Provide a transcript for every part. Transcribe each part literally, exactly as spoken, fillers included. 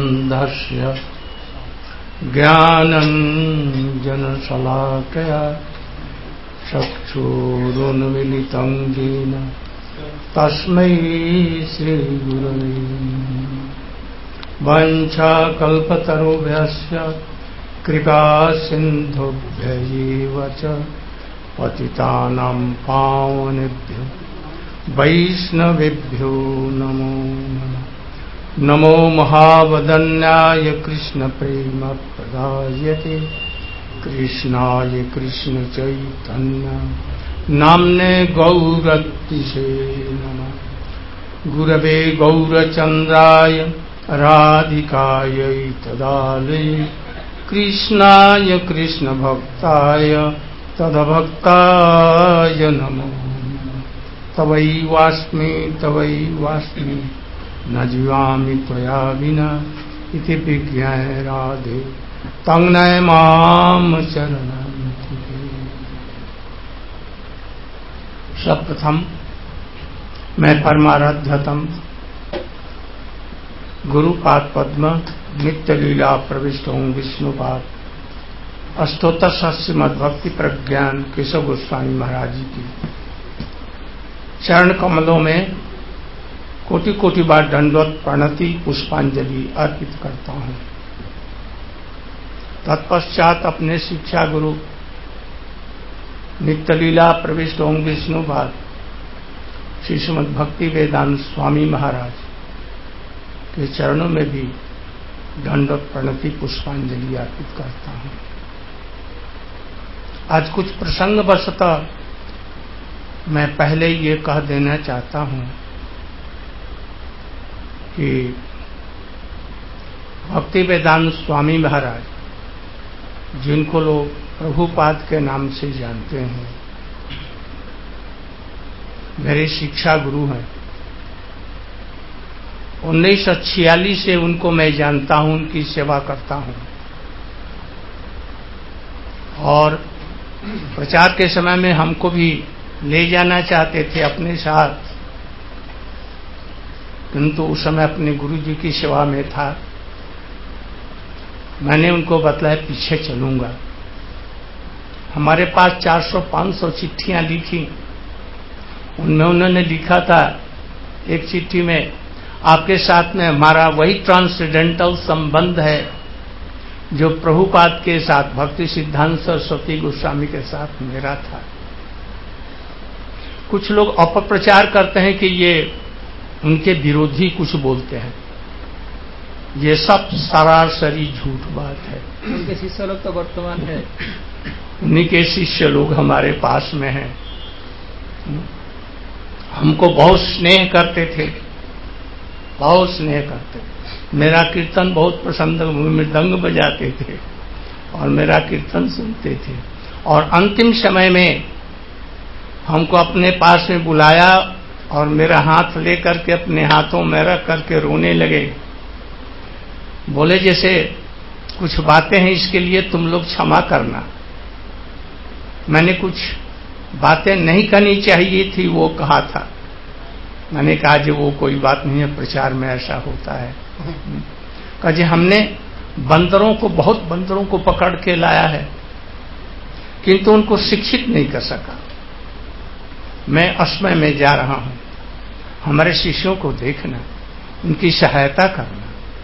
ज्ञानानन्दमयीन्द्रमन्दस्य ज्ञानाञ्जनशलाकया चक्षुरुन्मीलितं येन तस्मै श्रीगुरवे वाञ्छाकल्पतरुभ्यश्च कृपासिन्धुभ्यैव च पतितानां पावनेभ्यो वैष्णवेभ्यो नमो नमः। नमो महावदन्याय कृष्णप्रेमप्रदायते कृष्णाय कृष्णचैतन्य नाम्ने गौरतिसे नमः। गुरवे गौरचन्द्राय राधिकायै तदालये कृष्णाय कृष्णभक्ताय तदभक्ताय नमो नमः। तवैवास्मि तवैवास्मि न जीवामि त्वया विना इति विज्ञाय राधे तन्नय माम शरणं त्वया। सर्वप्रथम मैं परमाराध्यतम गुरुपाद पद्म नित्य लीला प्रविष्ट हूँ विष्णुपाद अष्टोत्तर श्रीमद् भक्ति प्रज्ञान केशव गोस्वामी महाराज जी की चरण कमलों में कोटि कोटि बार दंडवत प्रणति पुष्पांजलि अर्पित करता हूँ। तत्पश्चात अपने शिक्षा गुरु नित्य लीला प्रविष्ट ओम विष्णुपाद श्री श्रीमद् भक्ति वेदांत स्वामी महाराज के चरणों में भी दंडवत प्रणति पुष्पांजलि अर्पित करता हूँ। आज कुछ प्रसंग वशतः मैं पहले ये कह देना चाहता हूँ कि भक्ति वेदांत स्वामी महाराज जिनको लोग प्रभुपाद के नाम से जानते हैं मेरे शिक्षा गुरु हैं। उन्नीस सौ छियालीस से उनको मैं जानता हूं, उनकी सेवा करता हूं और प्रचार के समय में हमको भी ले जाना चाहते थे अपने साथ, किंतु उस समय अपने गुरु जी की सेवा में था। मैंने उनको बतलाया पीछे चलूंगा। हमारे पास चार सौ पाँच सौ चिट्ठियां लिखी, उनमें उन्होंने लिखा था एक चिट्ठी में, आपके साथ में हमारा वही ट्रांसडेंटल संबंध है जो प्रभुपाद के साथ भक्ति सिद्धांत सरस्वती गोस्वामी के साथ मेरा था। कुछ लोग अपप्रचार करते हैं कि ये उनके विरोधी कुछ बोलते हैं, ये सब सरासरी झूठ बात है। उनके शिष्य लोग तो वर्तमान है, उन्हीं के शिष्य लोग हमारे पास में हैं। हमको बहुत स्नेह करते थे, बहुत स्नेह करते थे। मेरा कीर्तन बहुत पसंद, मृदंग बजाते थे और मेरा कीर्तन सुनते थे। और अंतिम समय में हमको अपने पास में बुलाया और मेरा हाथ लेकर के अपने हाथों में रख करके रोने लगे। बोले जैसे कुछ बातें हैं इसके लिए तुम लोग क्षमा करना। मैंने कुछ बातें नहीं करनी चाहिए थी वो कहा था। मैंने कहा जी वो कोई बात नहीं है, प्रचार में ऐसा होता है। कहा जी हमने बंदरों को, बहुत बंदरों को पकड़ के लाया है किंतु उनको शिक्षित नहीं कर सका। मैं असमय में जा रहा हूं, हमारे शिष्यों को देखना, उनकी सहायता करना।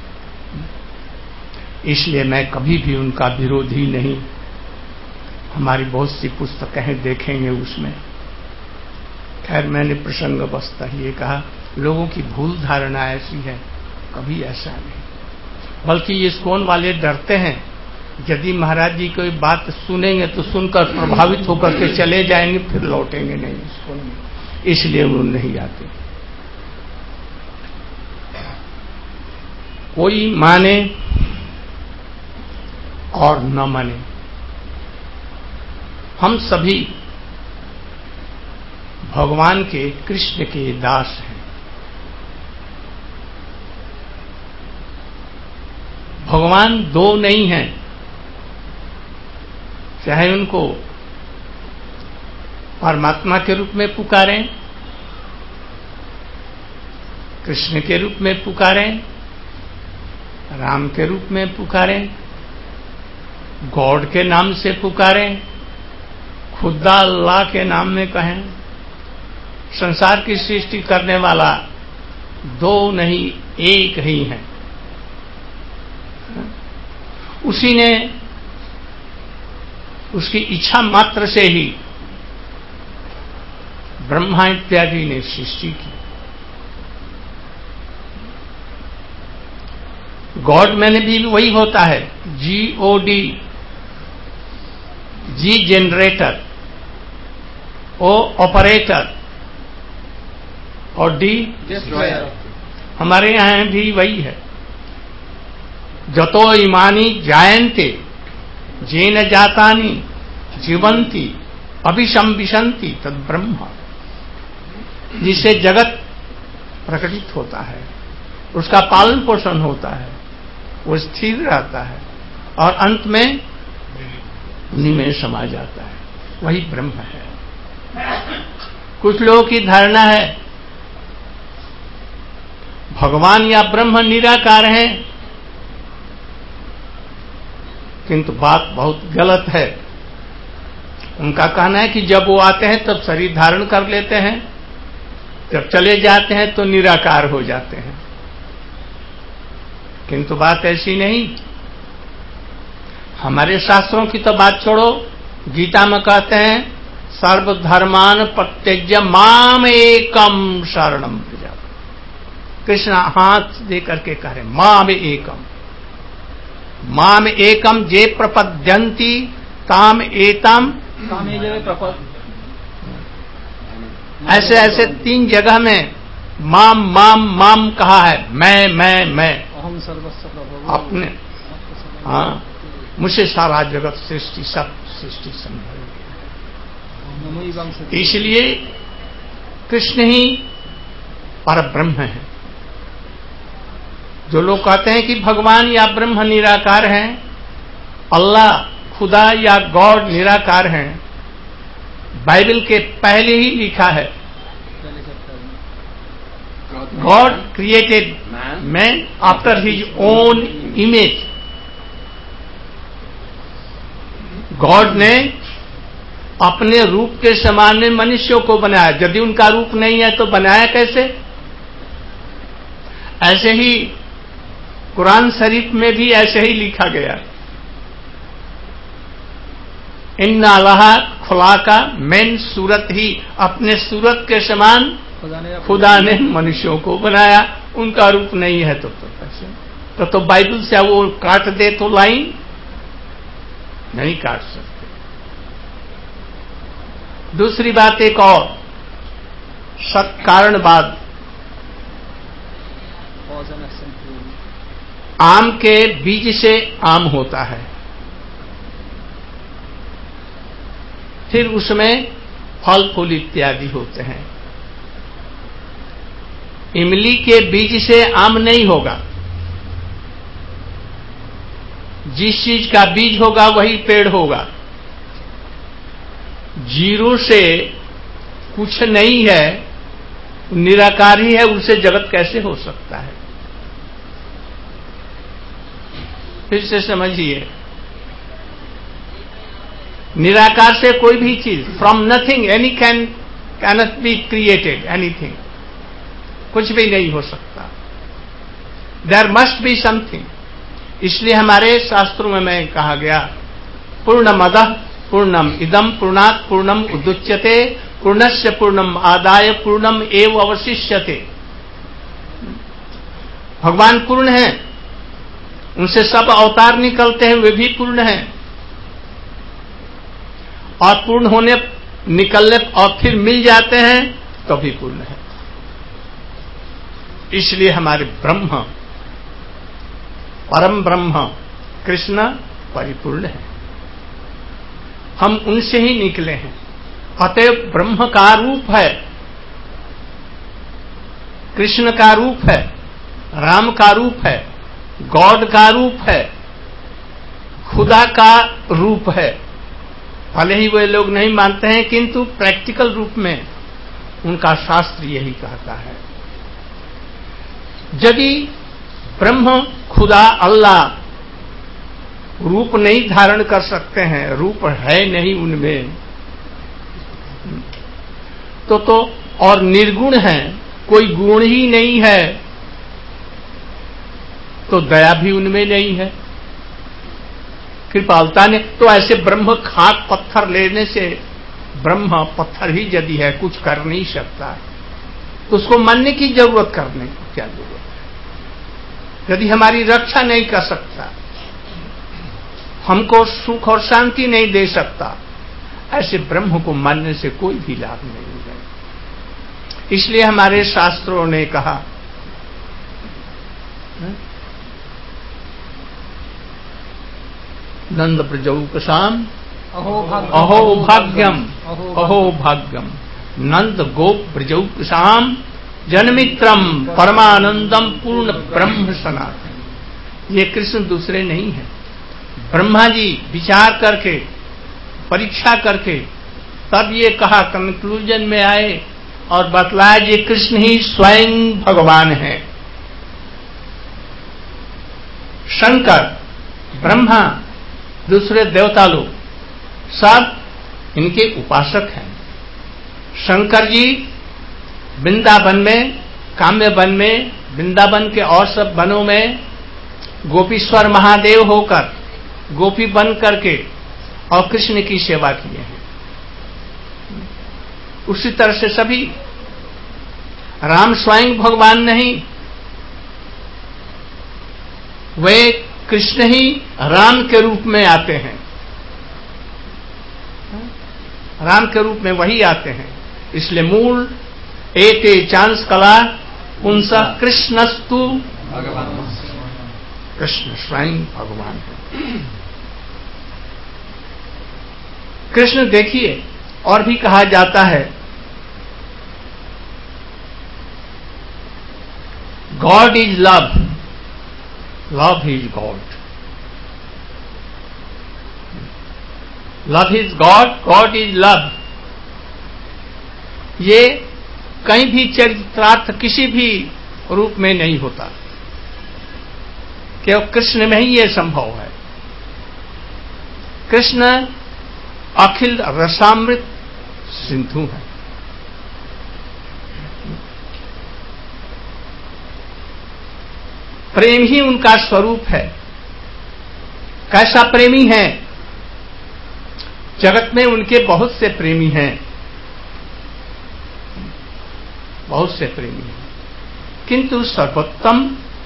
इसलिए मैं कभी भी उनका विरोधी नहीं। हमारी बहुत सी पुस्तकें देखेंगे उसमें। खैर मैंने प्रसंग बसता ये कहा, लोगों की भूल धारणा ऐसी है, कभी ऐसा नहीं। बल्कि ये इस्कॉन वाले डरते हैं यदि महाराज जी कोई बात सुनेंगे तो सुनकर प्रभावित होकर के चले जाएंगे, फिर लौटेंगे नहीं इस्कॉन में, इसलिए वो नहीं आते। कोई माने और न माने, हम सभी भगवान के, कृष्ण के दास हैं। भगवान दो नहीं हैं, चाहे उनको परमात्मा के रूप में पुकारें, कृष्ण के रूप में पुकारें, राम के रूप में पुकारें, गॉड के नाम से पुकारें, खुदा अल्लाह के नाम में कहें। संसार की सृष्टि करने वाला दो नहीं एक ही है। उसी ने उसकी इच्छा मात्र से ही ब्रह्मा इत्यादि ने सृष्टि की। गॉड मैंने भी वही होता है, G O D, G generator, O operator और डी डिस्ट्रॉयर। हमारे यहां भी वही है। जतो इमानी जायन्ते जेन जातानि जीवंती अभिशम विशंति तद ब्रह्म। जिससे जगत प्रकटित होता है, उसका पालन पोषण होता है, वो स्थिर रहता है और अंत में उन्हीं में समा जाता है, वही ब्रह्म है। कुछ लोगों की धारणा है भगवान या ब्रह्म निराकार हैं, किंतु बात बहुत गलत है। उनका कहना है कि जब वो आते हैं तब शरीर धारण कर लेते हैं, जब चले जाते हैं तो निराकार हो जाते हैं, किंतु बात ऐसी नहीं। हमारे शास्त्रों की तो बात छोड़ो, गीता में कहते हैं सर्वधर्मान परित्यज्य माम एकम शरणम प्रजा। कृष्ण हाथ दे करके कह रहे माम एकम, माम एकम जे प्रपद्यंती ताम एतम ऐसे ऐसे तीन जगह में माम माम माम कहा है, मैं मैं मैं अहम सर्वस्व प्रभु अपने। हाँ, मुझसे सारा जगत सृष्टि सब सृष्टि संभव है। इसलिए कृष्ण ही पर ब्रह्म है। जो लोग कहते हैं कि भगवान या ब्रह्म निराकार हैं, अल्लाह खुदा या गॉड निराकार हैं, बाइबल के पहले ही लिखा है god created man after his own image. God ने अपने रूप के समान में मनुष्यों को बनाया। यदि उनका रूप नहीं है तो बनाया कैसे? ऐसे ही कुरान शरीफ में भी ऐसे ही लिखा गया, इन्ना अल्लाह खुला का मैन सूरत ही, अपने सूरत के समान खुदा ने मनुष्यों को बनाया। उनका रूप नहीं है तो तो कैसे? तो, तो बाइबल से वो काट दे तो लाइन नहीं काट सकते। दूसरी बात एक और, सत्कारणवाद। आम के बीज से आम होता है, फिर उसमें फल फूल इत्यादि होते हैं। इमली के बीज से आम नहीं होगा। जिस चीज का बीज होगा वही पेड़ होगा। जीरो से कुछ नहीं है, निराकार ही है, उससे जगत कैसे हो सकता है? फिर से समझिए, निराकार से कोई भी चीज, from nothing any can cannot be created anything, कुछ भी नहीं हो सकता। There must be something. इसलिए हमारे शास्त्रों में मैं कहा गया, पूर्णमदः पूर्णम इदम पूर्णात् पूर्णम उदुच्यते पूर्णस्य पूर्णम आदाय पूर्णम एव अवशिष्यते। भगवान पूर्ण हैं, उनसे सब अवतार निकलते हैं, वे भी पूर्ण हैं, और पूर्ण होने निकलने और फिर मिल जाते हैं तो भी पूर्ण है। इसलिए हमारे ब्रह्म, परम ब्रह्म कृष्ण परिपूर्ण है, हम उनसे ही निकले हैं। अतएव ब्रह्म का रूप है, कृष्ण का रूप है, राम का रूप है, गॉड का रूप है, खुदा का रूप है। भले ही वे लोग नहीं मानते हैं, किंतु प्रैक्टिकल रूप में उनका शास्त्र यही कहता है। यदि ब्रह्म खुदा अल्लाह रूप नहीं धारण कर सकते हैं, रूप है नहीं उनमें। तो तो और निर्गुण है, कोई गुण ही नहीं है, तो दया भी उनमें नहीं है, कृपालुता ने। तो ऐसे ब्रह्म खाक पत्थर लेने से, ब्रह्म पत्थर ही यदि है, कुछ कर नहीं सकता, तो उसको मानने की जरूरत करने की क्या जरूरत है? यदि हमारी रक्षा नहीं कर सकता, हमको सुख और शांति नहीं दे सकता, ऐसे ब्रह्म को मानने से कोई भी लाभ नहीं है। इसलिए हमारे शास्त्रों ने कहा, नंद प्रजौकसाम अहो भाग्यम अहो भाग्यम नंद गोप प्रजौकसाम जनमित्रम परमानंदम पूर्ण ब्रह्म सनातन। ये कृष्ण दूसरे नहीं है। ब्रह्मा जी विचार करके, परीक्षा करके तब ये कहा, कंक्लूजन में आए और बतलाया ये कृष्ण ही स्वयं भगवान है। शंकर, ब्रह्मा, दूसरे देवता लोग सब इनके उपासक हैं। शंकर जी वृंदावन में, काम्य वन में, वृंदावन के और सब वनों में गोपीश्वर महादेव होकर, गोपी बन करके और कृष्ण की सेवा किए हैं। उसी तरह से सभी, राम स्वयं भगवान नहीं, वे कृष्ण ही राम के रूप में आते हैं, राम के रूप में वही आते हैं। इसलिए मूल एते चांस कला पुंस कृष्णस्तु भगवान, कृष्ण स्वयं भगवान है। कृष्ण देखिए, और भी कहा जाता है, god is love, love is god, love is god, god is love. ये कहीं भी चरित्रार्थ किसी भी रूप में नहीं होता, केवल कृष्ण में ही ये संभव है। कृष्ण अखिल रसामृत सिंधु है। प्रेम ही उनका स्वरूप है। कैसा प्रेमी है? जगत में उनके बहुत से प्रेमी हैं, बहुत से प्रेमी हैं, किंतु सर्वोत्तम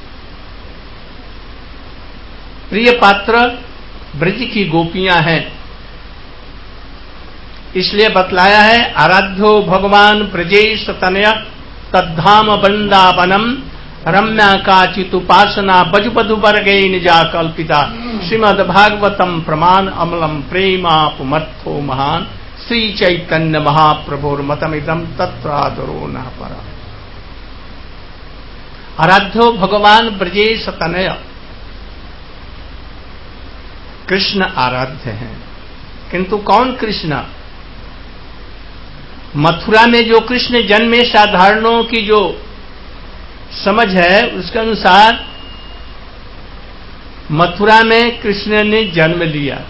प्रिय पात्र ब्रज की गोपियां हैं। इसलिए बतलाया है, आराध्यो भगवान ब्रजेश तनय तद्धाम वृंदावनम रम्या काचित उपासना बजुपधु वर्गे निजा कल्पिता श्रीमद भागवतम प्रमाण अमलम प्रेमापुमर्थो महान श्री चैतन्य महाप्रभुर्मतमिदम तत्रादरो न परा। आराध्यो भगवान ब्रजेश तनय, कृष्ण आराध्य हैं। किंतु कौन कृष्ण? मथुरा में जो कृष्ण जन्मे, साधारणों की जो समझ है उसके अनुसार मथुरा में कृष्ण ने जन्म लिया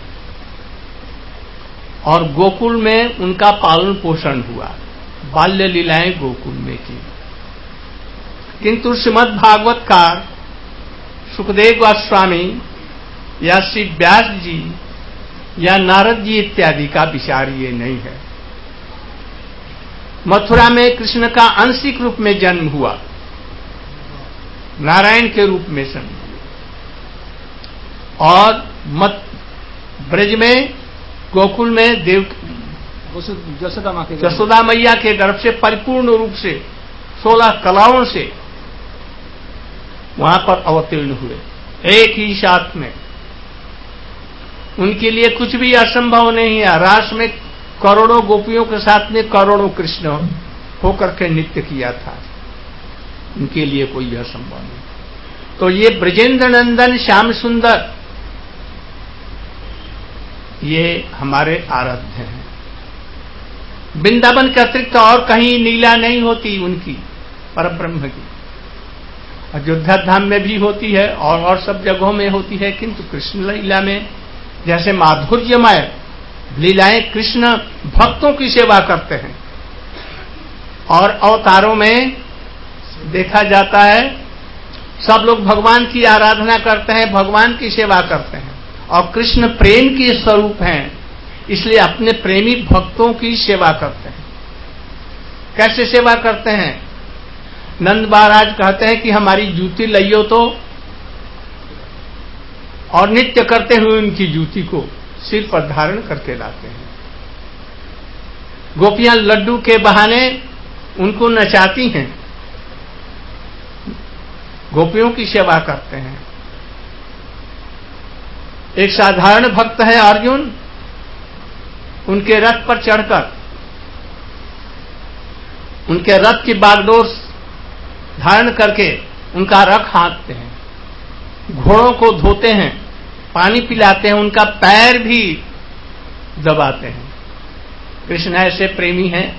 और गोकुल में उनका पालन पोषण हुआ, बाल्य लीलाएं गोकुल में की। किंतु श्रीमद् भागवतकार सुखदेव गोस्वामी या श्री व्यास जी या नारद जी इत्यादि का विचार ये नहीं है। मथुरा में कृष्ण का आंशिक रूप में जन्म हुआ, नारायण के रूप में जन्म हुआ, और मत ब्रज में, गोकुल में देव जसोदा माँ के जसोदा मैया के गर्भ से परिपूर्ण रूप से सोलह कलाओं से वहां पर अवतीर्ण हुए एक ही साथ में। उनके लिए कुछ भी असंभव नहीं है। रास में करोड़ों गोपियों के साथ में करोड़ों कृष्ण होकर के नृत्य किया था, उनके लिए कोई असंभव नहीं। तो ये ब्रजेंद्र नंदन श्याम सुंदर, ये हमारे आराध्य हैं। वृंदावन के अतिरिक्त और कहीं लीला नहीं होती उनकी, परब्रह्म की। अयोध्या धाम में भी होती है और और सब जगहों में होती है, किंतु कृष्ण लीला में जैसे माधुर्यमय लीलाएं कृष्ण भक्तों की सेवा करते हैं। और अवतारों में देखा जाता है सब लोग भगवान की आराधना करते हैं, भगवान की सेवा करते हैं, और कृष्ण प्रेम के स्वरूप हैं, इसलिए अपने प्रेमी भक्तों की सेवा करते हैं। कैसे सेवा करते हैं? नंद महाराज कहते हैं कि हमारी जूती लइयो तो, और नित्य करते हुए उनकी जूती को सिर पर धारण करके लाते हैं। गोपियां लड्डू के बहाने उनको नचाती हैं, गोपियों की सेवा करते हैं। एक साधारण भक्त है अर्जुन, उनके रथ पर चढ़कर उनके रथ की बागडोर धारण करके उनका रख हाँकते हैं, घोड़ों को धोते हैं, पानी पिलाते हैं, उनका पैर भी दबाते हैं। कृष्ण ऐसे प्रेमी हैं।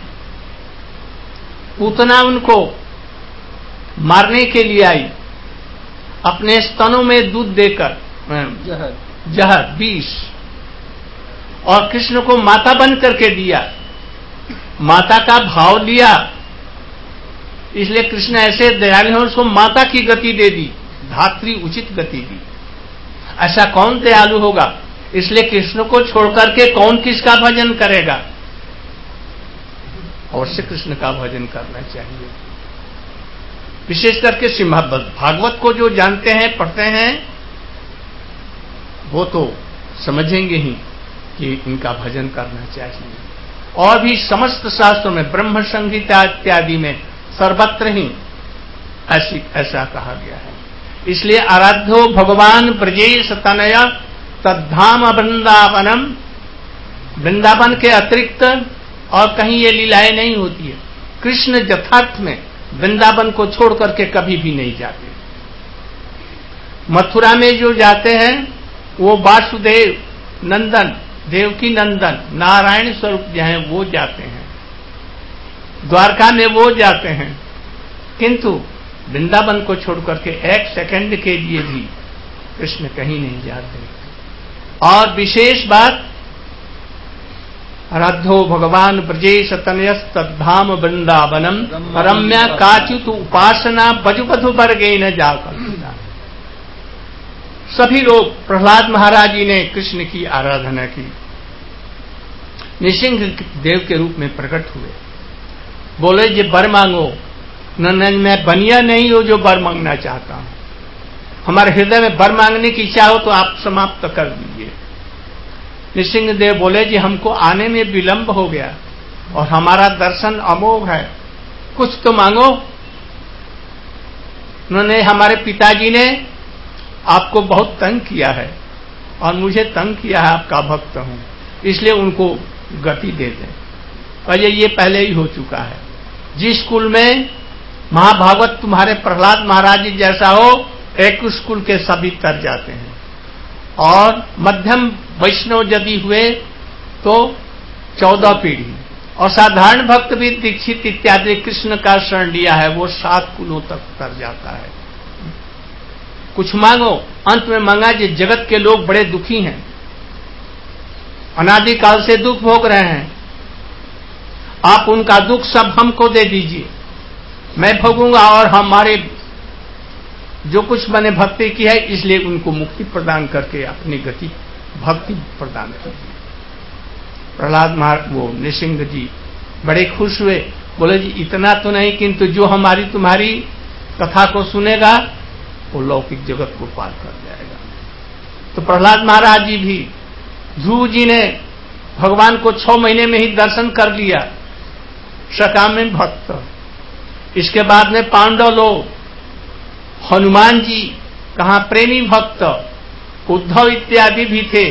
पूतना उनको मारने के लिए आई, अपने स्तनों में दूध देकर जहर जहर विष, और कृष्ण को माता बन करके दिया, माता का भाव लिया, इसलिए कृष्ण ऐसे दयालु हैं, उसको माता की गति दे दी, धात्री उचित गति दी। ऐसा कौन दयालु होगा? इसलिए कृष्ण को छोड़कर के कौन किसका भजन करेगा? अवश्य कृष्ण का भजन करना चाहिए। विशेष करके श्रीमद् भागवत को जो जानते हैं, पढ़ते हैं, वो तो समझेंगे ही कि इनका भजन करना चाहिए। और भी समस्त शास्त्रों में, ब्रह्म संहिता इत्यादि में सर्वत्र ही ऐसी ऐसा कहा गया है। इसलिए आराध्यो भगवान ब्रजेश तनय तद्धाम वृंदावनम, वृंदावन के अतिरिक्त और कहीं ये लीलाएं नहीं होती है। कृष्ण यथार्थ में वृंदावन को छोड़ करके कभी भी नहीं जाते। मथुरा में जो जाते हैं वो वासुदेव नंदन, देवकी नंदन, नारायण स्वरूप जो हैं वो जाते हैं, द्वारका में वो जाते हैं, किंतु वृंदावन को छोड़ करके एक सेकंड के लिए भी कृष्ण कहीं नहीं जाते। और विशेष बात, आराध्यो भगवान ब्रजेश तनयस तद्धाम वृंदावनम रम्या काचित उपासना बजुबधु वर्गे न जाकर। सभी लोग, प्रहलाद महाराज जी ने कृष्ण की आराधना की, नृसिंह देव के रूप में प्रकट हुए, बोले जे वर मांगो, न मैं बनिया नहीं हो जो वर मांगना चाहता हूं, हमारे हृदय में वर मांगने की इच्छा हो तो आप समाप्त कर दीजिए। नृसिंह देव बोले जी हमको आने में विलंब हो गया और हमारा दर्शन अमोघ है, कुछ तो मांगो। उन्होंने, हमारे पिताजी ने आपको बहुत तंग किया है और मुझे तंग किया है, आपका भक्त हूं, इसलिए उनको गति दे दें। और ये ये पहले ही हो चुका है। जिस स्कूल में महाभागवत तुम्हारे प्रहलाद महाराज जी जैसा हो, एक स्कूल के सभी तर जाते हैं। और मध्यम वैष्णव यदि हुए तो चौदह पीढ़ी, और साधारण भक्त भी दीक्षित इत्यादि कृष्ण का शरण लिया है, वो सात कुलों तक तर जाता है। कुछ मांगो, अंत में मांगा जी जगत के लोग बड़े दुखी हैं, अनादिकाल से दुख भोग रहे हैं, आप उनका दुख सब हमको दे दीजिए, मैं भोगूंगा, और हमारे जो कुछ मैंने भक्ति की है इसलिए उनको मुक्ति प्रदान करके अपनी गति भक्ति प्रदान कीजिए। प्रहलाद महाराज, वो नृसिंह जी बड़े खुश हुए, बोले जी इतना तो नहीं, किंतु जो हमारी तुम्हारी कथा को सुनेगा वो लौकिक जगत को पार कर जाएगा। तो प्रहलाद महाराज जी भी, ध्रुव जी ने भगवान को छह महीने में ही दर्शन कर लिया, सकाम भक्त। इसके बाद में पांडव लोग, हनुमान जी कहां प्रेमी भक्त, उद्धव इत्यादि भी थे,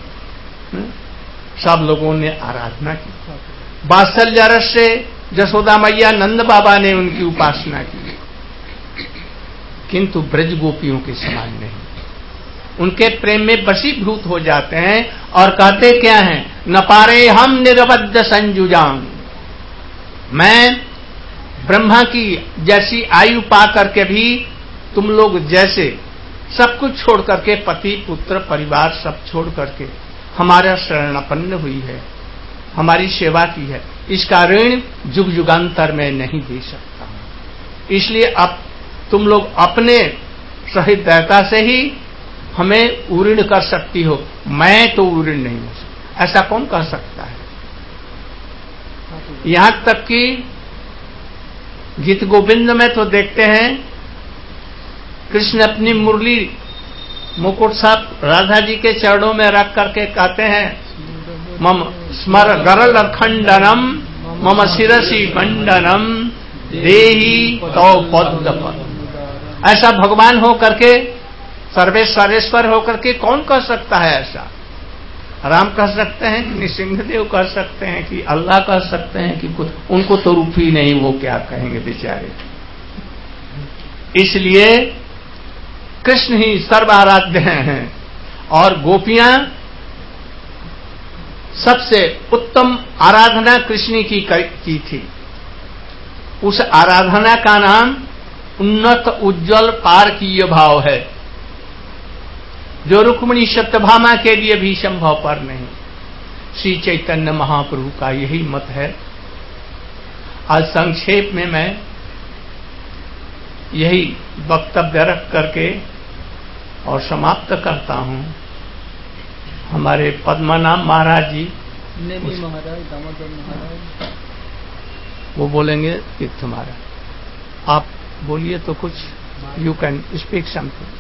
सब लोगों ने आराधना की। वात्सल्य रस से जसोदा मैया नंद बाबा ने उनकी उपासना की, किंतु ब्रज गोपियों के समान नहीं। उनके प्रेम में वशीभूत हो जाते हैं और कहते क्या हैं, न पारे हम निरबद्ध संजुजांग, मैं ब्रह्मा की जैसी आयु पा करके भी तुम लोग जैसे सब कुछ छोड़ करके, पति पुत्र परिवार सब छोड़ करके हमारा शरणापन्न हुई है, हमारी सेवा की है, इसका ऋण जुग जुगांतर में नहीं दे सकता। इसलिए अब तुम लोग अपने सहृदयता से ही हमें उऋण कर सकती हो, मैं तो उऋण नहीं हो सकता। ऐसा कौन कह सकता है? यहां तक कि गीत गोविंद में तो देखते हैं कृष्ण अपनी मुरली मुकुट साहब राधा जी के चरणों में रख करके कहते हैं, मम स्मर गरल खंडनम मम शिरसी मंडनम देही तो पद्म पद। ऐसा भगवान हो करके, सर्वेश्वरेश्वर हो करके कौन कह सकता है ऐसा? राम कह सकते हैं कि नृसिंहदेव कह सकते हैं कि अल्लाह कह सकते हैं कि कुछ, उनको तो रूप ही नहीं, वो क्या कहेंगे बेचारे। इसलिए कृष्ण ही सर्वाराध्य हैं और गोपियां सबसे उत्तम आराधना कृष्ण की की थी। उस आराधना का नाम उन्नत उज्जवल पारकीय भाव है, जो रुक्मिणी सत्यभामा के लिए भी संभव पर नहीं। श्री चैतन्य महाप्रभु का यही मत है। आज संक्षेप में मैं यही वक्तव्य रख करके और समाप्त करता हूं। हमारे पद्मनाभ महाराज जी, नेमी महाराज, दामोदर महाराज, वो बोलेंगे तीर्थ महाराज, आप बोलिए तो कुछ, यू कैन स्पीक समथिंग।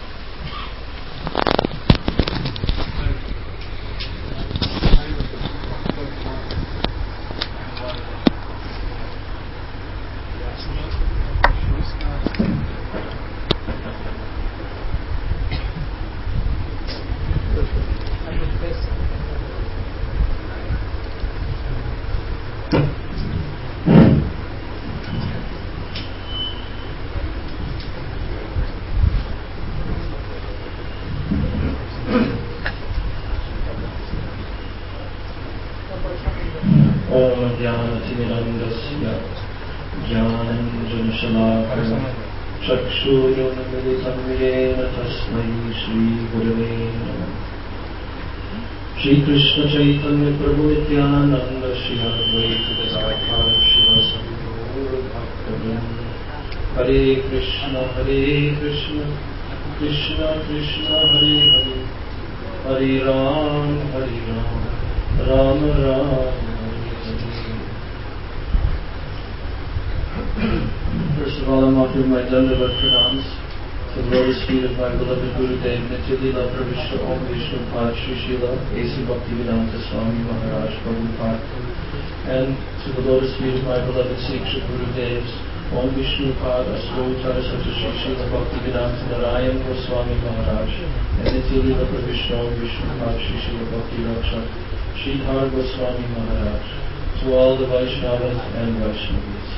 चक्षुरुन्मिलितं तस्मै श्रीगुरवे नमः। श्रीकृष्ण चैतन्य प्रभु नित्यानंद श्री अद्वैत गदाधर शिवासादि गौरभक्तवृंद। हरे कृष्ण हरे कृष्ण कृष्ण कृष्ण हरे हरे, हरे राम हरे Ram Ram Ram Hare Hare. First of all, I'm offering my Dandavat pranams to the lotus feet of my beloved Gurudev Nityalila Pravishta Om Vishnu Pad Shri Srila A C Bhaktivedanta Swami Maharaj Prabhupada, and to the lotus feet of my beloved Siksha Gurudevs Om Vishnu Pad Asrotara Satra Shri Srila Bhaktivedanta Narayan Goswami Maharaj, and Nityalila Pravishta Om Vishnu Pad Shri Srila Bhakti Rakshak Sridhar Goswami Maharaj, to all the Vaishnavas and Vaishnavis.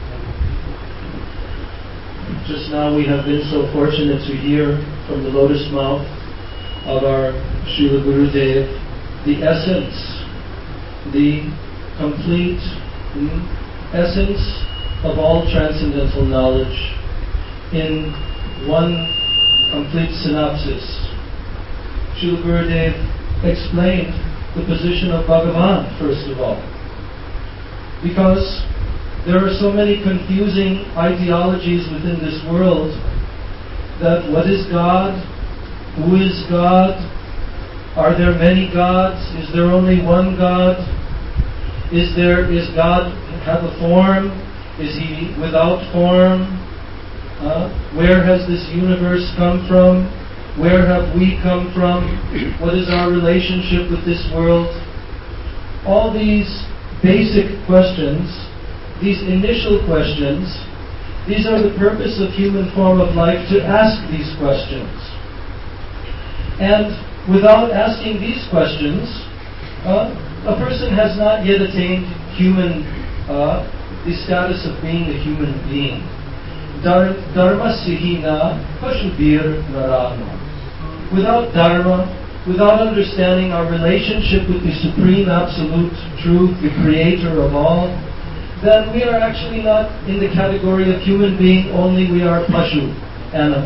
Just now we have been so fortunate to hear from the lotus mouth of our Srila Gurudev the essence, the complete mm, essence of all transcendental knowledge in one complete synopsis. Srila Gurudev explained the position of Bhagavan first of all, because there are so many confusing ideologies within this world that what is God? Who is God? Are there many gods? Is there only one God? Is there is God have a form? Is he without form? Uh, where has this universe come from? Where have we come from? What is our relationship with this world? All these basic questions, these initial questions, these are the purpose of human form of life, to ask these questions. And without asking these questions, uh, a person has not yet attained human, uh, the status of being a human being. Dharma sihina pashubir narama. Without dharma, without understanding our relationship with the Supreme Absolute Truth, the Creator of all, then we are actually not in the category of human being, only we are pashu. animal.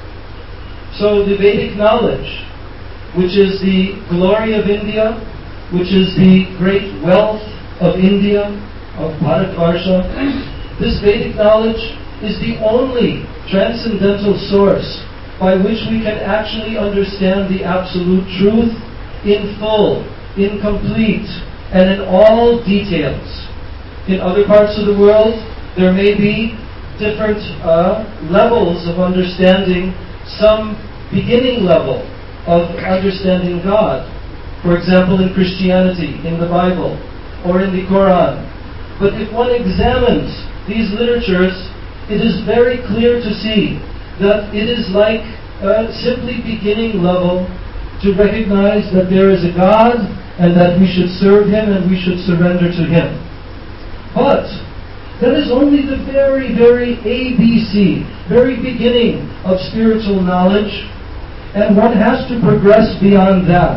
So the Vedic knowledge, which is the glory of India, which is the great wealth of India, of Bharatvarsha, this Vedic knowledge is the only transcendental source by which we can actually understand the absolute truth in full, in complete, and in all details. In other parts of the world, there may be different uh, levels of understanding, some beginning level of understanding God. For example, in Christianity, in the Bible, or in the Quran. But if one examines these literatures, it is very clear to see that it is like a simply beginning level to recognize that there is a God and that we should serve Him and we should surrender to Him. But that is only the very, very A B C, very beginning of spiritual knowledge, and one has to progress beyond that.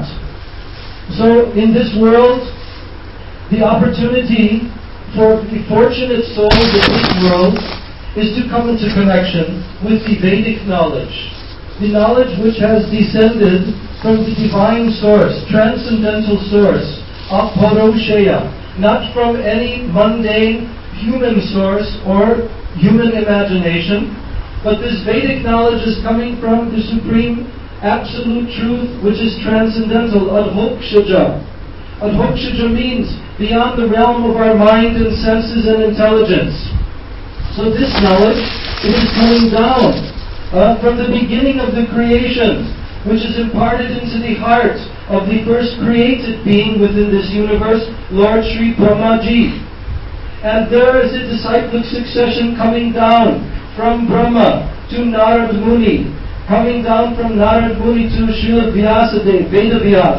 So in this world, the opportunity for the fortunate souls of this world is to come into connection with the Vedic knowledge, the knowledge which has descended from the divine source, transcendental source, Aparosheya, not from any mundane human source or human imagination, but this Vedic knowledge is coming from the supreme absolute truth which is transcendental, Adhokshaja. Adhokshaja means beyond the realm of our mind and senses and intelligence. So this knowledge, it is coming down uh, from the beginning of the creation, which is imparted into the heart of the first created being within this universe, Lord Sri Brahmaji. And there is a disciplic succession coming down from Brahma to Narad Muni, coming down from Narad Muni to Srila Vyasadeva, Veda Vyas,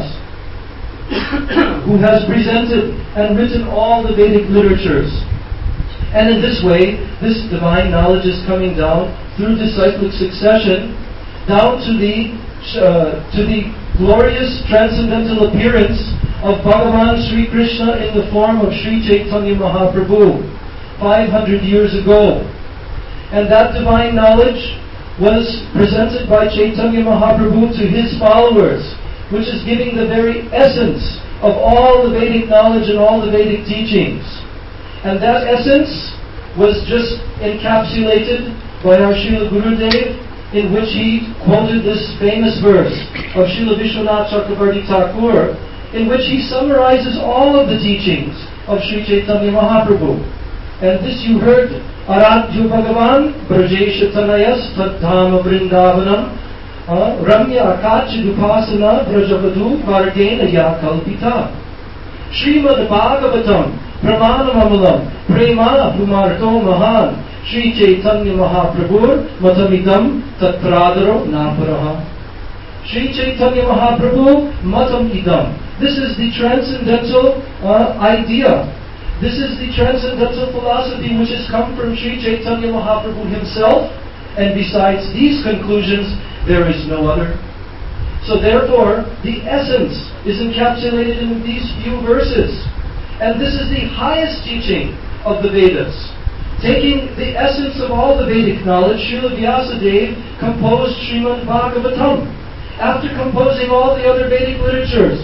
who has presented and written all the Vedic literatures. And in this way, this divine knowledge is coming down through disciplic succession down to the uh, to the glorious transcendental appearance of Bhagavan Sri Krishna in the form of Sri Chaitanya Mahaprabhu five hundred years ago. And that divine knowledge was presented by Chaitanya Mahaprabhu to his followers, which is giving the very essence of all the Vedic knowledge and all the Vedic teachings. And that essence was just encapsulated by our Srila Gurudev, in which he quoted this famous verse of Srila Vishwanath Chakravarti Thakur, in which he summarizes all of the teachings of Sri Chaitanya Mahaprabhu. And this you heard, Aradhya Bhagavan, Brajesha Tanayas, Tadhama Vrindavanam, Ramya Akachi Dupasana, Brajavadu, Vargena Yakalpita. Srimad Bhagavatam, Pramanamamalam, Prema Pumarto Mahan, Sri Chaitanya Mahaprabhu, Matamidam, Tatpradaro Naparaha. Sri Chaitanya Mahaprabhu, Matam Idam. This is the transcendental uh, idea. This is the transcendental philosophy which has come from Sri Chaitanya Mahaprabhu himself, and besides these conclusions, there is no other. So therefore, the essence is encapsulated in these few verses. And this is the highest teaching of the Vedas. Taking the essence of all the Vedic knowledge, Srila Vyasadeva composed Srimad Bhagavatam. After composing all the other Vedic literatures,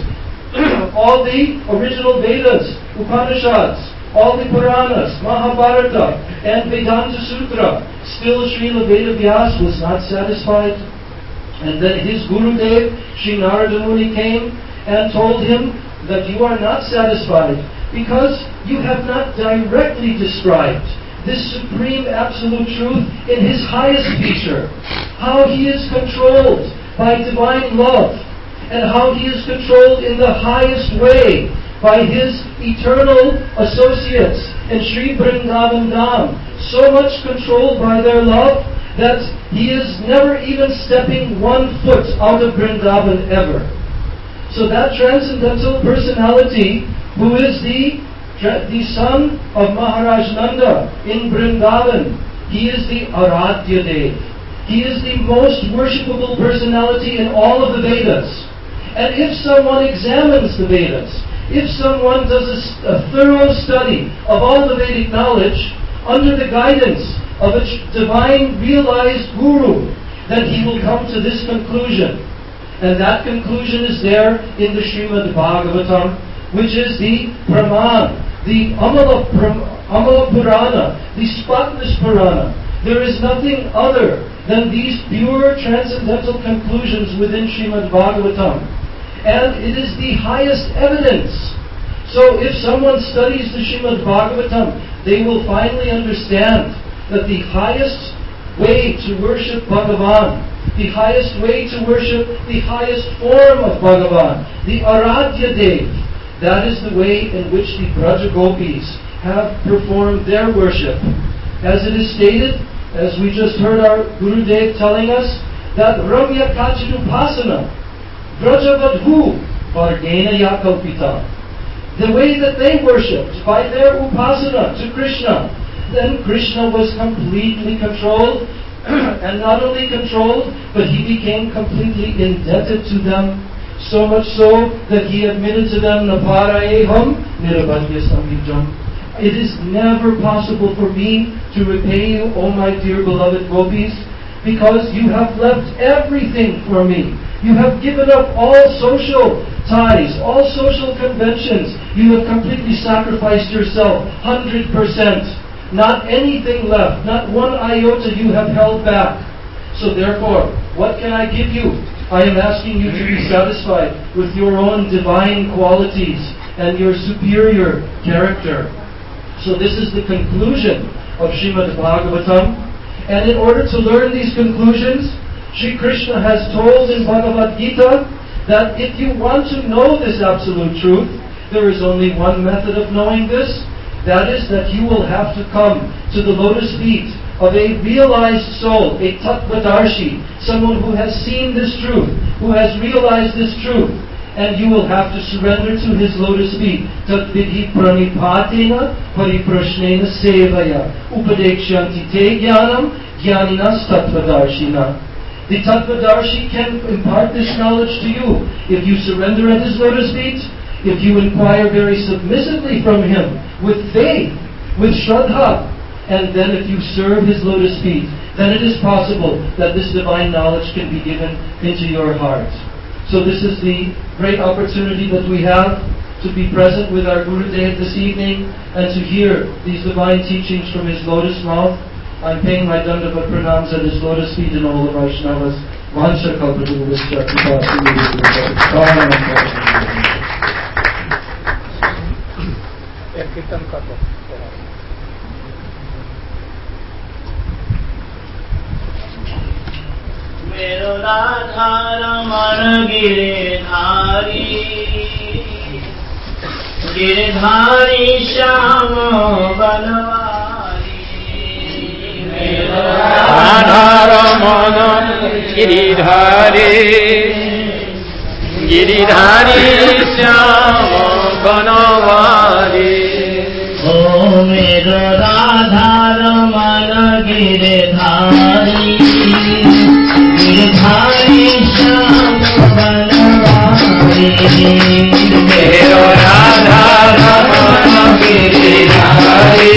all the original Vedas, Upanishads, all the Puranas, Mahabharata, and Vedanta Sutra, still Srila Veda Vyas was not satisfied. And then his Gurudev, Sri Narada Muni, came and told him that you are not satisfied because you have not directly described this supreme absolute truth in his highest feature, how he is controlled by divine love, and how he is controlled in the highest way by his eternal associates in Sri Vrindavan Dham, so much controlled by their love that he is never even stepping one foot out of Vrindavan ever. So that transcendental personality, who is the, the son of Maharaj Nanda in Vrindavan, he is the Aradhya Dev. He is the most worshipable personality in all of the Vedas. And if someone examines the Vedas, if someone does a, a thorough study of all the Vedic knowledge, under the guidance of a divine realized guru, then he will come to this conclusion. And that conclusion is there in the Srimad Bhagavatam, which is the Praman, the Amala, Amala Purana, the spotless Purana. There is nothing other than these pure transcendental conclusions within Srimad Bhagavatam. And it is the highest evidence. So if someone studies the Srimad Bhagavatam, they will finally understand that the highest way to worship Bhagavan, the highest way to worship the highest form of Bhagavan, the Aradhya Dev, that is the way in which the Braja Gopis have performed their worship. As it is stated, as we just heard our Gurudev telling us, that Ramya Kachidupasana, Brajavadhu, Vargena Yakalpita, the way that they worshipped by their upasana to Krishna, then Krishna was completely controlled, and not only controlled, but he became completely indebted to them, so much so that he admitted to them, Naparaeham Nirabhadya Samhijam. It is never possible for me to repay you, O my dear beloved gopis, because you have left everything for me. You have given up all social ties, all social conventions. You have completely sacrificed yourself, one hundred percent. Not anything left, not one iota you have held back. So therefore, what can I give you? I am asking you to be satisfied with your own divine qualities and your superior character. So this is the conclusion of Srimad Bhagavatam. And in order to learn these conclusions, Sri Krishna has told in Bhagavad Gita that if you want to know this absolute truth, there is only one method of knowing this. That is that you will have to come to the lotus feet of a realized soul, a Tattvadarshi, someone who has seen this truth, who has realized this truth. And you will have to surrender to his lotus feet. Tat vidhi pranipatena pariprashnena sevaya upadekshanti te jnanam jnaninas tattvadarshina. The Tattvadarshi can impart this knowledge to you if you surrender at his lotus feet, if you inquire very submissively from him, with faith, with shraddha, and then if you serve his lotus feet, then it is possible that this divine knowledge can be given into your heart. So this is the great opportunity that we have to be present with our Gurudev this evening and to hear these divine teachings from his lotus mouth. I'm paying my Dandavat pranams at his lotus feet and all the Vaishnavas. Vansha kalpadurvasya kripa sindhu. मेरो राधा रमण गिरधारी गिरधारी श्याम बनवारी मेरो राधा रमण गिरधारी गिरधारी श्याम बनवारी ओ मेरो राधा रमण गिरधारी गिरधारी श्याम बनवारी मेरो राधा रमण गिरधारी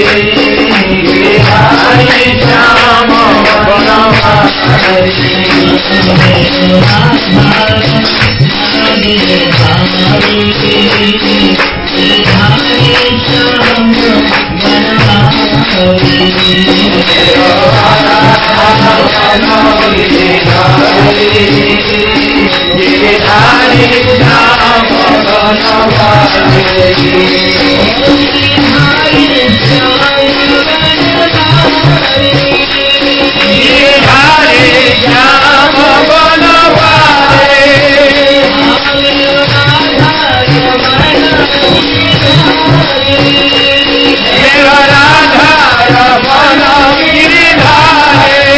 गिरधारी श्याम बनवारी मेरो राधा रमण गिरधारी गिरधारी श्याम बनवारी मेरो राधा रमण गिरधारी गिरधारी श्याम बनवारी गिरधारी श्याम बनवारी मेरो राधा रमण गिरधारी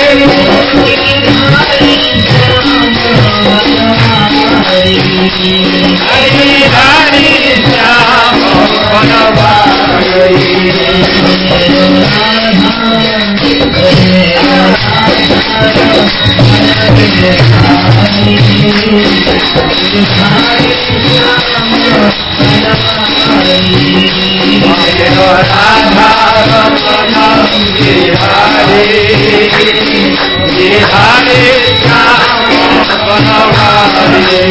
गिरधारी श्याम बनवारी मेरो राधा रमन गिरिधारी गिरिधारी श्याम बनवारी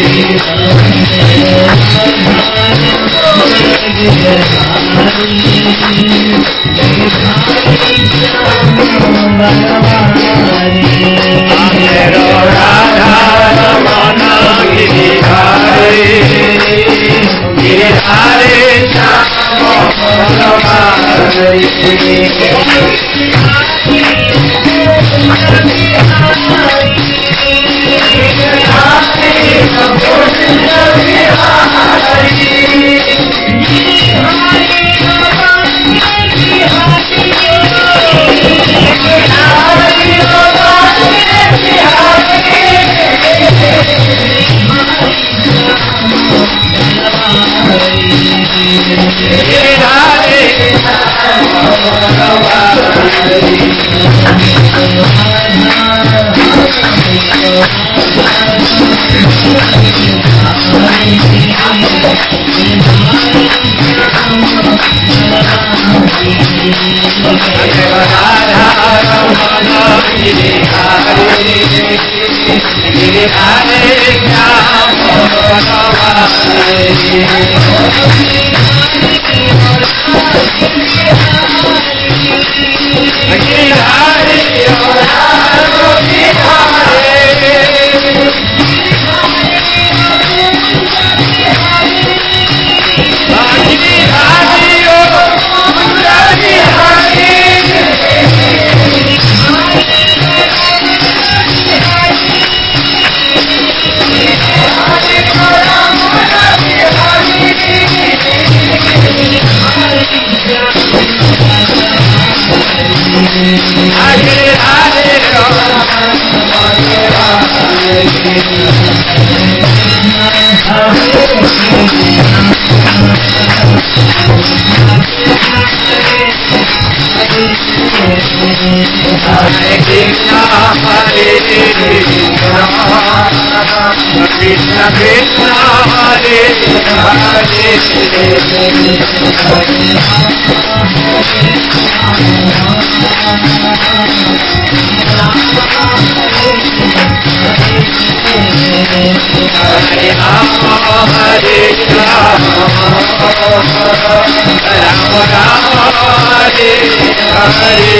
मेरो Radha Raman Giridhari Giridhari Shyam Banwari Krishna Krishna Hare Hare Rama Hare Rama Rama Rama Hare Hare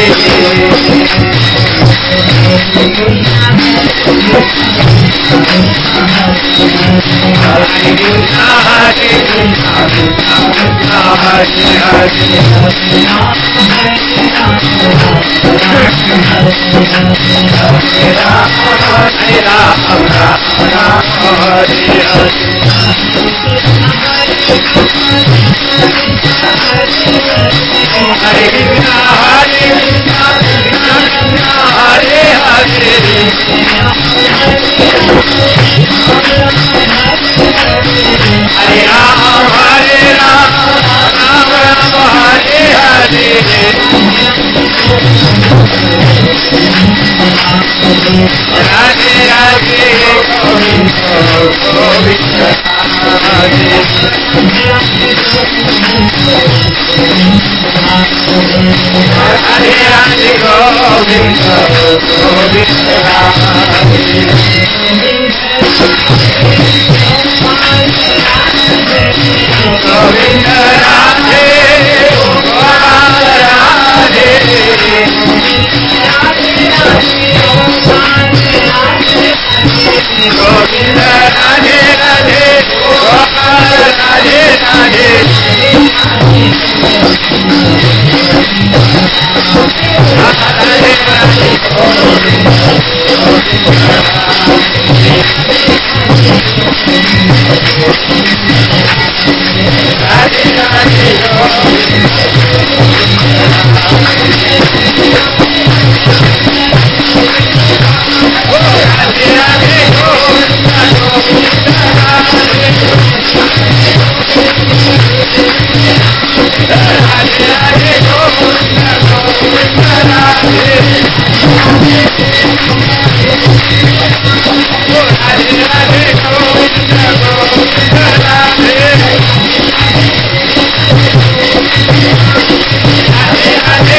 Hare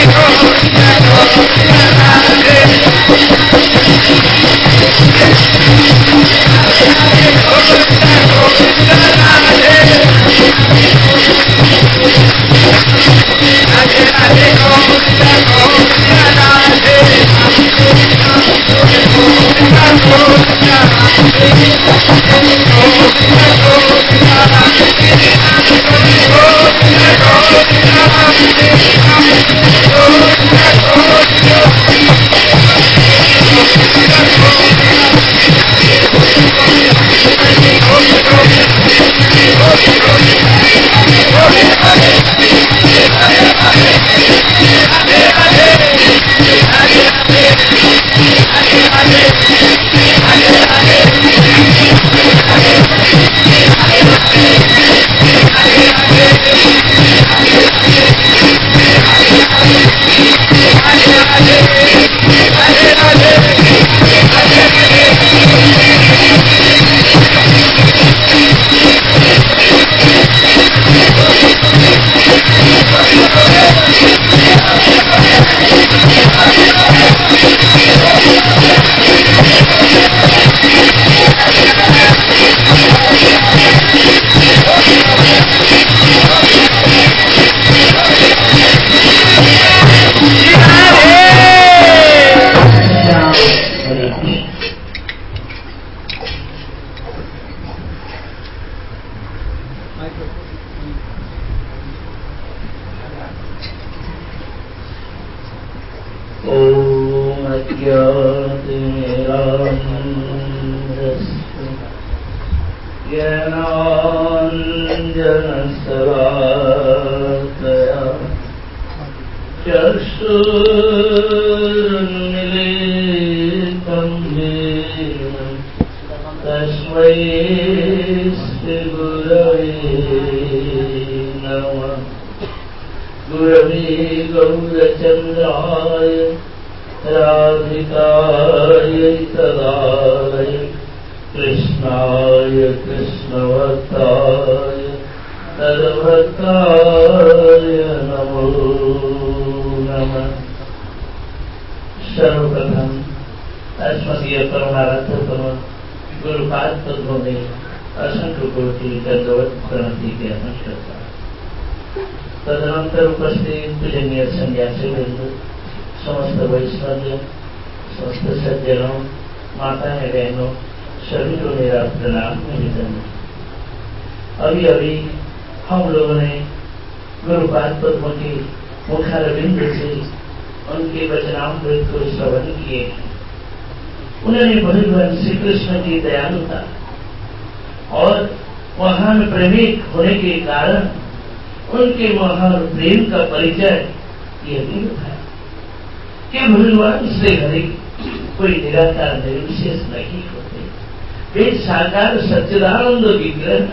सच्चिदानंद विग्रह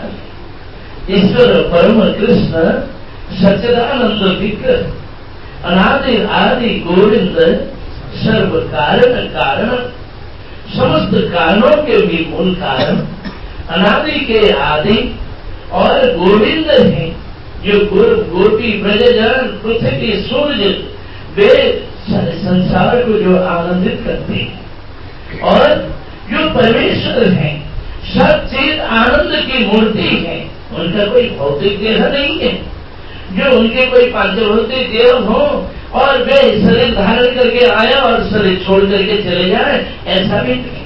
ईश्वर परम कृष्ण सच्चिदानंद विग्रह अनादि आदि गोविंद सर्व कारण कारण समस्त कारणों के भी मूल कारण अनादि के आदि और गोविंद हैं जो गो, गोपी ब्रजजन पृथ्वी सूर्य वे संसार को जो आनंदित करते हैं और जो परमेश्वर हैं सब चीज आनंद की मूर्ति है। उनका कोई भौतिक देह नहीं है जो उनके कोई पांचभौतिक देह हो और वे शरीर धारण करके आए और शरीर छोड़ करके चले जाए, ऐसा भी नहीं।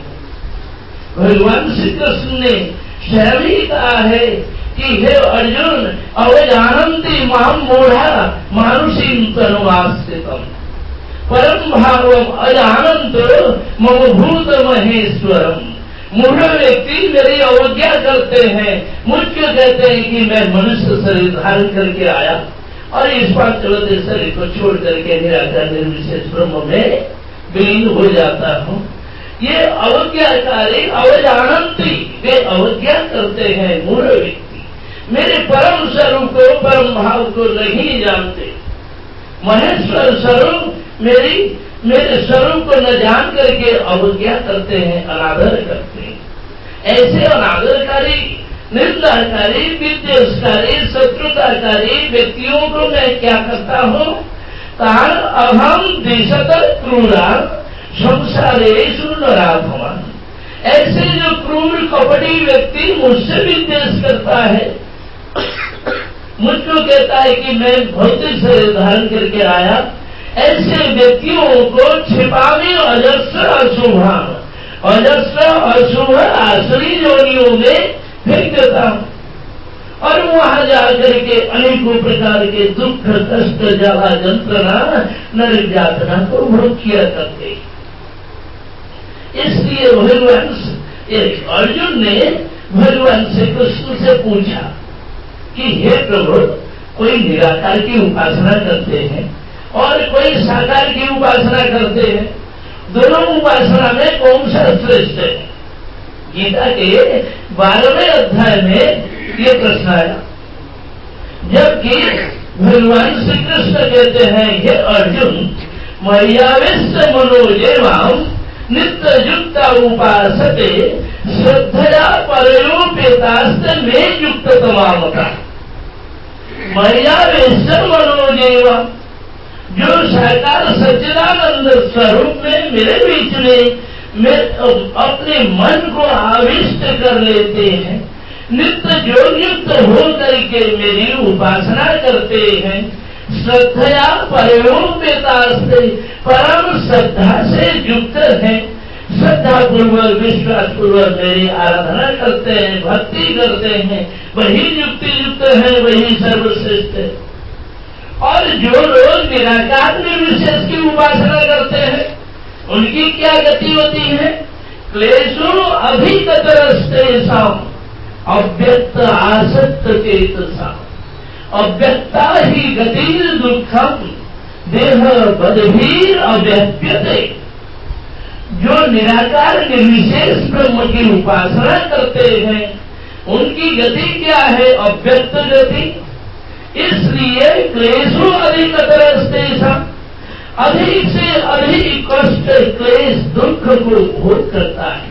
भगवान श्री कृष्ण ने स्वयं ही कहा है कि हे अर्जुन अवजानन्ति माम मूढ़ा मानुषीं तनुमाश्रितम् परम भावम अजानन्त मम भूत महेश्वरम। मूढ़ व्यक्ति मेरी अवज्ञा करते हैं, मुझको कहते हैं कि मैं मनुष्य शरीर धारण करके आया और इस पांचभौतिक शरीर को छोड़ करके निराकार निर्विशेष ब्रह्म में विलीन हो जाता हूँ। ये अवज्ञाकारी अवजानन्ति वे अवज्ञा करते हैं मूढ़ व्यक्ति, मेरे परम स्वरूप को परम भाव को नहीं जानते। महेश्वर स्वरूप मेरी मेरे स्वरूप को न जान करके अवज्ञा करते हैं, अनादर करते हैं। ऐसे अनादरकारी निंदाकारी विद्वेषकारी शत्रुताकारी व्यक्तियों को मैं क्या करता हूँ? तान अहम द्विशत क्रूरा संसारे सुनराधमान। ऐसे जो क्रूर कपटी व्यक्ति मुझसे भी द्वेष करता है, मुझको कहता है कि मैं भौतिक शरीर धारण करके आया, ऐसे व्यक्तियों को छिपावे अजस्र अशुभ अजस्र अशुभ आसुरी योनियों में फेंक देता हूं और वहां जाकर के अनेकों प्रकार के दुख कष्ट ज्यादा यंत्रणा नरक यातना को भोग किया करते। इसलिए भगवान अर्जुन ने भगवान श्री कृष्ण से पूछा कि हे प्रभु, कोई निराकार की उपासना करते हैं और कोई साकार की उपासना करते हैं, दोनों उपासना में कौन सा श्रेष्ठ है? गीता के बारहवें अध्याय में ये प्रश्न आया, जबकि भगवान श्री कृष्ण कहते हैं हे अर्जुन, मय्यावेश्य मनोजेवाम नित्य युक्ता उपासते श्रद्धया परयोपेतास्ते में युक्त तमामता। मय्यावेश्य मनोजेवा, जो साकार सच्चिदानंद स्वरूप में मेरे बीच में में अपने मन को आविष्ट कर लेते हैं, नित्य योग युक्त हो करके मेरी उपासना करते हैं, श्रद्धया परयोपेता से परम श्रद्धा से युक्त है, श्रद्धा पूर्वक विश्वास पूर्वक मेरी आराधना करते हैं, भक्ति करते हैं, वही युक्ति युक्त है, वही सर्वश्रेष्ठ है। और जो लोग निराकार निर्विशेष की उपासना करते हैं, उनकी क्या गति होती है? क्लेशो अधिकतरस्तेषाम् अव्यक्त आसक्त चेतसा अव्यक्ता ही गतिर दुखम देह बदभीर अव्यप्यते। जो निराकार निर्विशेष ब्रह्म की उपासना करते हैं, उनकी गति क्या है? अव्यक्त गति। इसलिए क्लेशो अधिकतरस्तेषाम्, अधिक से अधिक कष्ट क्लेश दुख को भोग करता है।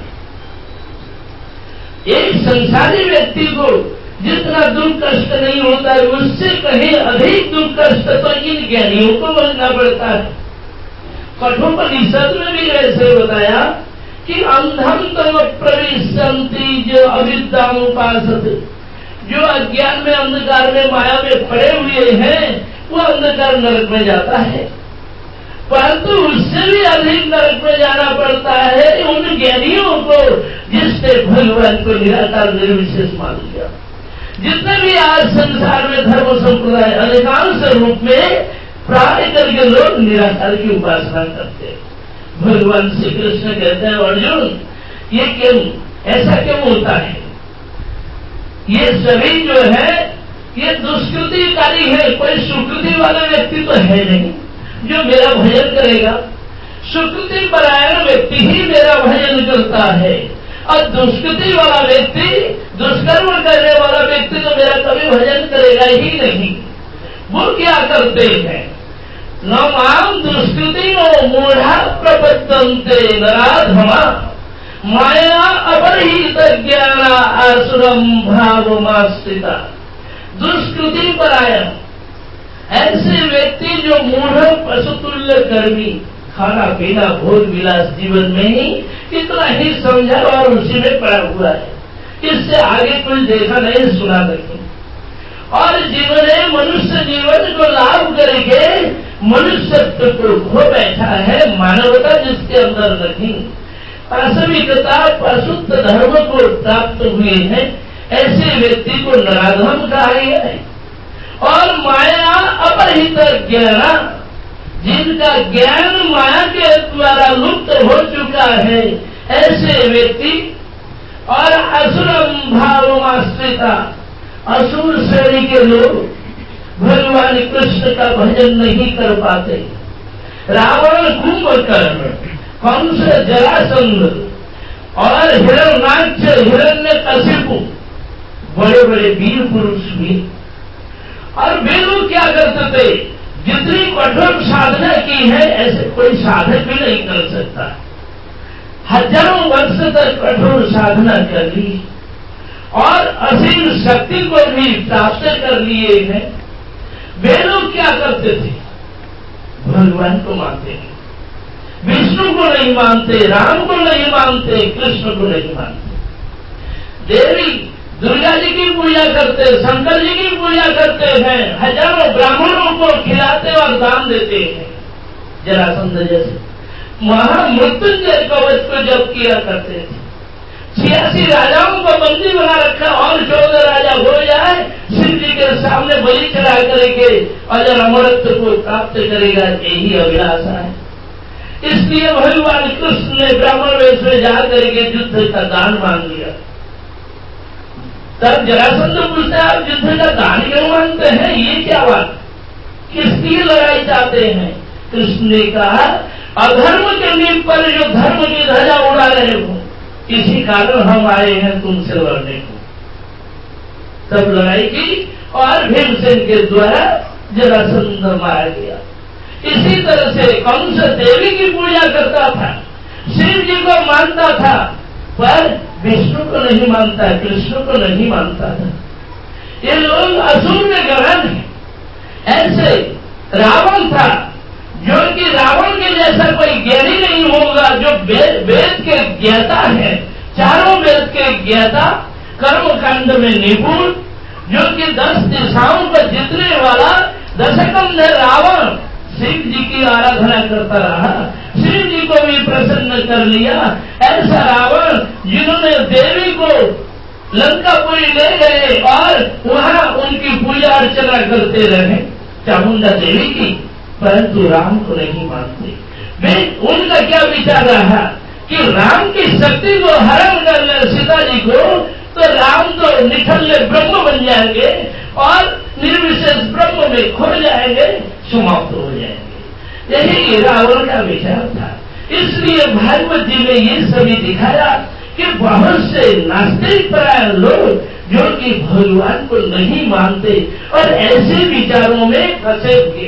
एक संसारी व्यक्ति को जितना दुख कष्ट नहीं होता है, उससे कहीं अधिक दुख कष्ट तो इन ज्ञानियों को भोगना पड़ता है। कठोपनिषद में भी ऐसे बताया कि अंधम तम प्रविशन्ति जो अविद्याम उपासते, जो अज्ञान में अंधकार में माया में पड़े हुए हैं, वो अंधकार नरक में जाता है। परंतु उससे भी अधिक नरक में जाना पड़ता है उन ज्ञानियों को जिसने भगवान को निराकार निर्विशेष मान लिया। जितने भी आज संसार में धर्म संप्रदाय अधिकांश रूप में प्राय करके लोग निराकार की उपासना करते हैं। भगवान श्री कृष्ण कहते हैं अर्जुन, ये क्यों ऐसा क्यों होता है? ये सभी जो है ये दुष्कृतिकारी है, कोई सुकृति वाला व्यक्ति तो है नहीं जो मेरा भजन करेगा। सुकृति परायण व्यक्ति ही मेरा भजन करता है और दुष्कृति वाला व्यक्ति, दुष्कर्म करने वाला व्यक्ति तो मेरा कभी भजन करेगा ही नहीं। वो क्या करते हैं? न माम दुष्कृति नो मूढ़ा प्रपद्यन्ते नराधमा माया अपरहित ज्ञाना आसुरम भावमाश्रिता। दुष्कृति परायण ऐसे व्यक्ति जो मूढ़ पशुतुल्य कर्मी, खाना पीना भोग विलास जीवन में ही कितना ही समझा और उसी में पड़ा हुआ है, इससे आगे कुछ देखा नहीं सुना नहीं। और जीवन है मनुष्य जीवन को लाभ करके मनुष्यत्व को खो बैठा है, मानवता जिसके अंदर नहीं, पाशविकता पशुत्व धर्म को प्राप्त हुए हैं, ऐसे व्यक्ति को नराधम कहा गया है। और माया अपरहित ज्ञान, जिनका ज्ञान माया के द्वारा लुप्त हो चुका है, ऐसे व्यक्ति। और असुरम भावमाश्रिता, असुर श्रेणी के लोग भगवान कृष्ण का भजन नहीं कर पाते। रावण, कुंभकर्ण, कंस, जरासंध और हिरण्याक्ष, हिरण्यकशिपु बड़े बड़े वीर पुरुष भी। और वे लोग क्या करते थे? जितनी कठोर साधना की है ऐसे कोई साधक भी नहीं कर सकता। हजारों वर्ष तक कठोर साधना कर ली और असीम शक्ति को भी प्राप्त कर लिए हैं। वे लोग क्या करते थे? भगवान को मानते हैं। विष्णु को नहीं मानते, राम को नहीं मानते, कृष्ण को नहीं मानते। देवी दुर्गा जी की पूजा करते, शंकर जी की पूजा करते हैं, हजारों ब्राह्मणों को खिलाते और दान देते हैं। जरासंध जैसे महामृत्युंजय कवच को जप किया करते थे। छियासी राजाओं को बंदी बना रखा और चौदह राजा हो जाए, शिव जी के सामने बलि चढ़ा करके अजर अमरत्व को प्राप्त करेगा, यही अभिलाषा है। इसलिए भगवान कृष्ण ने ब्राह्मण वेश में जाकर के युद्ध का दान मांग लिया। तब जरासंध पूछता है, आप युद्ध का दान क्यों मांगते हैं? ये क्या बात, किसकी लड़ाई चाहते हैं? कृष्ण ने कहा, अधर्म के नींव पर जो धर्म की ध्वजा उड़ा रहे हो, इसी कारण हम आए हैं तुमसे लड़ने को। तब लड़ाई की और भीमसेन के द्वारा जरासंध मारा गया। इसी तरह से कंस देवी की पूजा करता था, शिव जी को मानता था, पर विष्णु को नहीं मानता, कृष्ण को नहीं मानता था। ये लोग असुर में ग्रहण है। ऐसे रावण था, जो कि रावण के जैसा कोई ज्ञानी नहीं होगा, जो वेद के ज्ञाता है, चारों वेद के ज्ञाता, कर्म कांड में निपुण, जो कि दस दिशाओं पर जीतने वाला दशकंध रावण शिव जी की आराधना करता रहा, शिव जी को भी प्रसन्न कर लिया। ऐसा रावण जिन्होंने देवी को लंकापुरी ले गए और वहां उनकी पूजा अर्चना करते रहे, चामुंडा देवी की, परंतु राम को नहीं मानते। वे उनका क्या विचार रहा कि राम की शक्ति को हरण कर ले सीता जी को, तो राम तो निठल्ले ब्रह्म बन जाएंगे और निर्विशेष ब्रह्म में खो जाएंगे, समाप्त हो जाएंगे। यही रावण का विचार था। इसलिए भागवत जी ने ये सभी दिखाया कि बहुत से नास्तिक परायण लोग जो कि भगवान को नहीं मानते और ऐसे विचारों में फंसे हुए,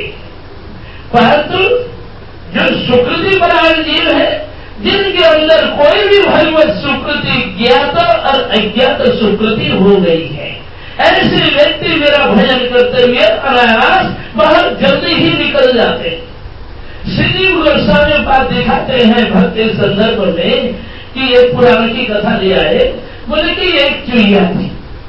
परंतु जो सुकृति परायण जीव है, जिनके अंदर कोई भी भगवत सुकृति ज्ञात और अज्ञात सुकृति हो गई है, ऐसे व्यक्ति मेरा भजन करते हुए अनायास बहुत जल्दी ही निकल जाते हैं। श्रीजीव गोस्वामी बात दिखाते हैं भक्ति संदर्भ में कि एक पुराण की कथा ले आए। बोले कि एक चुईया थी,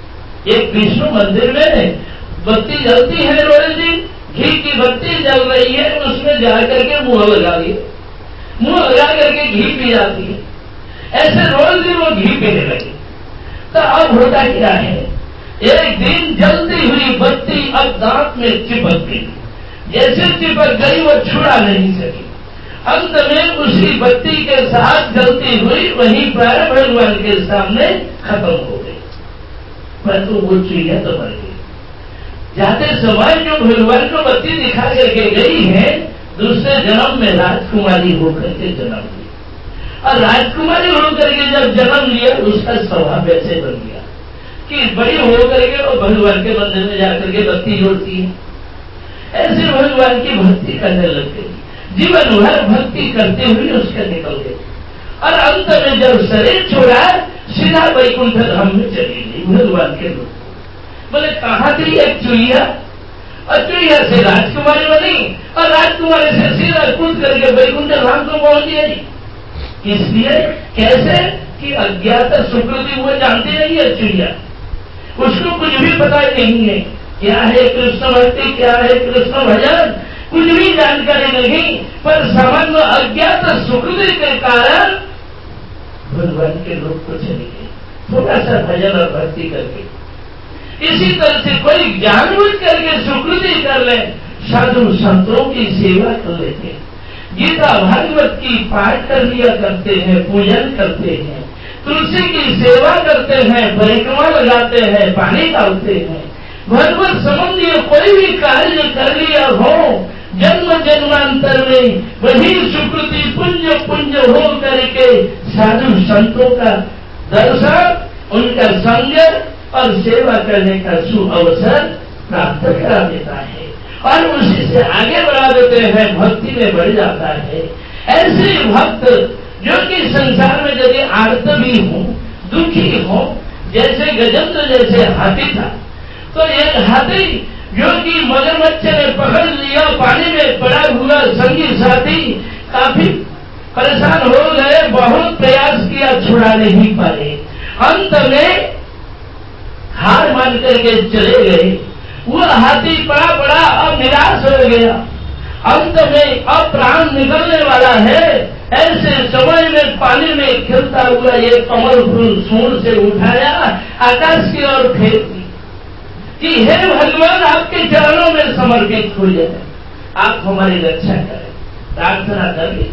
एक विष्णु मंदिर में बत्ती जलती है, रोज दिन घी की बत्ती जल रही है, उसमें जाकर के मुंह लगा लिया, मुंह लगा करके घी पी जाती है। ऐसे रोज दिन वो घी पीने लगे। तो अब होता क्या है, एक दिन जलती हुई बत्ती अब दांत में चिपक गई। जैसे चिपक गई वो छुड़ा नहीं सकी। अंत में उसी बत्ती के साथ जलती हुई वहीं पर भगवान के सामने खत्म हो गई। परंतु वो चुईया तो मर गई। जाते समय जो भगवान को बत्ती दिखा करके गई है, दूसरे जन्म में राजकुमारी होकर के जन्म लिया। और राजकुमारी होकर के जब जन्म लिया, उसका स्वभाव ऐसे बन गया कि बड़ी होकर के वो भगवान के मंदिर में जाकर के बत्ती जोड़ती है। ऐसे भगवान की भक्ति करने लग गई, जीवन भर भक्ति करते हुए उसका निकल गई। और अंत में जब शरीर छोड़ा, सीधा वैकुंठ धाम में चली गई भगवान के लोग। बोले कहाँ थी एक चुईया, और चुईया से राजकुमारी बनी, और राजकुमारी से सीधा कूद करके वैकुंठ धाम को पहुंच गई। इसलिए कैसे कि अज्ञात सुकृति वो जानती नहीं है चुईया, उसको कुछ भी पता नहीं है क्या है कृष्ण भक्ति, क्या है कृष्ण भजन, कुछ भी जानकारी नहीं। पर सामान्य अज्ञात सुकृति के कारण भगवान के लोग को चले गए, थोड़ा सा भजन और भक्ति करके। इसी तरह से कोई जानबूझ करके सुकृति कर ले, साधु संतों की सेवा कर लेते हैं, गीता भागवत की पाठ कर लिया करते हैं, पूजन करते हैं, तुलसी की सेवा करते हैं, परिक्रमा लगाते हैं, पानी डालते हैं, भगवत संबंधी कोई भी कार्य कर लिया हो, जन्म जन्मांतर में वही सुकृति पुंज पुंज हो करके साधु संतों का दर्शन, उनका संग और सेवा करने का सुअवसर प्राप्त करा देता है और उसी से आगे बढ़ा देते हैं, भक्ति में बढ़ जाता है। ऐसे भक्त जो कि संसार में यदि आर्त भी हो, दुखी हो, जैसे गजेंद्र जैसे हाथी था, तो एक हाथी जो कि मगरमच्छ ने पकड़ लिया, पानी में पड़ा हुआ संगी साथी काफी परेशान हो गए, बहुत प्रयास किया, छुड़ा नहीं पाए। अंत में हार मान करके चले गए। वह हाथी पड़ा पड़ा अब निराश हो गया। अंत में अब प्राण निकलने वाला है। ऐसे समय में पानी में खिलता हुआ ये कमल फूल सूंड से उठाया, आकाश की ओर फेंक दी कि हे भगवान, आपके चरणों में समर्पित हो जाए, आप हमारी रक्षा करें। प्रार्थना करें।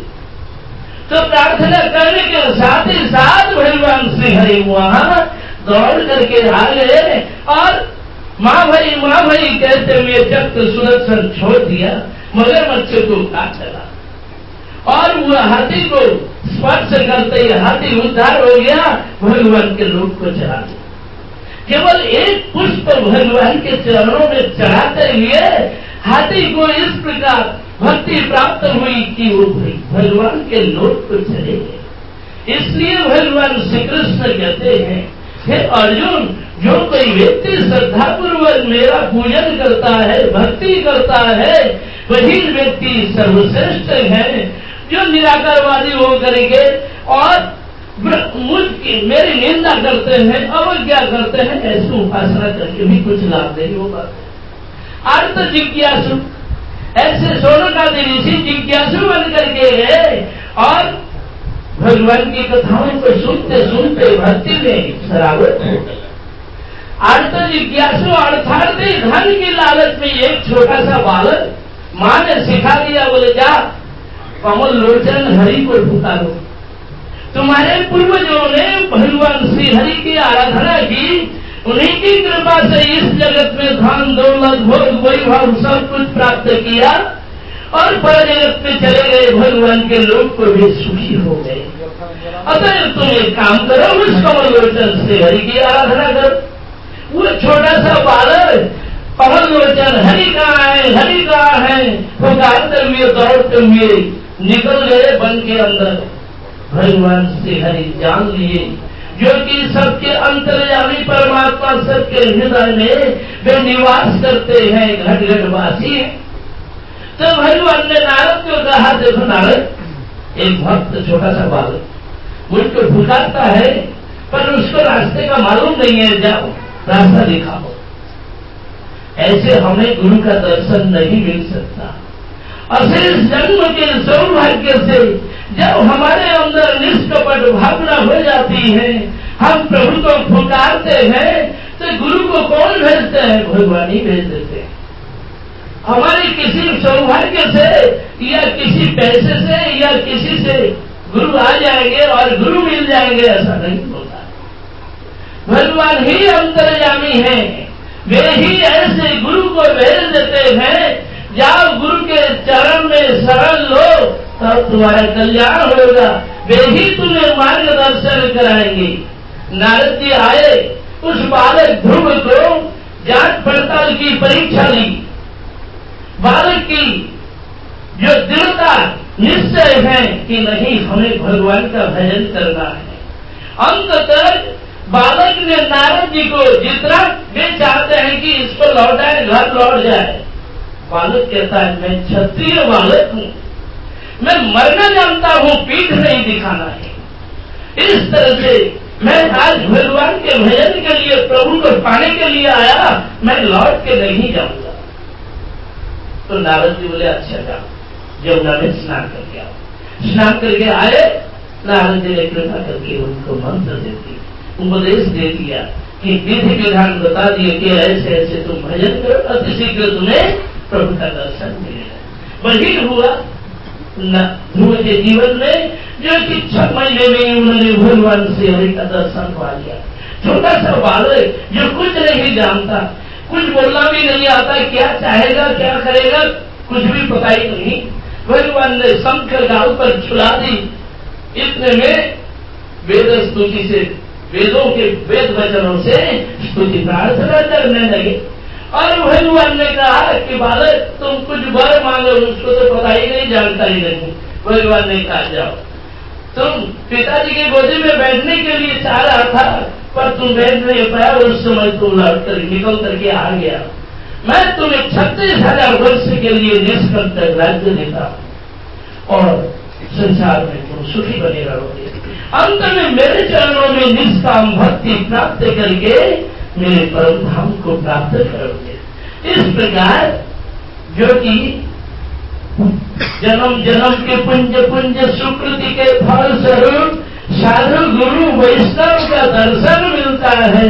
तो प्रार्थना करने के साथ ही साथ भगवान श्री हरि वहां दौड़ करके आ गए और माँ भाई माँ भाई कहते हुए चक्र सुदर्शन छोड़ दिया, मगरमच्छ को काट डाला और वह हाथी को स्पर्श करते ही हाथी उद्धार हो गया, भगवान के लोक को चढ़ा दिया। केवल एक पुष्प भगवान के चरणों में चढ़ाते हुए हाथी को इस प्रकार भक्ति प्राप्त हुई कि वो भगवान के लोक को चले गए। इसलिए भगवान श्री कृष्ण कहते हैं, हे अर्जुन, जो कोई व्यक्ति श्रद्धा पूर्वक मेरा पूजन करता है, भक्ति करता है, वही व्यक्ति सर्वश्रेष्ठ है। जो निराकारवादी हो करके और मुझ की मेरी निंदा करते हैं, अवज्ञा करते हैं, ऐसी उपासना करके भी कुछ लाभ नहीं होगा। अर्थ जिज्ञासु, ऐसे सोने का ऋषि जिज्ञासु बन करके गए और भगवान की कथाओं को सुनते सुनते भक्ति में शराबत हो गई। अर्थ जिज्ञासु अर्थात धन की लालच में एक छोटा सा बालक माँ ने सिखा दिया, बोले जा कमल लोचन हरि को पुकारो। तुम्हारे पूर्वजों ने भगवान श्री हरि की आराधना की, उन्हीं की कृपा से इस जगत में धन दौलत भोग वैभव सब कुछ प्राप्त किया और पर जगत में चले गए, भगवान के लोग को भी सुखी हो गए। अतः तुम एक काम करो, उस कमल लोचन श्री हरि की आराधना करो। वो छोटा सा बालक कमल लोचन हरि कहाँ है, हरि कहाँ है पुकारते हुए दौड़ते हुए निकल गए वन के अंदर। भगवान श्री हरि जान लिए जो कि सबके अंतर्यामी परमात्मा सबके हृदय में वे निवास करते हैं, घट घट वासी है। तो भगवान ने नारद को कहा, देखो नारद, एक भक्त छोटा सा बालक मुझको पुकारता है पर उसको रास्ते का मालूम नहीं है, जाओ रास्ता दिखाओ। ऐसे हमें गुरु का दर्शन नहीं मिल सकता। अशेष जन्म के सौभाग्य से जब हमारे अंदर निष्कपट भावना हो जाती है, हम प्रभु को पुकारते हैं, तो गुरु को कौन भेजते हैं? भगवान ही भेज देते हैं। हमारे किसी सौभाग्य से या किसी पैसे से या किसी से गुरु आ जाएंगे और गुरु मिल जाएंगे, ऐसा नहीं होता। भगवान ही अंतर्यामी है, वे ही ऐसे गुरु को भेज देते हैं, जाओ गुरु के चरण में शरण लो तब तुम्हारा कल्याण होगा, वे ही तुम्हें मार्गदर्शन कराएंगे। नारद जी आए, उस बालक ध्रुव को जांच पड़ताल की परीक्षा ली। बालक की जो दृढ़ता निश्चय है कि नहीं हमें भगवान का भजन करना है। अंत तक बालक ने नारद जी को जितना वे चाहते हैं कि इसको लौटाए, घर लौट जाए, बालक कहता है मैं क्षत्रिय बालक हूँ, मैं मरना जानता हूँ, पीठ नहीं दिखाना है। इस तरह से मैं आज भगवान के भजन के लिए, प्रभु को पाने के लिए आया, मैं लौट के नहीं जाऊंगा। तो नारद जी बोले अच्छा जाओ, यमुना में स्नान करके आओ। स्नान करके आए, नारद जी ने कृपा करके उनको मंत्र दे दिया, उपदेश दे दिया कि विधि विधान बता दिए कि ऐसे ऐसे तुम भजन करो, अति शीघ्र तुम्हें प्रभु का दर्शन मिलेगा। वही हुआ ध्रुव के जीवन में, जो कि छह महीने में ही उन्होंने भगवान श्री हरि का दर्शन पा लिया। छोटा सा बालक जो कुछ नहीं जानता, कुछ बोलना भी नहीं आता, क्या चाहेगा क्या करेगा कुछ भी पता ही नहीं, भगवान ने शंख गाल पर छुला दी। इतने में वेद स्तुति से, वेदों के वेद वचनों से स्तुति प्रार्थना करने लगे और भगवान ने कहा कि बालक तुम कुछ वर मांगो, उसको तो पता ही नहीं, जानकारी नहीं। भगवान ने कहा जाओ, तुम पिताजी की गोदी में बैठने के लिए चाह रहा था पर तुम बैठ नहीं पाया, उस समय तुम लौट कर निकल करके आ गया। मैं तुम्हें छत्तीस हजार वर्ष के लिए निष्कंटक राज्य देता हूँ और संसार में तुम सुखी बने रहोगे। अंत में मेरे चरणों में निष्काम भक्ति प्राप्त करके मेरे परम धाम को प्राप्त करोगे। इस प्रकार जो कि जन्म जन्म के पुंज पुंज सुकृति के फल स्वरूप साधु गुरु वैष्णव का दर्शन मिलता है।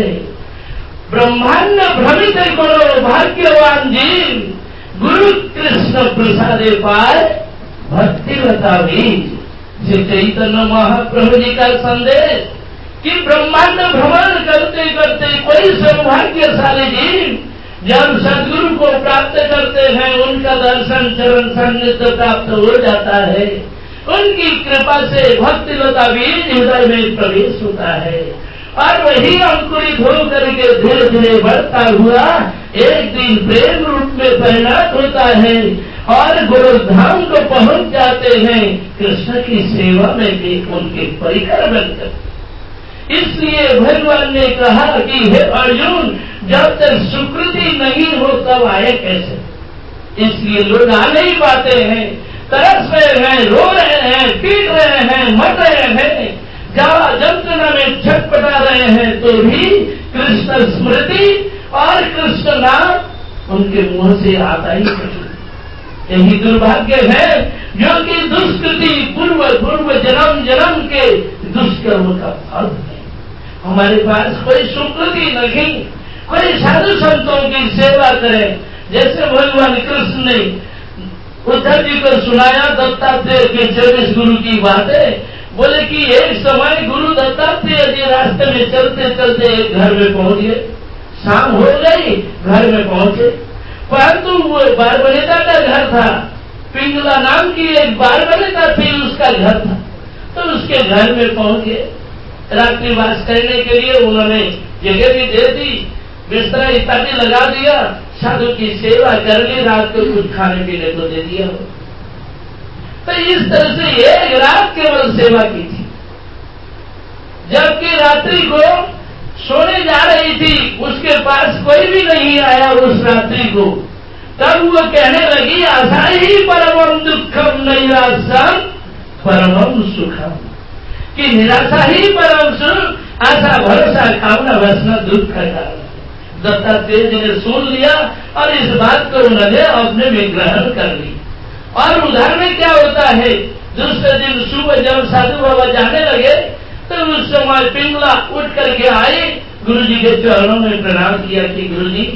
ब्रह्मांड भ्रमित करो भाग्यवान जीव, गुरु कृष्ण प्रसादे पाए भक्ति लता बीज। श्री चैतन्य महाप्रभु जी का संदेश कि ब्रह्मांड भ्रमण करते करते कोई सौभाग्यशाली जीव जब सदगुरु को प्राप्त करते हैं, उनका दर्शन चरण सान्निध्य प्राप्त हो जाता है, उनकी कृपा से भक्ति लता बीज हृदय में प्रवेश होता है और वही अंकुरित हो करके धीरे धीरे बढ़ता हुआ एक दिन प्रेम रूप में परिणत होता है और गोरखधाम को पहुंच जाते हैं कृष्ण की सेवा में भी उनके परिकर बनकर। इसलिए भगवान ने कहा कि हे अर्जुन, जब तक सुकृति नहीं हो तब आए कैसे। इसलिए लोग आ नहीं पाते हैं, तरस रहे हैं, रो रहे हैं, पीट रहे हैं, मर रहे हैं, जहाँ जंत्रणा में छटपटा रहे हैं, तो भी कृष्ण स्मृति और कृष्ण नाम उनके मुंह से आता ही नहीं। यही दुर्भाग्य है जो कि दुष्कृति पूर्व पूर्व जन्म जन्म के दुष्कर्म का फल है। हमारे पास कोई सुकृति नहीं, कोई साधु संतों की सेवा करें। जैसे भगवान कृष्ण ने उद्धव जी को सुनाया दत्तात्रेय के चौबीस गुरु की बातें, बोले कि एक समय गुरु दत्तात्रेय जी रास्ते में चलते चलते एक घर में पहुंच गए। शाम हो गई, घर में पहुंचे, परंतु वो बारबनिता का घर था। पिंगला नाम की एक बारबनिता थी, उसका घर था। तो उसके घर में पहुंच गए। रात्रिवास करने के लिए उन्होंने जगह भी दे दी, बिस्तरा इत्यादि लगा दिया, साधु की सेवा कर ली, रात को कुछ खाने पीने को दे दिया। तो इस तरह से एक रात केवल सेवा की थी। जबकि रात्रि को सोने जा रही थी, उसके पास कोई भी नहीं आया उस रात्रि को। तब वो कहने लगी, आशा ही परमम दुखम नैराश्यम परमम सुखम, कि निराशा ही परम सुख, आशा भरोसा कामना वासना दुख का कारण। दत्तात्रेय जी ने सुन लिया और इस बात को उन्होंने अपने में ग्रहण कर ली। और उधर में क्या होता है, दूसरे दिन सुबह जब साधु बाबा जाने लगे तो उस समय पिंगला उठ करके आए, गुरु जी के चरणों में प्रणाम किया कि गुरु जी,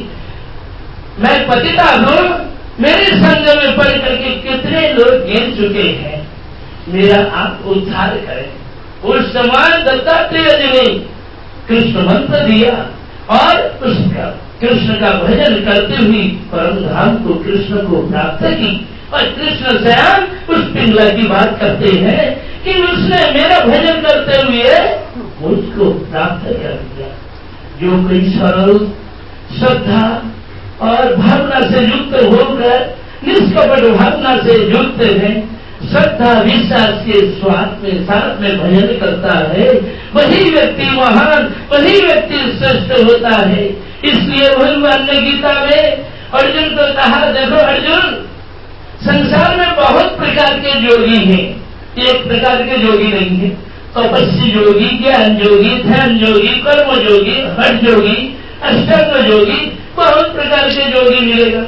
मैं पतिता हूँ, मेरे संग में पढ़ करके कितने लोग गिर चुके हैं, मेरा आप उद्धार करें। उस समय दत्तात्रेय जी ने कृष्ण मंत्र दिया और उसका कृष्ण का भजन करते हुए परम धाम को कृष्ण को प्राप्त की। और कृष्ण स्वयं उस पिंगला की बात करते हैं कि उसने मेरा भजन करते हुए मुझको प्राप्त कर दिया। जो कोई सरल श्रद्धा और भावना से युक्त होकर निष्कपट भावना से युक्त है, श्रद्धा विश्वास के स्वाद में साथ में भजन करता है, वही व्यक्ति महान, वही व्यक्ति श्रेष्ठ होता है। इसलिए भगवान ने गीता में अर्जुन को कहा, देखो अर्जुन, संसार में बहुत प्रकार के योगी हैं, एक प्रकार के योगी नहीं है। तपस्वी योगी, ज्ञान योगी, ध्यान योगी, कर्म योगी, हठ योगी, अष्टांग योगी, बहुत प्रकार के योगी मिलेगा।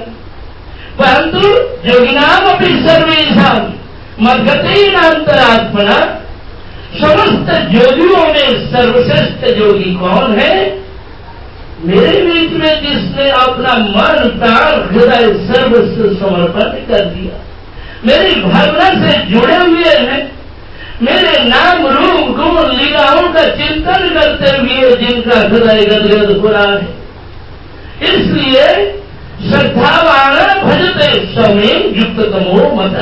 परंतु योगी नाम अपनी सर्वेशाम मद्गतेनांतरात्मना, समस्त योगियों में सर्वश्रेष्ठ योगी कौन है? मेरे बीच में जिसने अपना मन प्राण हृदय सर्वस्व समर्पण कर दिया, मेरी भावना से जुड़े हुए हैं, मेरे नाम रूप गुण लीलाओं का चिंतन करते हुए जिनका हृदय गदगद हो रहा है। इसलिए श्रद्धावान भजते स्वमें युक्त तमो मत,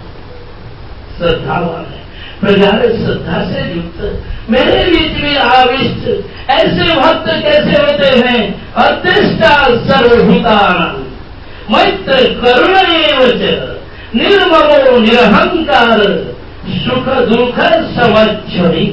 श्रद्धावान है, प्रगाढ़ श्रद्धा से युक्त, मेरे बीच में आविष्ट ऐसे भक्त कैसे होते हैं? अतिष्ठा सर्वभूतानां मैत्र करुण एवं निर्ममो निरहंकार सुख दुख समच्छनी।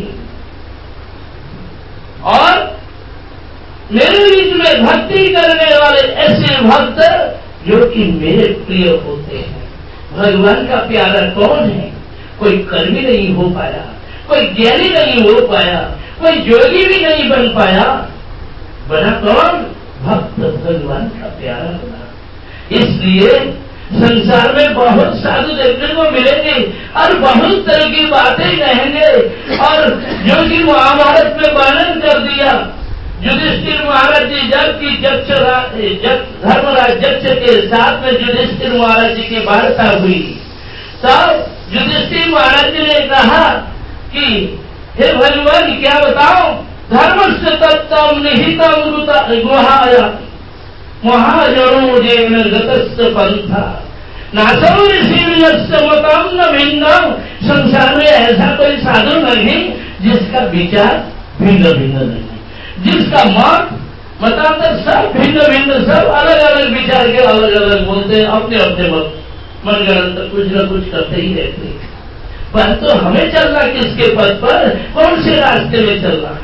और मेरे बीच में भक्ति करने वाले ऐसे भक्त जो कि मेरे प्रिय होते हैं। भगवान का प्यारा कौन है? कोई कर्मी नहीं हो पाया, कोई ज्ञानी नहीं हो पाया, कोई योगी भी नहीं बन पाया। बना कौन? भक्त भगवान का प्यारा बना। इसलिए संसार में बहुत साधु देखने को मिलेंगे और बहुत तरह की बातें कहेंगे। और जो कि महाभारत में वर्णन कर दिया, युधिष्ठिर महाराज जी जब की जक्ष धर्मराज जक्ष के साथ में युधिष्ठिर महाराज जी की वार्ता हुई, तब युधिष्ठिर महाराज जी ने कहा कि हे भगवान, क्या बताओ, धर्म से तत्व निहितम गुहाया महाजनो जेन गतस्थ पंथा नासौ ऋषि मतम न भिन्नम। संसार में ऐसा कोई साधु नहीं जिसका विचार भिन्न भिन्न नहीं, जिसका मत मतांतर सब भिन्न भिन्न, सब अलग अलग विचार के अलग अलग बोलते हैं, अपने अपने मत मनगढ़ंत कुछ न कुछ करते ही रहते हैं। परंतु तो हमें चलना किसके पद पर, कौन से रास्ते में चलना?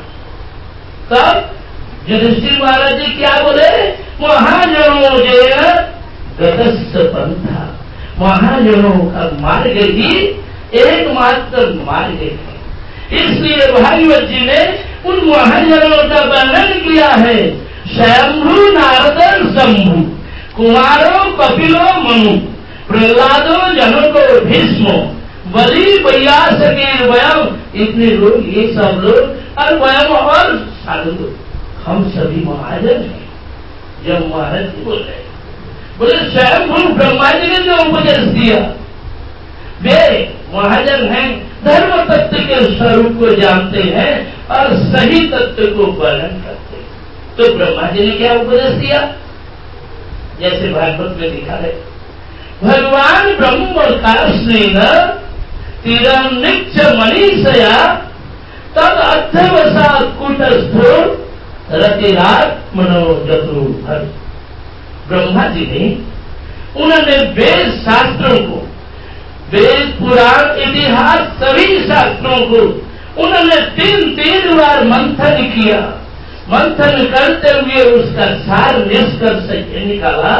तब युधिष्ठिर महाराज जी क्या बोले? महाजनों जय गतस्थ पंथा, महाजनों का मार्ग ही एकमात्र मार्ग है। इसलिए भागवत जी ने उन महाजनों का वर्णन किया है। स्वयंभू नारद शंभु, कुमारो कपिलो मनु, प्रहलादो जनको भीष्मो, बलि व्यास के वयम, इतने लोग, ये सब लोग और वयम और साधु लोग, हम सभी महाजन हैं। जब महाराज जी बोल रहे बोले स्वयं ब्रह्मा जी ने जो उपदेश दिया, वे महाजन हैं, धर्म तत्व के स्वरूप को जानते हैं और सही तत्व को वर्णन करते हैं। तो ब्रह्मा जी ने क्या उपदेश दिया? जैसे भागवत में लिखा है, भगवान ब्रह्म कार्ष्णेन तिरन्निक्ष मनीषया तद अध्यवसात कूटस्थो रतिरात्मनो जतु भर। ब्रह्मा जी ने उन्होंने वेद शास्त्रों को, वेद पुराण इतिहास सभी शास्त्रों को उन्होंने तीन तीन बार मंथन किया। मंथन करते हुए उसका सार निष्कर्ष ये निकाला,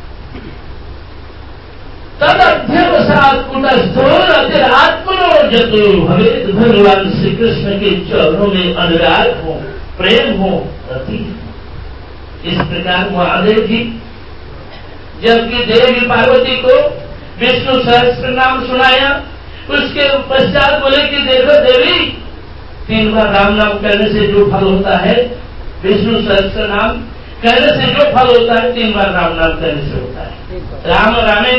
तद अध्यवसात कुटस्थो रतिरात्मनो जतु भवेत्। भगवान श्री कृष्ण के चरणों में अनुराग हो, प्रेम हो, रति। इस प्रकार महादेव जी जबकि देवी पार्वती को विष्णु सहस्त्र नाम सुनाया, उसके पश्चात बोले कि देखो देवी, तीन बार राम नाम कहने से जो फल होता है, विष्णु सहस्त्र नाम कहने से जो फल होता है, तीन बार राम नाम कहने से होता है। राम रामे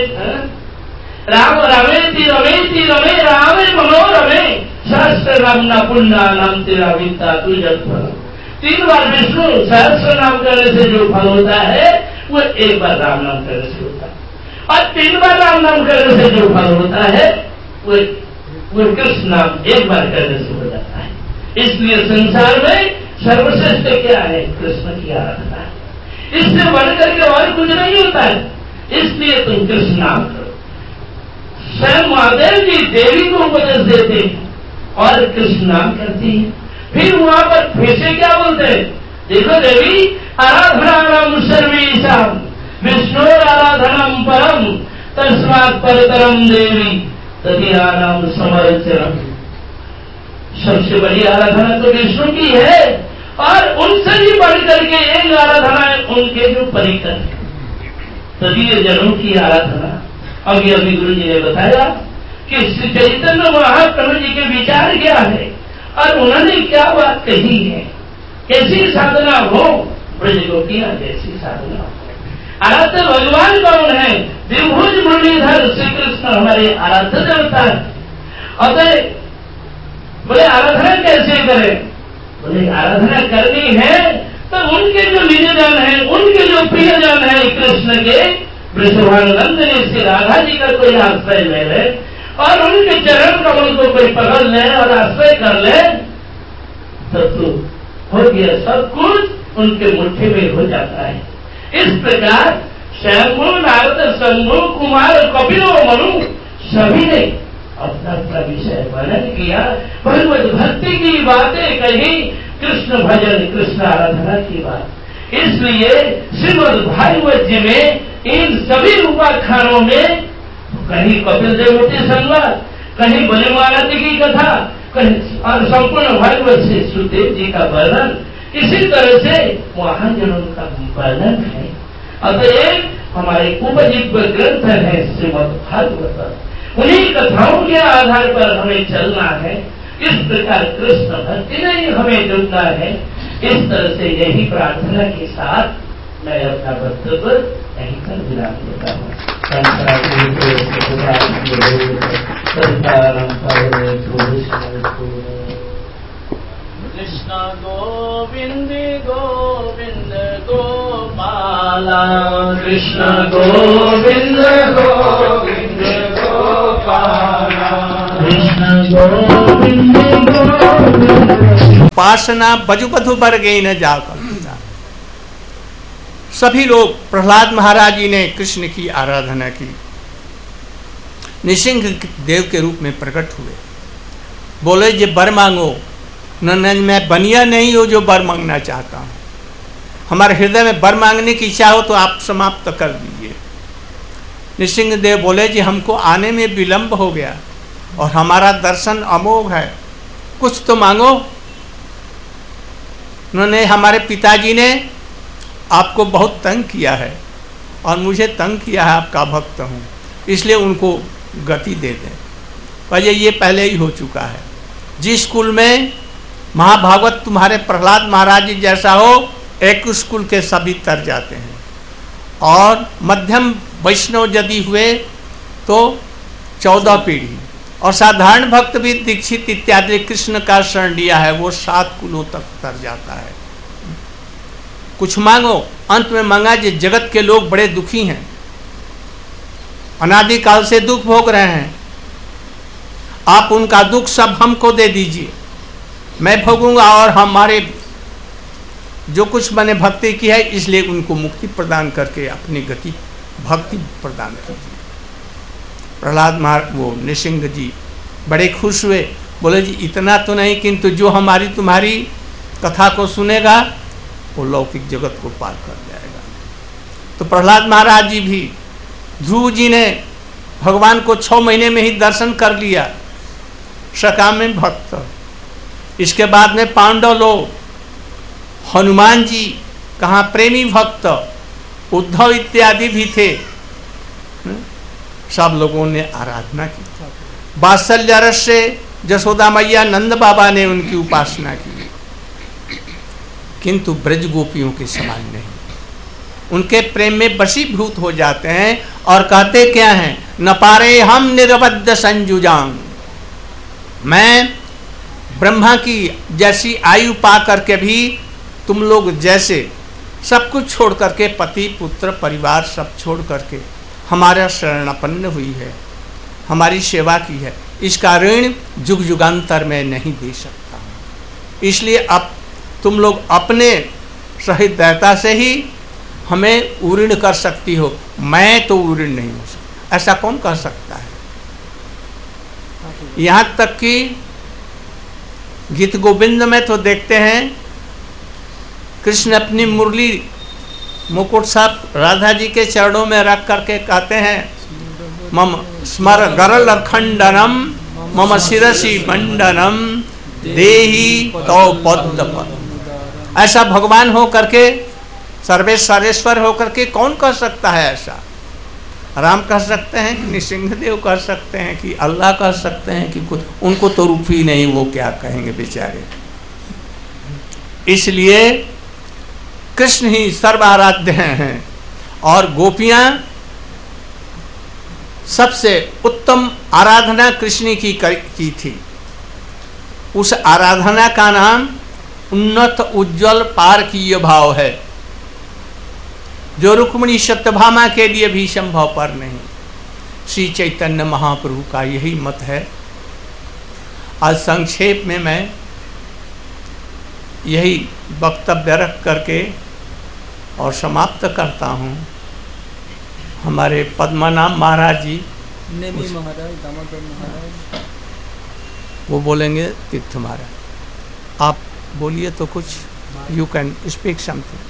राम रमेति रमेति रमे रामे मनोरमे सहस्त्र नाम ना पुण्य नाम तेरा विद्या तू जब फल। तीन बार विष्णु सहस्त्र नाम करने से जो फल होता है वो एक बार राम नाम करने से होता है, और तीन बार राम नाम करने से जो फल होता है वो वो कृष्ण नाम एक बार करने से हो जाता है। इसलिए संसार में सर्वश्रेष्ठ क्या है? कृष्ण की आराधना है। इससे बढ़ करके और कुछ नहीं होता है। इसलिए तुम कृष्ण नाम करो। स्वयं महादेव जी देवी को उपदेश देते हैं और कृष्ण नाम करती है। फिर वहां पर फिर से क्या बोलते हैं? देखो देवी, आराधनाम सर्वेशाम विष्णु आराधनम परम तस्मात् परतरम देवी तदीयानाम समर्चनम। सबसे बड़ी आराधना तो विष्णु की है और उनसे भी बढ़ करके एक आराधना है उनके जो परिकर है, तदीय जनों की आराधना। अभी अभी गुरु जी ने बताया कि श्री चैतन्य महाप्रभु जी के विचार क्या है और उन्होंने क्या बात कही है। कैसी साधना हो? ब्रज गोपियां जैसी साधना हो। आराध्य भगवान कौन है? द्विभुज मुरलीधर श्री कृष्ण हमारे आराध्य देवता है। अतः बोले आराधना कैसे करें? बोले आराधना करनी है तो उनके जो निजजन है, उनके जो प्रियजन है कृष्ण के, वृषभानंदनी श्री राधा जी का कोई आश्रय ले ले और उनके चरण कमल को कोई पकड़ ले और आश्रय कर ले तो तू हो गया, सब कुछ उनके मुट्ठी में हो जाता है। इस प्रकार शंभु नारद शंभु कुमार कपिलो मनु सभी ने अपना अपना विषय वर्णन किया, भगवत भक्ति की बातें कही, कृष्ण भजन कृष्ण आराधना की बात। इसलिए श्रीमद् भागवत जी में इन सभी उपाख्यानों में कहीं कपिल देवहूति संवाद, कहीं बलि महाराज जी की कथा, कहीं और संपूर्ण भागवत से सुखदेव जी का वर्णन, इसी तरह से वहां जो उनका वर्णन है। अतएव हमारे उपजीव्य ग्रंथ है श्रीमद् भागवत, उन्हीं कथाओं के आधार पर हमें चलना है। इस प्रकार कृष्ण भक्ति में ही हमें जुड़ना है। इस तरह से यही प्रार्थना के साथ मैं अपना वक्तव्य यहीं पर विराम देता हूँ। कृष्ण गोविंद गोविंद गोपाला, कृष्ण गोविंद गोविंद गोपाला, कृष्ण गोविंद गोविंद। उपासना बजुबधु वर्गे न जाकर, सभी लोग प्रहलाद महाराज जी ने कृष्ण की आराधना की, नृसिंह देव के रूप में प्रकट हुए, बोले जे वर मांगो, न मैं बनिया नहीं हो जो वर मांगना चाहता हूँ, हमारे हृदय में वर मांगने की इच्छा हो तो आप समाप्त कर दीजिए। नृसिंह देव बोले जी हमको आने में विलंब हो गया और हमारा दर्शन अमोघ है, कुछ तो मांगो। उन्होंने, हमारे पिताजी ने आपको बहुत तंग किया है और मुझे तंग किया है, आपका भक्त हूँ, इसलिए उनको गति दे दें। पर ये पहले ही हो चुका है। जिस स्कूल में महाभागवत तुम्हारे प्रहलाद महाराज जी जैसा हो, एक स्कूल के सभी तर जाते हैं। और मध्यम वैष्णव यदि हुए तो चौदह पीढ़ी, और साधारण भक्त भी दीक्षित इत्यादि कृष्ण का शरण लिया है, वो सात कुलों तक तर जाता है। कुछ मांगो। अंत में मांगा जी जगत के लोग बड़े दुखी हैं, अनादिकाल से दुख भोग रहे हैं, आप उनका दुख सब हमको दे दीजिए, मैं भोगूंगा, और हमारे जो कुछ मैंने भक्ति की है इसलिए उनको मुक्ति प्रदान करके अपनी गति भक्ति प्रदान कीजिए। प्रहलाद महाराज वो नृसिंह जी बड़े खुश हुए, बोले जी इतना तो नहीं, किंतु जो हमारी तुम्हारी कथा को सुनेगा वो लौकिक जगत को पार कर जाएगा। तो प्रहलाद महाराज जी भी, ध्रुव जी ने भगवान को छः महीने में ही दर्शन कर लिया, सकामी भक्त। इसके बाद में पांडव लोग, हनुमान जी कहाँ प्रेमी भक्त, उद्धव इत्यादि भी थे, सब लोगों ने आराधना की। वात्सल्य रस से जसोदा मैया नंद बाबा ने उनकी उपासना की, किंतु ब्रज गोपियों के समान नहीं, उनके प्रेम में वशीभूत हो जाते हैं और कहते क्या हैं, न पारे हम निरवध्य संजुजांग, मैं ब्रह्मा की जैसी आयु पा करके भी तुम लोग जैसे सब कुछ छोड़ करके, पति पुत्र परिवार सब छोड़ करके हमारा शरणापन्न हुई है, हमारी सेवा की है, इसका ऋण जुग जुगांतर में नहीं दे सकता। इसलिए अब तुम लोग अपने सहित दयता से ही हमें उऋण कर सकती हो, मैं तो उऋण नहीं हो सकता। ऐसा कौन कर सकता है? यहाँ तक कि गीत गोविंद में तो देखते हैं कृष्ण अपनी मुरली मुकुट साहब राधा जी के चरणों में रख करके कहते हैं, मम स्मर गरल खंडनम मम शिरसी मंडनम देही तो पद्म पद। ऐसा भगवान हो करके, सर्वेश्वरेश्वर हो करके कौन कर सकता है ऐसा? राम कर सकते हैं कि नृसिंहदेव कर सकते हैं कि अल्लाह कर सकते हैं कि कुछ, उनको तो रूप ही नहीं, वो क्या कहेंगे बेचारे। इसलिए कृष्ण ही सर्वाराध्य हैं और गोपियां सबसे उत्तम आराधना कृष्ण की की थी। उस आराधना का नाम उन्नत उज्जवल पारकीय भाव है, जो रुक्मिणी सत्यभामा के लिए भी संभव पर नहीं। श्री चैतन्य महाप्रभु का यही मत है। आज संक्षेप में मैं यही वक्तव्य रख करके और समाप्त करता हूँ। हमारे पद्मनाभ महाराज जी, नेमी महाराज, दामोदर महाराज, वो बोलेंगे तीर्थ महाराज। आप बोलिए तो कुछ, यू कैन स्पीक समथिंग।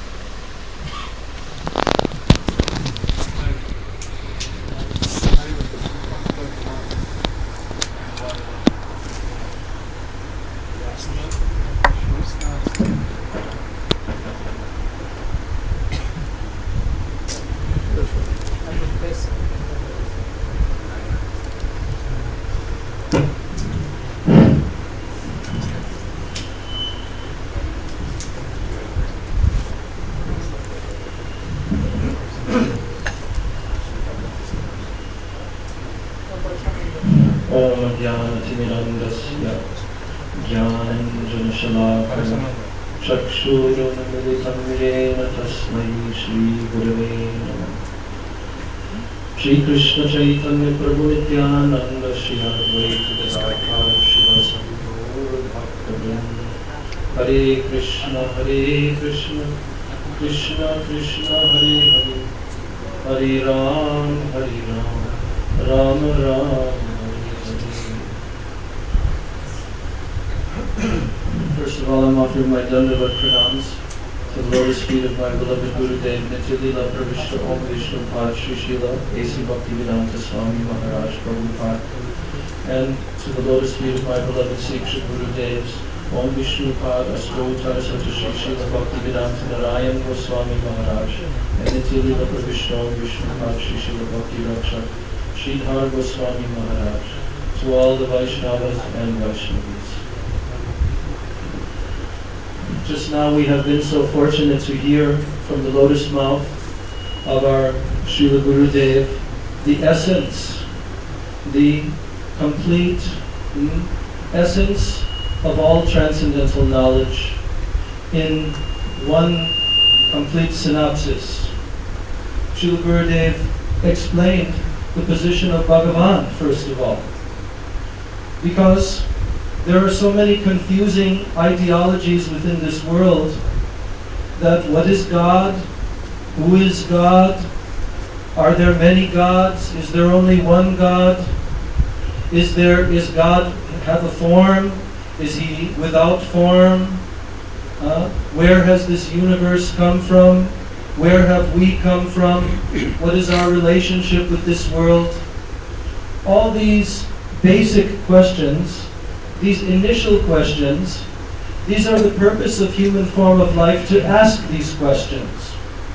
ज्ञानाञ्जनशलाकया ज्ञानाञ्जनशलाकया चक्षुरुन्मिलितं येन तस्मै श्रीगुरवे नमः। श्री कृष्ण चैतन्य प्रभु नित्यानंद श्री अद्वैत गदाधर शिवासादि गौर भक्तवृंद। हरे कृष्ण हरे कृष्ण कृष्ण कृष्ण हरे हरे हरे राम हरे Ram Ram Ram Hare Hare. First of all, I'm offering my Dandavat pranams to the lotus feet of my beloved Gurudev Nityalila Pravishta Om Vishnu Pad Shri Srila A C Bhaktivedanta Swami Maharaj Prabhupada, and to the lotus feet of my beloved Siksha Gurudevs Om Vishnu Pad Astotar Sata Shri Srila Bhaktivedanta Narayan Goswami Maharaj, and Nityalila Pravishta Om Vishnu Pad Shri Srila Bhakti Rakshak Sridhar Goswami Maharaj, to all the Vaishnavas and Vaishnavis. Just now we have been so fortunate to hear from the lotus mouth of our Srila Gurudev the essence, the complete mm, essence of all transcendental knowledge in one complete synopsis. Srila Gurudev explained the position of Bhagavan first of all, because there are so many confusing ideologies within this world that what is God? Who is God? Are there many gods? Is there only one God? Is there is God have a form? Is he without form? Uh, where has this universe come from? Where have we come from? What is our relationship with this world? All these basic questions, these initial questions, these are the purpose of human form of life, to ask these questions.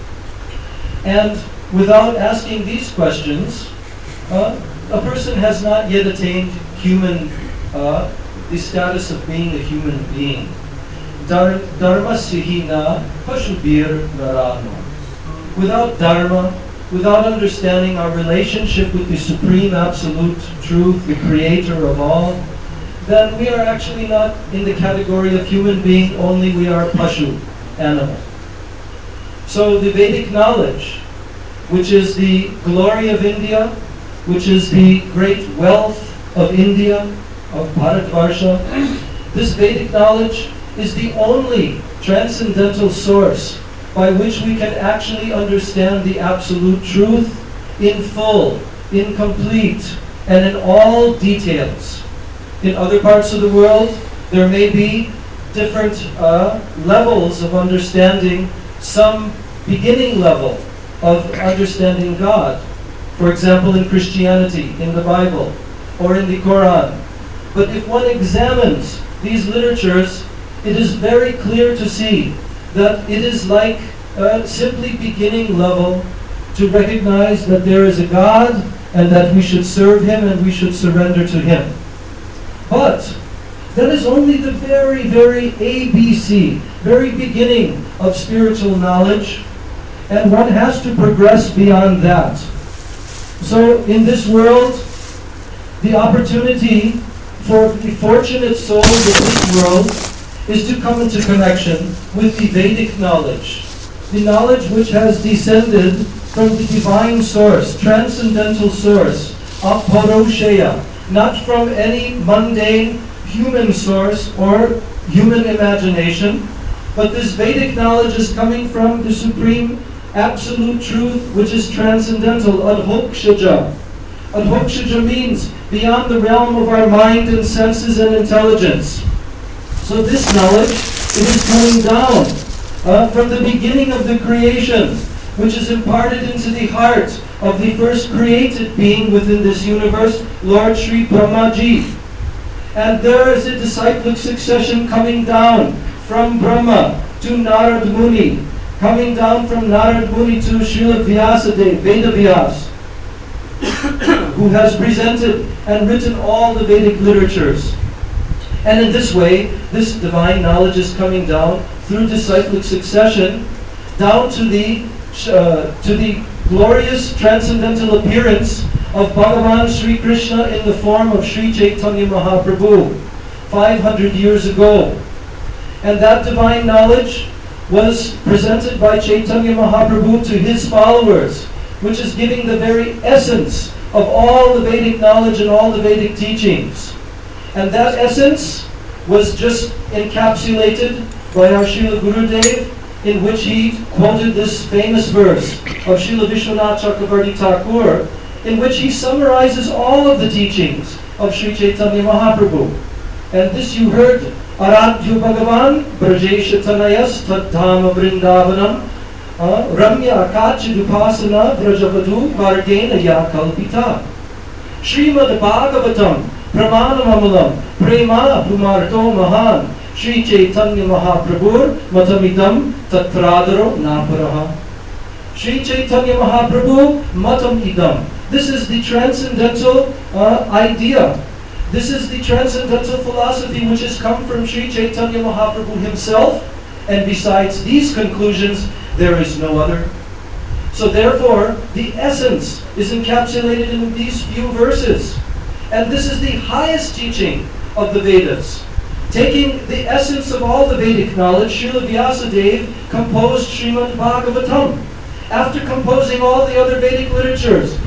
And without asking these questions, uh, a person has not yet attained human, uh, the status of being a human being. Dharma sihina pashubir narano. Without dharma, without understanding our relationship with the Supreme Absolute Truth, the Creator of all, then we are actually not in the category of human being, only we are pashu, animal. So the Vedic knowledge, which is the glory of India, which is the great wealth of India, of Bharatvarsha, this Vedic knowledge is the only transcendental source by which we can actually understand the absolute truth in full, in complete, and in all details. In other parts of the world, there may be different uh, levels of understanding, some beginning level of understanding God. For example, in Christianity, in the Bible, or in the Quran. But if one examines these literatures, it is very clear to see that it is like a simply beginning level to recognize that there is a God and that we should serve Him and we should surrender to Him. But that is only the very, very A B C, very beginning of spiritual knowledge, and one has to progress beyond that. So in this world, the opportunity for the fortunate souls of this world is to come into connection with the Vedic knowledge, the knowledge which has descended from the divine source, transcendental source, Aparosheya, not from any mundane human source or human imagination, but this Vedic knowledge is coming from the supreme absolute truth, which is transcendental, adhokshaja. Adhokshaja means beyond the realm of our mind and senses and intelligence. So this knowledge, it is coming down uh, from the beginning of the creation, which is imparted into the heart of the first created being within this universe, Lord Sri Brahmaji. And there is a disciplic succession coming down from Brahma to Narad Muni, coming down from Narad Muni to Srila Vyasadeva, Veda Vyas, who has presented and written all the Vedic literatures. And in this way, this divine knowledge is coming down through disciplic succession, down to the uh, to the glorious transcendental appearance of Bhagavan Sri Krishna in the form of Sri Chaitanya Mahaprabhu five hundred years ago. And that divine knowledge was presented by Chaitanya Mahaprabhu to his followers, which is giving the very essence of all the Vedic knowledge and all the Vedic teachings. And that essence was just encapsulated by our Srila Gurudev, in which he quoted this famous verse of Srila Vishwanath Chakravarti Thakur, in which he summarizes all of the teachings of Sri Chaitanya Mahaprabhu. And this you heard, Aradhyu Bhagavan, Brajesha Tanayas, Tadhama Vrindavanam, uh, Ramya Akachidupasana, Vrajavadu, Vardena Yakalpita. Srimad Bhagavatam, Pramanamamalam, Prema Pumarto Mahan, Sri Chaitanya Mahaprabhur, Matamidam, Tatradaro Naparaha. Sri Chaitanya Mahaprabhu, Matam Idam. This is the transcendental uh, idea. This is the transcendental philosophy which has come from Sri Chaitanya Mahaprabhu himself, and besides these conclusions, there is no other. So therefore, the essence is encapsulated in these few verses. And this is the highest teaching of the Vedas. Taking the essence of all the Vedic knowledge, Srila Vyasadeva composed Srimad Bhagavatam. After composing all the other Vedic literatures,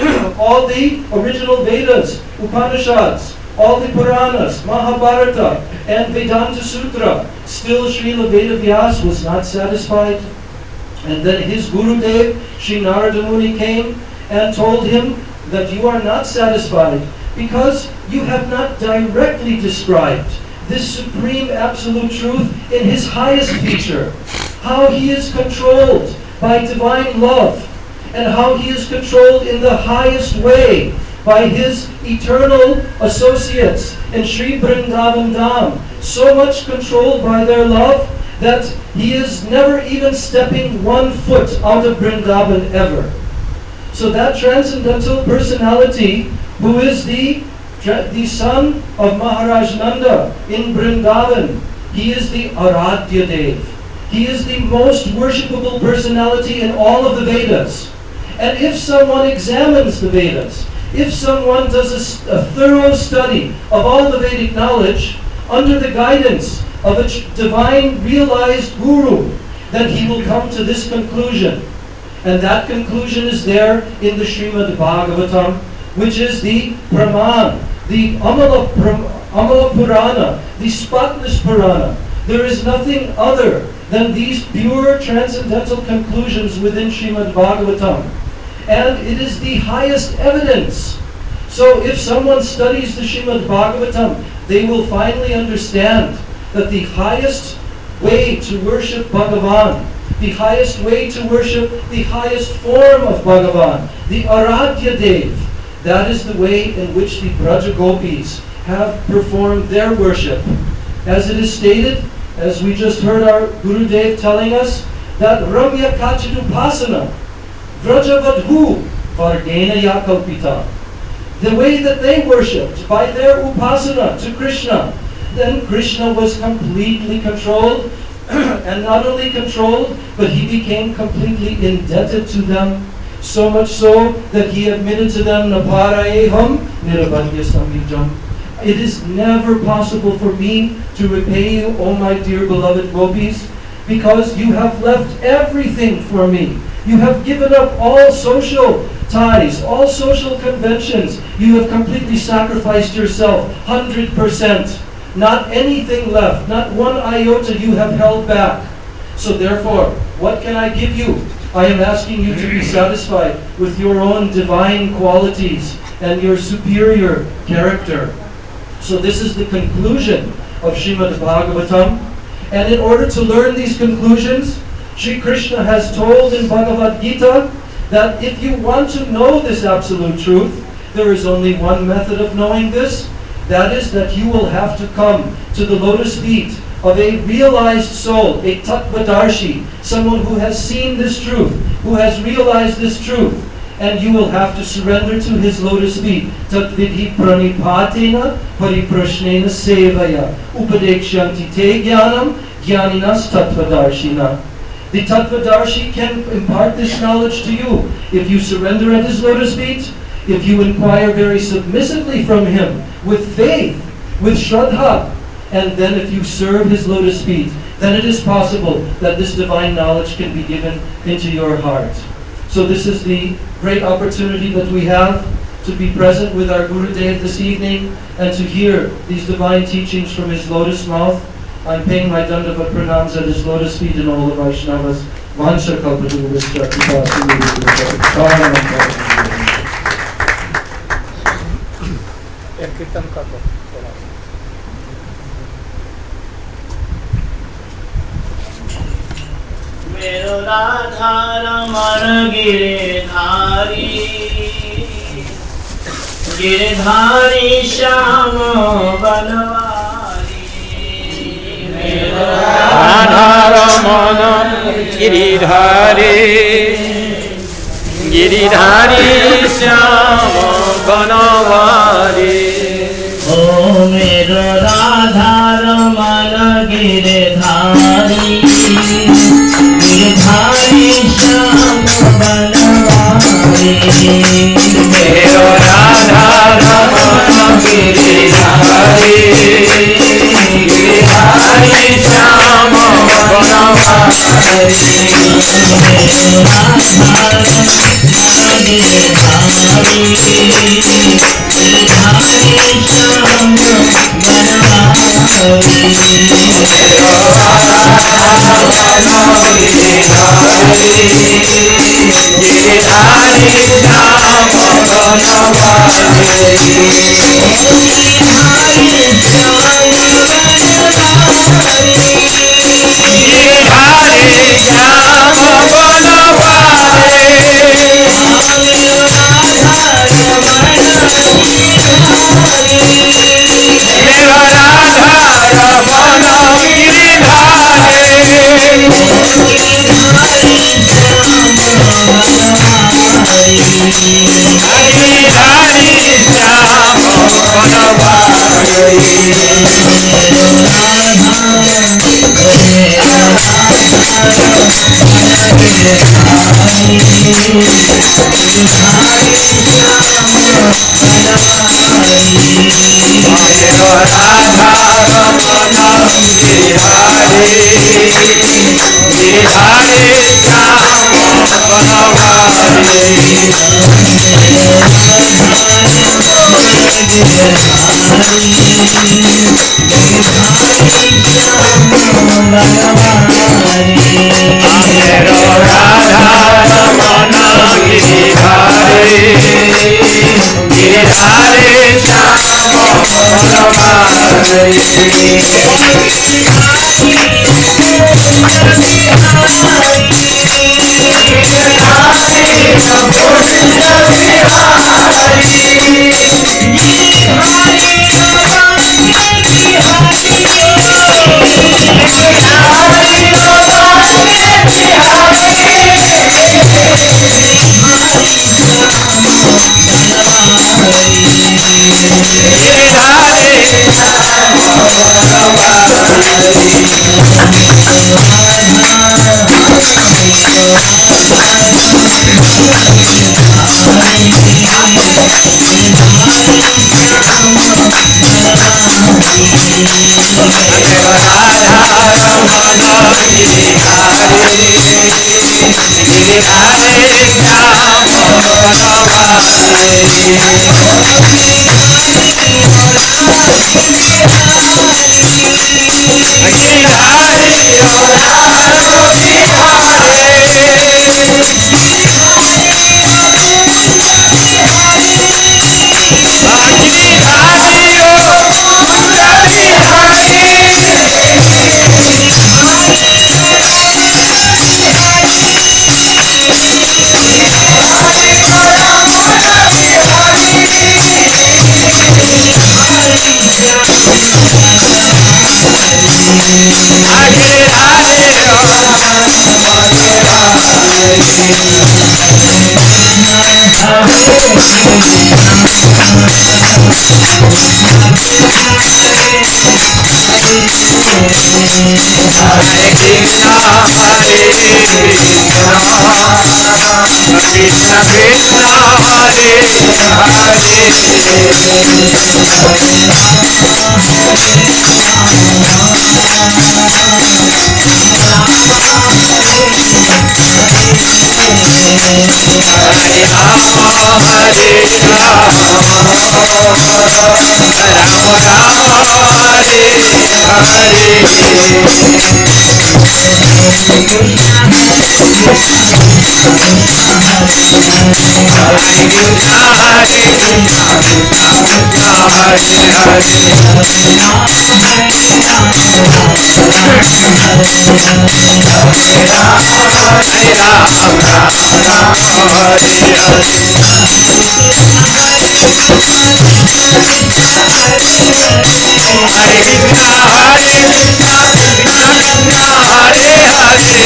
all the original Vedas, Upanishads, all the Puranas, Mahabharata, and Vedanta Sutra, still Srila Vedavyas was not satisfied. And then his Gurudev, Sri Narada Muni, came and told him that you are not satisfied because you have not directly described this supreme absolute truth in his highest feature, how he is controlled by divine love, and how he is controlled in the highest way by his eternal associates in Sri Vrindavan Dham, so much controlled by their love that he is never even stepping one foot out of Vrindavan ever. So that transcendental personality, who is the, the son of Maharaj Nanda in Vrindavan, he is the Aradhya Dev. He is the most worshipable personality in all of the Vedas. And if someone examines the Vedas, if someone does a, a thorough study of all the Vedic knowledge under the guidance of a divine realized guru, then he will come to this conclusion. And that conclusion is there in the Srimad Bhagavatam, which is the Praman, the Amala, Amala Purana, the spotless Purana. There is nothing other than these pure transcendental conclusions within Srimad Bhagavatam. And it is the highest evidence. So if someone studies the Srimad Bhagavatam, they will finally understand that the highest way to worship Bhagavan, the highest way to worship the highest form of Bhagavan, the Aradhya Dev, that is the way in which the Braja Gopis have performed their worship. As it is stated, as we just heard our Gurudev telling us, that Ramya Kachidupasana, Vrajavadhu, Vardena Yakalpita, the way that they worshipped by their upasana to Krishna, then Krishna was completely controlled, and not only controlled, but he became completely indebted to them, so much so that he admitted to them, Naparaeham Nirabhadya Samvijam. It is never possible for me to repay you, O my dear beloved gopis, because you have left everything for me. You have given up all social ties, all social conventions. You have completely sacrificed yourself, one hundred percent. Not anything left, not one iota you have held back. So therefore, what can I give you? I am asking you to be satisfied with your own divine qualities and your superior character. So this is the conclusion of Srimad Bhagavatam. And in order to learn these conclusions, Sri Krishna has told in Bhagavad Gita that if you want to know this absolute truth, there is only one method of knowing this. That is that you will have to come to the lotus feet of a realized soul, a Tattvadarshi, someone who has seen this truth, who has realized this truth, and you will have to surrender to his lotus feet. Tatvidhi pranipatena pariprashnena sevaya upadekshanti te jnanam jnaninas tattvadarshina. The Tattvadarshi can impart this knowledge to you if you surrender at his lotus feet, if you inquire very submissively from Him, with faith, with Shraddha, and then if you serve His lotus feet, then it is possible that this divine knowledge can be given into your heart. So this is the great opportunity that we have to be present with our Gurudev this evening and to hear these divine teachings from His lotus mouth. I'm paying my Dandavat pranams at His lotus feet and all the Vaishnavas. Vansha kalpataruvischa kripa sindhu. कीर्तन कर दो थोड़ा सा। मेरो राधा रमण गिरधारी गिरधारी श्याम बनवारी मेरो राधा रमण गिरिधारी गिरिधारी श्याम बनवारी ओ मेरो राधा रमण गिरधारी गिरधारी श्याम बनवारी मेरो राधा रमण गिरिधारी गिरिधारी श्याम बनवारी मेरो राधा रमण गिरधारी गिरधारी श्याम बनवारी मेरो राधा रमण गिरिधारी गिरिधारी श्याम बनवारी गिरिधारी श्याम बनवारी मेरो राधा रमण गिरिधारी गिरिधारी श्याम बनवारी मेरो राधा रमण गिरिधारी गिरिधारी श्याम बनवारी मेरो Radha Raman Giridhari Giridhari Shyam Banwari Hare Krishna, Hare Krishna, Krishna Krishna Hare Hare Rama Hare Rama Rama Rama Hare Hare Hare Krishna Hare Krishna Krishna Krishna Hare Hare Hare Rama Rama Rama Hare Hare Hare Krishna Hare Krishna Krishna Krishna Hare Hare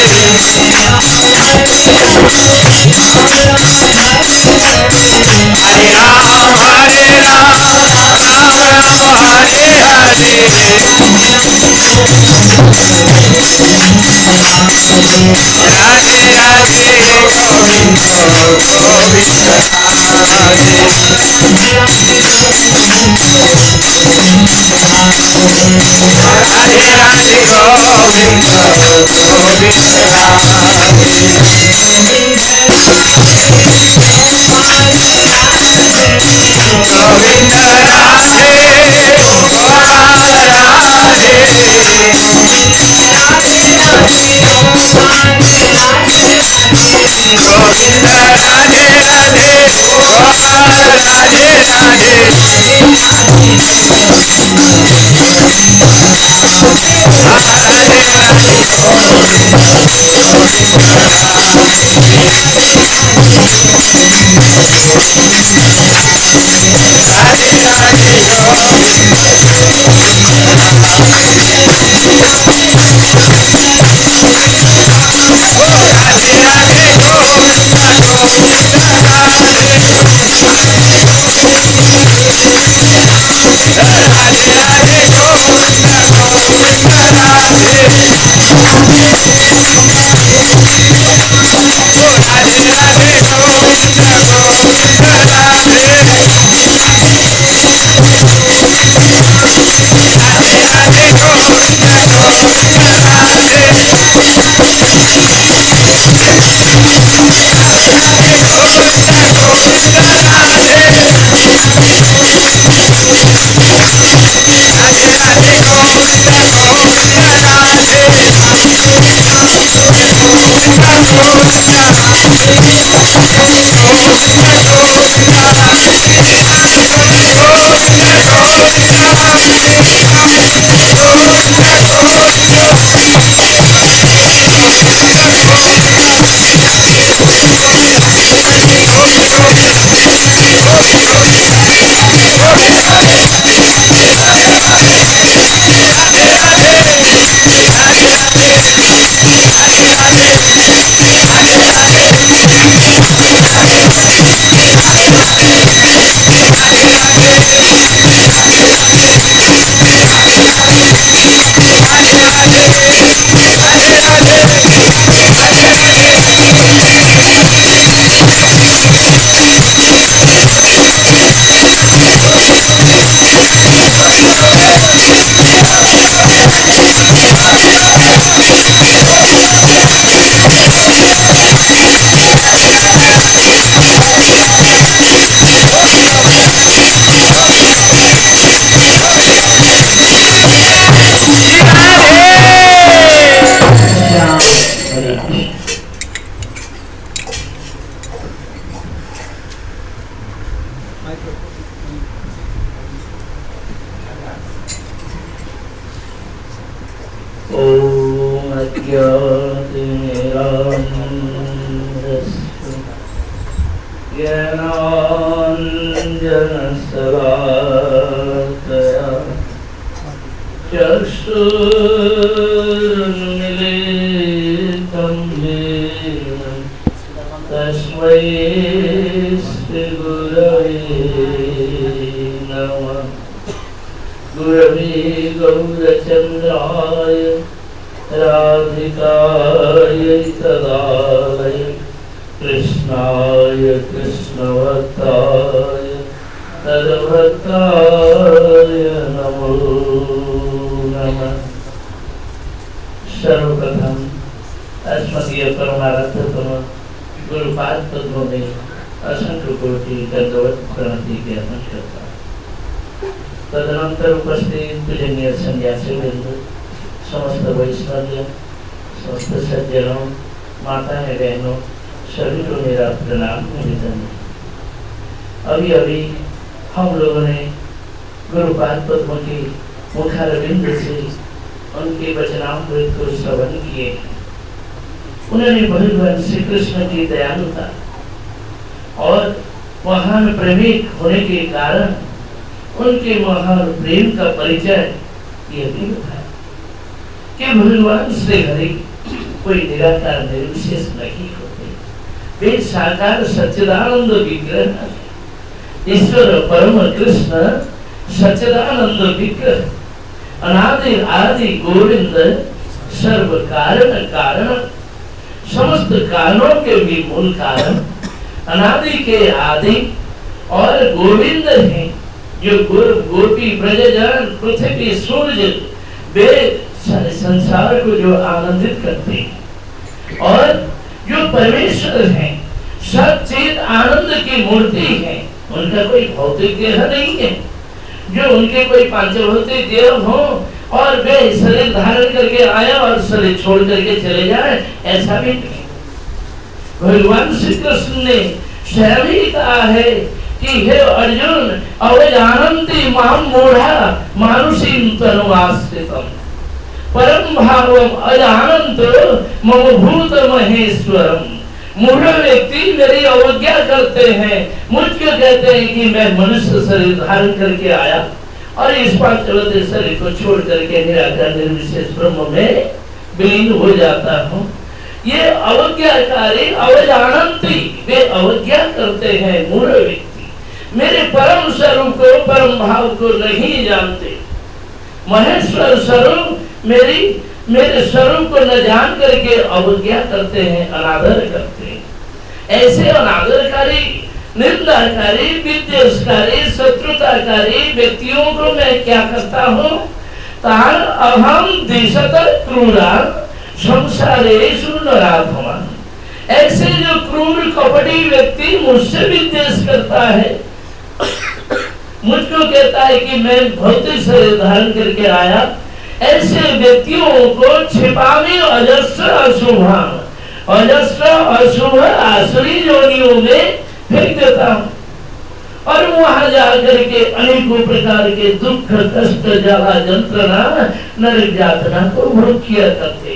Hare Ram Hare Ram Ram Ram Hare Hare Radhe Radhe Govinda Govinda Radhe Radhe Radhe Govinda Govinda Radhe Govinda Radhe Gopal Radhe Govinda Radhe Radhe Gopal Radhe Radhe Radhe Radhe Radhe Radhe Radhe Radhe Govinda Govinda Radhe Radhe Radhe Govinda Govinda Radhe Radhe Radhe Govinda Govinda Radhe Radhe Radhe Govinda Govinda Radhe Govinda Govinda Radhe Radhe Radhe Govinda Govinda Radhe Govinda Govinda Govinda Govinda Govinda Govinda Govinda Om Ajnaniramirasya Jnananjanasaraya Chakshurmilitam Jena Tasmai Shri Gurave Namah Gurave Gaurachandraya Radhikaya Tadaya Krishna कृष्णाय कृष्णवत्ताय तद्भक्ताय नमो नमः। सर्वप्रथम अस्मदीय परमाराध्यतम गुरुपाद पद्मों में असंख्य कोटि दंडवत प्रणति ज्ञापन करता। तदनंतर उपस्थित पूजनीय सन्यासी वृंद, समस्त वैष्णव, समस्त सज्जनों, माताएं बहनों, सभी को मेरा प्रणाम निवेदन है। अभी अभी हम लोगों ने गुरुपाद पद्म के मुखारविंद से उनके वचनामृत को श्रवण किए। उन्होंने भगवान श्री कृष्ण की दयालुता और महान प्रेमिक होने के कारण उनके महान प्रेम का परिचय यह भी बताया कि भगवान श्री हरि कोई निराकार निर्विशेष नहीं होते, वे साकार सच्चिदानंद विग्रह है। ईश्वर परम कृष्ण सच्चिदानंद विग्रह, अनादि आदि गोविंद, सर्व कारण कारण, समस्त कारणों के भी मूल कारण, अनादि के आदि और गोविंद हैं, जो गो, गोपी ब्रजजन पृथ्वी सूर्य वे संसार को जो आनंदित करते हैं, और जो परमेश्वर हैं सच्चित आनंद की मूर्ति है। उनका कोई भौतिक देह नहीं है, जो उनके कोई पांचभौतिक देह हो और वे शरीर धारण करके आए और शरीर छोड़ करके चले जाए, ऐसा भी नहीं। भगवान श्री कृष्ण ने स्वयं ही कहा है कि हे अर्जुन, अवजानन्ति मां मूढ़ा मानुषीं तनुमाश्रितम् परम भावम अजानन्तो मम भूत महेश्वरम। मूढ़ व्यक्ति मेरी अवज्ञा करते हैं, मुझको कहते हैं कि मैं मनुष्य शरीर धारण करके आया और इस पांचभौतिक शरीर को छोड़ करके निराकार निर्विशेष ब्रह्म में विलीन हो जाता हूँ। ये अवज्ञाकारी अवजानन्ति, वे अवज्ञा करते हैं मूढ़ व्यक्ति, मेरे परम स्वरूप को, परम भाव को नहीं जानते। महेश्वर स्वरूप मेरी मेरे स्वरूप को न जान करके अवज्ञा करते हैं, अनादर करते हैं। ऐसे अनादरकारी, निंदाकारी, विद्वेषकारी, शत्रुताकारी व्यक्तियों को मैं क्या करता हूँ? तान अहम दिशत क्रूरा संसारेषु नराधमान्। ऐसे जो क्रूर कपटी व्यक्ति मुझसे विद्वेष करता है, मुझको कहता है कि मैं भौतिक शरीर धारण करके आया, ऐसे व्यक्तियों को छिपामी अजस्र अशुभान, अजस्र अशुभ आसुरी योनियों में फेंक देता हूँ और वहां जाकर के अनेकों प्रकार के दुख, कष्ट, ज्वाला, यंत्रणा, नरक यातना को भोग किया करते।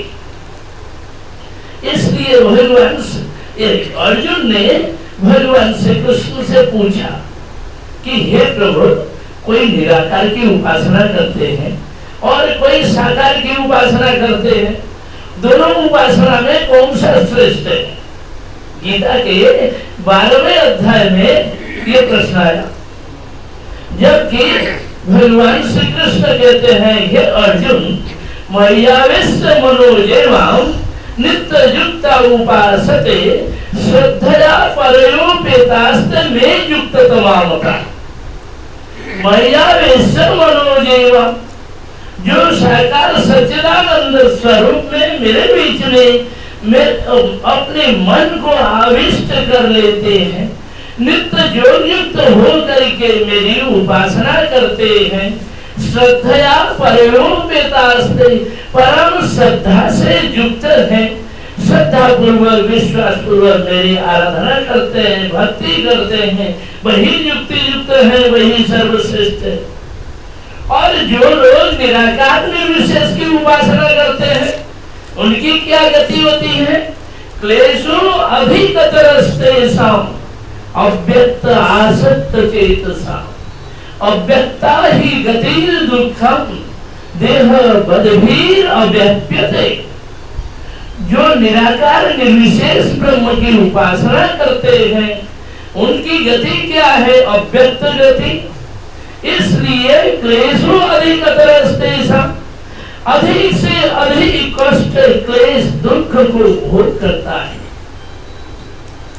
इसलिए भगवान अर्जुन ने भगवान श्री कृष्ण से पूछा कि हे प्रभु, कोई निराकार की उपासना करते हैं और कोई साकार की उपासना करते हैं, दोनों उपासना में कौन सा श्रेष्ठ है? गीता के बारहवें अध्याय में ये प्रश्न आया, जबकि भगवान श्री कृष्ण कहते हैं हे अर्जुन, मय्यावेश्य मनोजेवाम नित्य युक्ता उपासते श्रद्धया परयोपेतास्ते मे युक्त तमामता। मय्यावेश्य मनोजेवाम, जो साकार सच्चिदानंद स्वरूप में मेरे बीच में मैं अपने मन को आविष्ट कर लेते हैं, नित्य योग युक्त हो करके मेरी उपासना करते हैं, श्रद्धया परयोपेतास्ते, परम श्रद्धा से युक्त है, श्रद्धा पूर्वक विश्वास पूर्वक मेरी आराधना करते हैं, भक्ति करते हैं, वही युक्ति युक्त है, वही सर्वश्रेष्ठ है। और जो लोग निराकार निर्विशेष की उपासना करते हैं, उनकी क्या गति होती है? क्लेशो अधिकतरस्तेषां अव्यक्त आसक्त चेतसा, अव्यक्ता ही गतिर दुःखम देह बदभीर अव्यप्यते। जो निराकार निर्विशेष ब्रह्म की उपासना करते हैं, उनकी गति क्या है? अव्यक्त गति। इसलिए क्लेशो अधिकतरस्तेषां, अधिक से अधिक कष्ट, क्लेश, दुख को भोग करता है।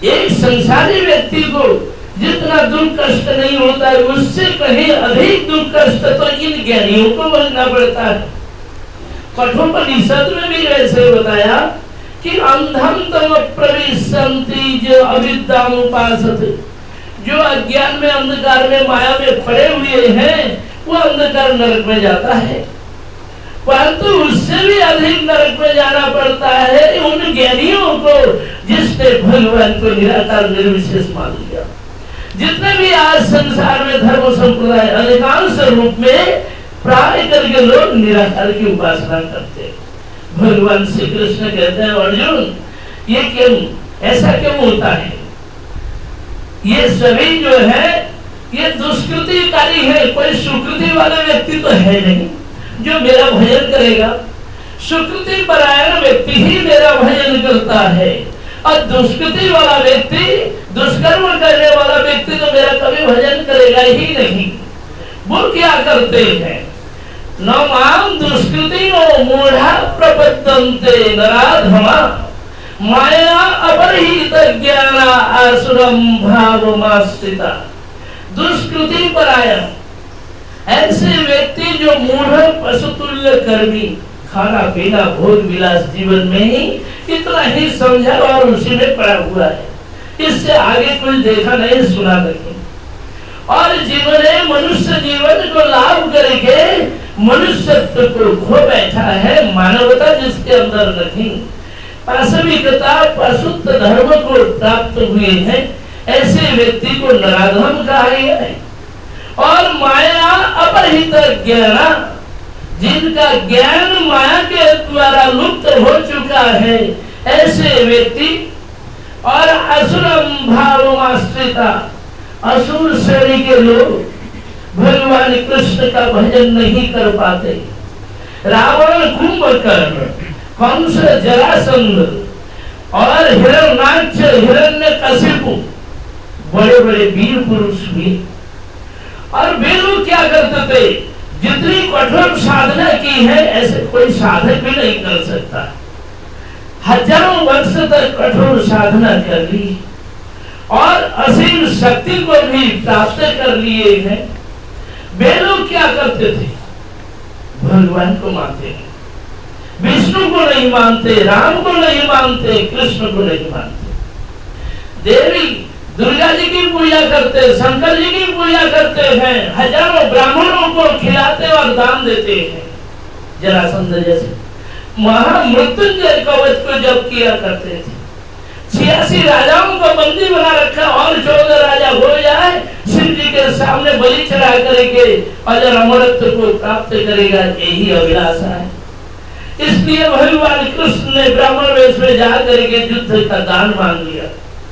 एक संसारी व्यक्ति को जितना दुख कष्ट नहीं होता है उससे कहीं अधिक दुख कष्ट तो इन ज्ञानियों को भोगना पड़ता है। कठोपनिषद में भी वैसे बताया कि अंधम तम प्रविशन्ति जो अविद्याम उपासते, जो अज्ञान में अंधकार में माया में पड़े हुए हैं वो अंधकार नरक में जाता है, परंतु उससे भी अधिक नरक में जाना पड़ता है उन ज्ञानियों को जिसने भगवान को निराकार निर्विशेष मान लिया। जितने भी आज संसार में धर्म संप्रदाय अधिकांश रूप में प्राय करके लोग निराकार की उपासना करते हैं। भगवान श्री कृष्ण कहते हैं अर्जुन ये क्यों ऐसा क्यों होता है, ये सभी जो है ये दुष्कृतिकारी है, कोई सुकृति वाला व्यक्ति तो है नहीं जो मेरा भजन करेगा। सुकृति परायण व्यक्ति ही मेरा भजन करता है और दुष्कृति वाला व्यक्ति दुष्कर्म करने वाला व्यक्ति तो मेरा कभी भजन करेगा ही नहीं। वो क्या करते हैं, न माम दुष्कृति नो मूढ़ा प्रपद्यन्ते नराधमा माया अपरिहित ज्ञाना आसुरम भावमाश्रिता। दुष्कृति परायण ऐसे व्यक्ति जो मूढ़ पशुतुल्य कर्मी, खाना पीना भोग विलास जीवन में ही इतना ही समझा और उसी में पड़ा हुआ है, इससे आगे कुछ देखा नहीं सुना नहीं, और जीवन मनुष्य जीवन को लाभ करके मनुष्यत्व को खो बैठा है, मानवता जिसके अंदर नहीं, पाशविकता पशुत्व धर्म को प्राप्त हुए हैं, ऐसे व्यक्ति को नराधम कहा गया है। और माया अपरिहित ज्ञान, जिनका ज्ञान माया के द्वारा लुप्त हो चुका है, ऐसे व्यक्ति, और असुरम भावमाश्रिता, असुर श्रेणी के लोग भगवान कृष्ण का भजन नहीं कर पाते। रावण, कुंभकर्ण, कंस, जरासंध और हिरण्याक्ष, हिरण्यकशिपु बड़े बड़े वीर पुरुष भी, और वे लोग क्या करते थे, जितनी कठोर साधना की है ऐसे कोई साधक भी नहीं कर सकता। हजारों वर्ष तक कठोर साधना कर ली और असीम शक्ति को भी प्राप्त कर लिए हैं। वे लोग क्या करते थे, भगवान को मानते हैं, विष्णु को नहीं मानते, राम को नहीं मानते, कृष्ण को नहीं मानते, देवी दुर्गा जी की पूजा करते, शंकर जी की पूजा करते हैं, हजारों ब्राह्मणों को खिलाते और दान देते हैं। जरासंध जैसे महामृत्युंजय कवच को जप किया करते थे, छियासी राजाओं को बंदी बना रखा और चौदह राजा हो जाए शिव जी के सामने बलि चढ़ा करके अजर अमरत्व को प्राप्त करेगा, यही अभिलाषा है। इसलिए भगवान कृष्ण ने ब्राह्मण वेश में जाकर के युद्ध का दान मांग लिया।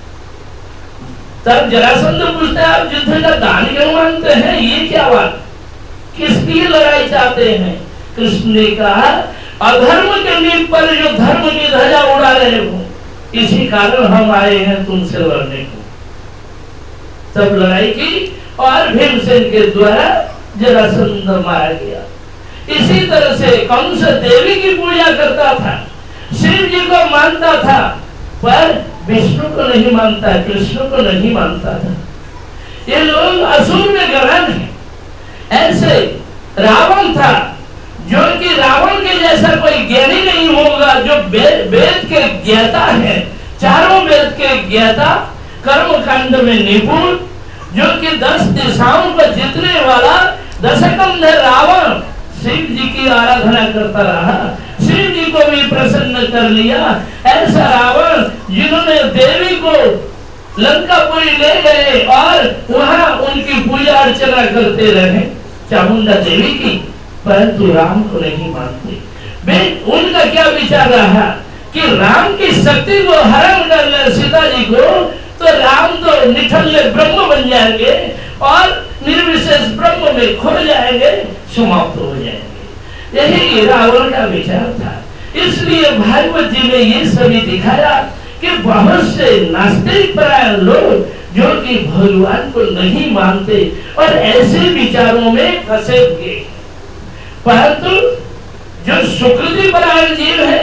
तब जरासंध पूछता है आप युद्ध का दान क्यों मांगते हैं, ये क्या बात, किसकी लड़ाई चाहते हैं। कृष्ण ने कहा अधर्म के नींव पर जो धर्म की ध्वजा उड़ा रहे हो, इसी कारण हम आए हैं तुमसे लड़ने को। तब लड़ाई की और भीमसेन के द्वारा जरासंध मारा गया। इसी तरह से कंस देवी की पूजा करता था, शिव जी को मानता था, पर विष्णु को नहीं मानता, कृष्ण को नहीं मानता था। ये लोग असुर में गहन है। ऐसे रावण था, जो कि रावण के जैसा कोई ज्ञानी नहीं होगा, जो वेद के ज्ञाता है, चारों वेद के ज्ञाता, कर्म कांड में निपुण, जो कि दस दिशाओं को जीतने वाला दशकंधर रावण शिव जी की आराधना करता रहा, शिव जी को भी प्रसन्न कर लिया। ऐसा रावण जिन्होंने देवी को लंकापुरी ले गए और वहां उनकी पूजा अर्चना करते रहे, चामुंडा देवी की, परंतु राम को नहीं मानते। वे उनका क्या विचार रहा कि राम की शक्ति को हरण कर ले सीता जी को, तो राम तो निठल्ले ब्रह्म बन जाएंगे और निर्विशेष ब्रह्म में खो जाएंगे, समाप्त हो जाएंगे। यही रावण का विचार था। इसलिए भागवत जी में ये सभी दिखाया कि बहुत से नास्तिक परायण लोग जो कि भगवान को नहीं मानते और ऐसे विचारों में फंसे हुए, परंतु जो सुकृति परायण जीव है,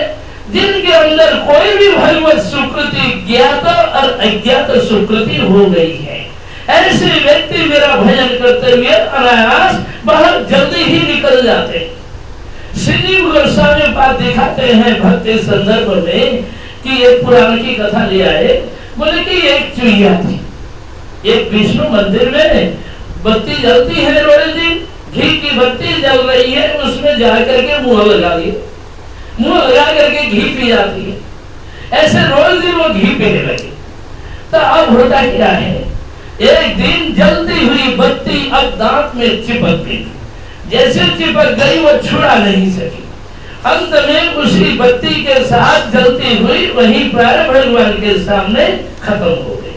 जिनके अंदर कोई भी भगवत सुकृति ज्ञात और अज्ञात सुकृति हो गई है, ऐसे व्यक्ति मेरा भजन करते हुए अनायास बहुत जल्दी ही निकल जाते हैं। श्रीजीव गोस्वामी बात दिखाते हैं भक्ति संदर्भ में कि एक पुराण की कथा ले आए। बोले कि एक चुईया थी, एक विष्णु मंदिर में बत्ती जलती है, रोज दिन घी की बत्ती जल रही है, उसमें जाकर के मुंह लगा दिए, मुंह लगा करके घी पी जाती है। ऐसे रोज दिन वो घी पीने लगे। तो अब होता क्या है, एक दिन जलती हुई बत्ती अब दांत में चिपक गई। जैसे चिपक गई वो छुड़ा नहीं सकी। अंत में उसी बत्ती के साथ जलती हुई वहीं पर भगवान के सामने खत्म हो गई।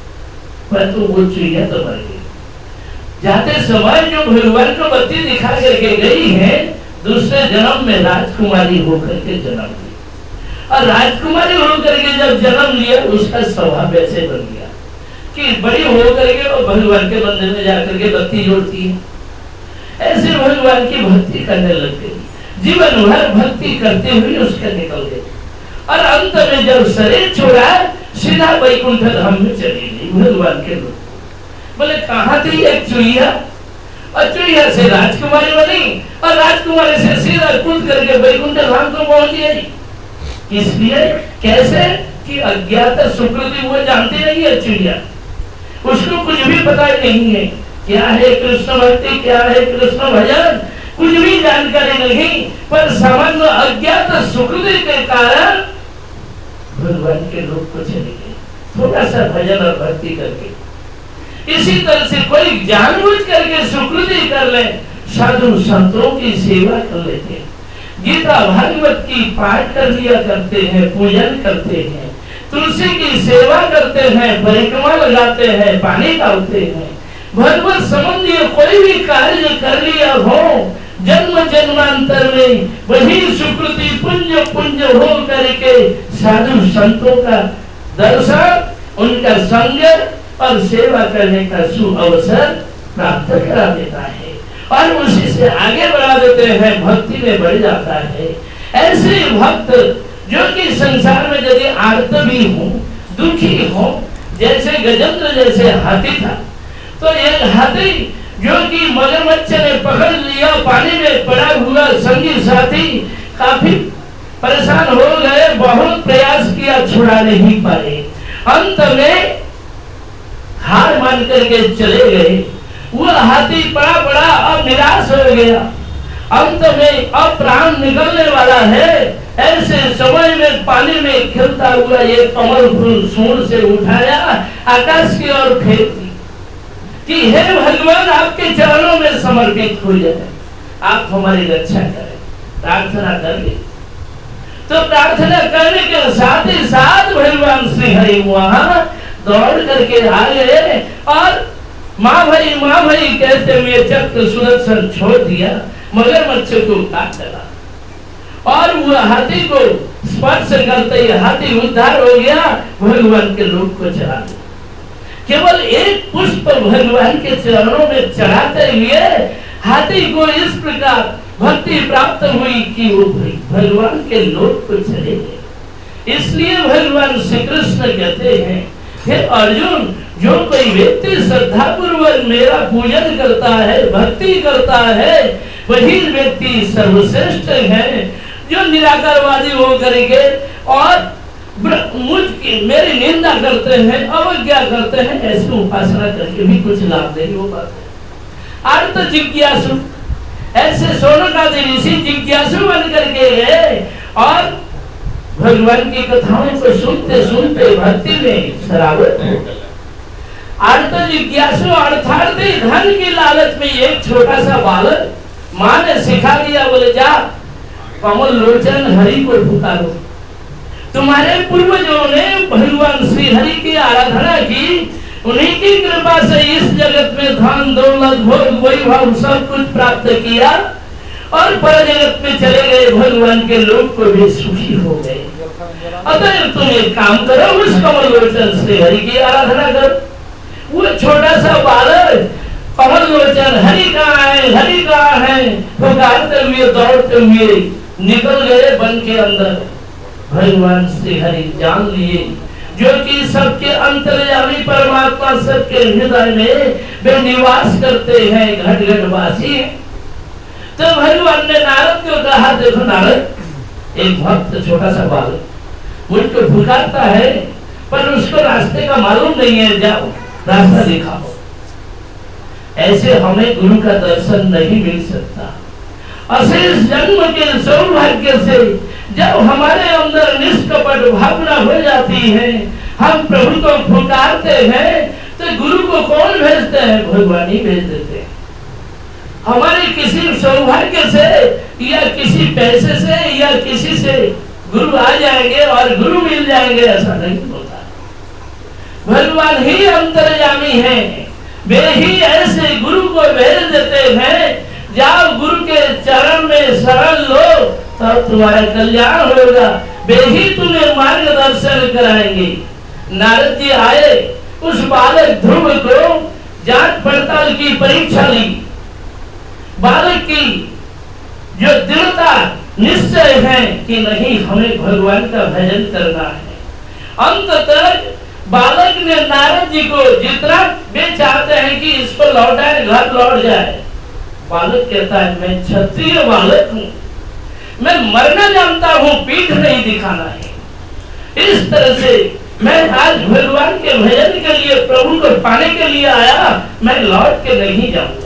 परंतु वो चुईया तो मर गई। जाते समय जो भगवान को बत्ती दिखा करके गई है, दूसरे जन्म में राजकुमारी होकर के जन्म लिया। और राजकुमारी होकर के जब जन्म लिया, उसका स्वभाव ऐसे बन गया कि बड़ी होकर के वो भगवान के मंदिर में जाकर के बत्ती जोड़ती है। ऐसे भगवान की भक्ति करने लग गई, जीवन भर भक्ति करते हुए उसका निकल गई। और अंत में जब शरीर छोड़ा, सीधा वैकुंठ धाम में चली गई भगवान के लोग। बोले कहाँ थी एक चुईया, और चुईया से राजकुमारी बनी, और राजकुमारी से सीधा कूद करके वैकुंठ धाम को पहुंच गई। इसलिए कैसे कि अज्ञात सुकृति वो जानती नहीं है चुईया, उसको कुछ भी पता नहीं है क्या है कृष्ण भक्ति, क्या है कृष्ण भजन, कुछ भी जानकारी नहीं। पर सामान्य अज्ञात सुकृति के कारण भगवान के लोग को चले गए, थोड़ा सा भजन और भक्ति करके। इसी तरह से कोई जानबूझ करके सुकृति कर ले, साधु संतों की सेवा कर लेते हैं, गीता भागवत की पाठ कर लिया करते हैं, पूजन करते हैं, तुलसी की सेवा करते हैं, परिक्रमा लगाते हैं, पानी डालते हैं, भगवत संबंधी कोई भी कार्य कर लिया हो, जन्म जन्मांतर में वही सुकृति पुंज पुंज हो करके साधु संतों का दर्शन, उनका संग और सेवा करने का सुअवसर प्राप्त करा देता है, और उसी से आगे बढ़ा देते हैं, भक्ति में बढ़ जाता है। ऐसे भक्त जो कि संसार में यदि आर्त भी हो, दुखी हो, जैसे गजेंद्र जैसे हाथी था, तो एक हाथी जो कि मगरमच्छ ने पकड़ लिया, पानी में पड़ा हुआ संगी साथी काफी परेशान हो गए, बहुत प्रयास किया, छुड़ा नहीं पाए, अंत में हार मान करके चले गए। वो हाथी पड़ा पड़ा अब निराश हो गया, अंत में अब प्राण निकलने वाला है। ऐसे समय में पानी में खिलता हुआ एक कमल फूल सूंड से उठाया, आकाश की ओर फेंक दी कि हे भगवान, आपके चरणों में समर्पित हो जाए, आप हमारी रक्षा करें। प्रार्थना कर ली। तो प्रार्थना करने के साथ ही साथ भगवान श्री हरि वहां दौड़ करके आ गए, और माँ भाई माँ भाई कहते हुए चक्र सुदर्शन छोड़ दिया, मगरमच्छ को काट डाला, और वो हाथी को स्पर्श करते ही हाथी उद्धार हो गया, भगवान के लोक को चढ़ा दिया। केवल एक पुष्प भगवान के चरणों में चढ़ाते हुए हाथी को इस प्रकार भक्ति प्राप्त हुई कि वो भगवान के लोक को चले गए। इसलिए भगवान श्री कृष्ण कहते हैं, हे अर्जुन, जो कोई व्यक्ति श्रद्धा पूर्वक मेरा पूजन करता है, भक्ति करता है, वही व्यक्ति सर्वश्रेष्ठ है। जो निराकारवादी हो करके और मुझ की मेरी निंदा करते हैं, अवज्ञा करते हैं, ऐसी उपासना करके भी कुछ लाभ नहीं हो पाता। अर्थ जिज्ञासु, ऐसे सोनक आदि ऋषि जिज्ञासु बन करके गए, और भगवान की कथाओं को सुनते सुनते भक्ति में शराबत हो गए। अर्थ जिज्ञासु अर्थार्थी धन की लालच में एक छोटा सा बालक माँ ने सिखा दिया, बोले जा कमल लोचन हरि को पुकारो। तुम्हारे पूर्वजों ने भगवान श्री हरि की आराधना की, उन्हीं की कृपा से इस जगत में धन दौलत भोग वैभव सब कुछ प्राप्त किया, और पर जगत में चले गए, भगवान के लोग को भी सुखी हो गए। अतः तुम एक काम करो, उस कमल लोचन श्री हरि की आराधना करो। वो छोटा सा बालक कमल लोचन हरि कहाँ है, हरि कहाँ है पुकारते हुए दौड़ते हुए निकल गए वन के अंदर। भगवान श्री हरि जान लिए, जो कि सबके अंतर्यामी परमात्मा सबके हृदय में वे निवास करते हैं, घट घट वासी है। तो भगवान ने नारद को कहा, देखो नारद, एक भक्त छोटा सा बालक मुझको पुकारता है, पर उसको रास्ते का मालूम नहीं है, जाओ रास्ता दिखाओ। ऐसे हमें गुरु का दर्शन नहीं मिल सकता। अशेष जन्म के सौभाग्य से जब हमारे अंदर निष्कपट भावना हो जाती है, हम प्रभु को पुकारते हैं, तो गुरु को कौन भेजते हैं? भगवान ही भेज देते हैं। हमारे किसी सौभाग्य से या किसी पैसे से या किसी से गुरु आ जाएंगे और गुरु मिल जाएंगे, ऐसा नहीं होता। भगवान ही अंतर्यामी है, वे ही ऐसे गुरु को भेज देते हैं, जाओ गुरु के चरण में शरण लो, तब तुम्हारा कल्याण होगा, वे ही तुम्हें मार्गदर्शन कराएंगे। नारद जी आए, उस बालक ध्रुव को जांच पड़ताल की परीक्षा ली। बालक की जो दृढ़ता निश्चय है कि नहीं, हमें भगवान का भजन करना है। अंत तक बालक ने नारद जी को जितना वे चाहते हैं कि इसको लौटाए, घर लौट जाए, बालक कहता है मैं क्षत्रिय बालक हूं, मैं मरना जानता हूं, पीठ नहीं दिखाना है। इस तरह से मैं आज भगवान के भजन के लिए, प्रभु को पाने के लिए आया, मैं लौट के नहीं जाऊंगा।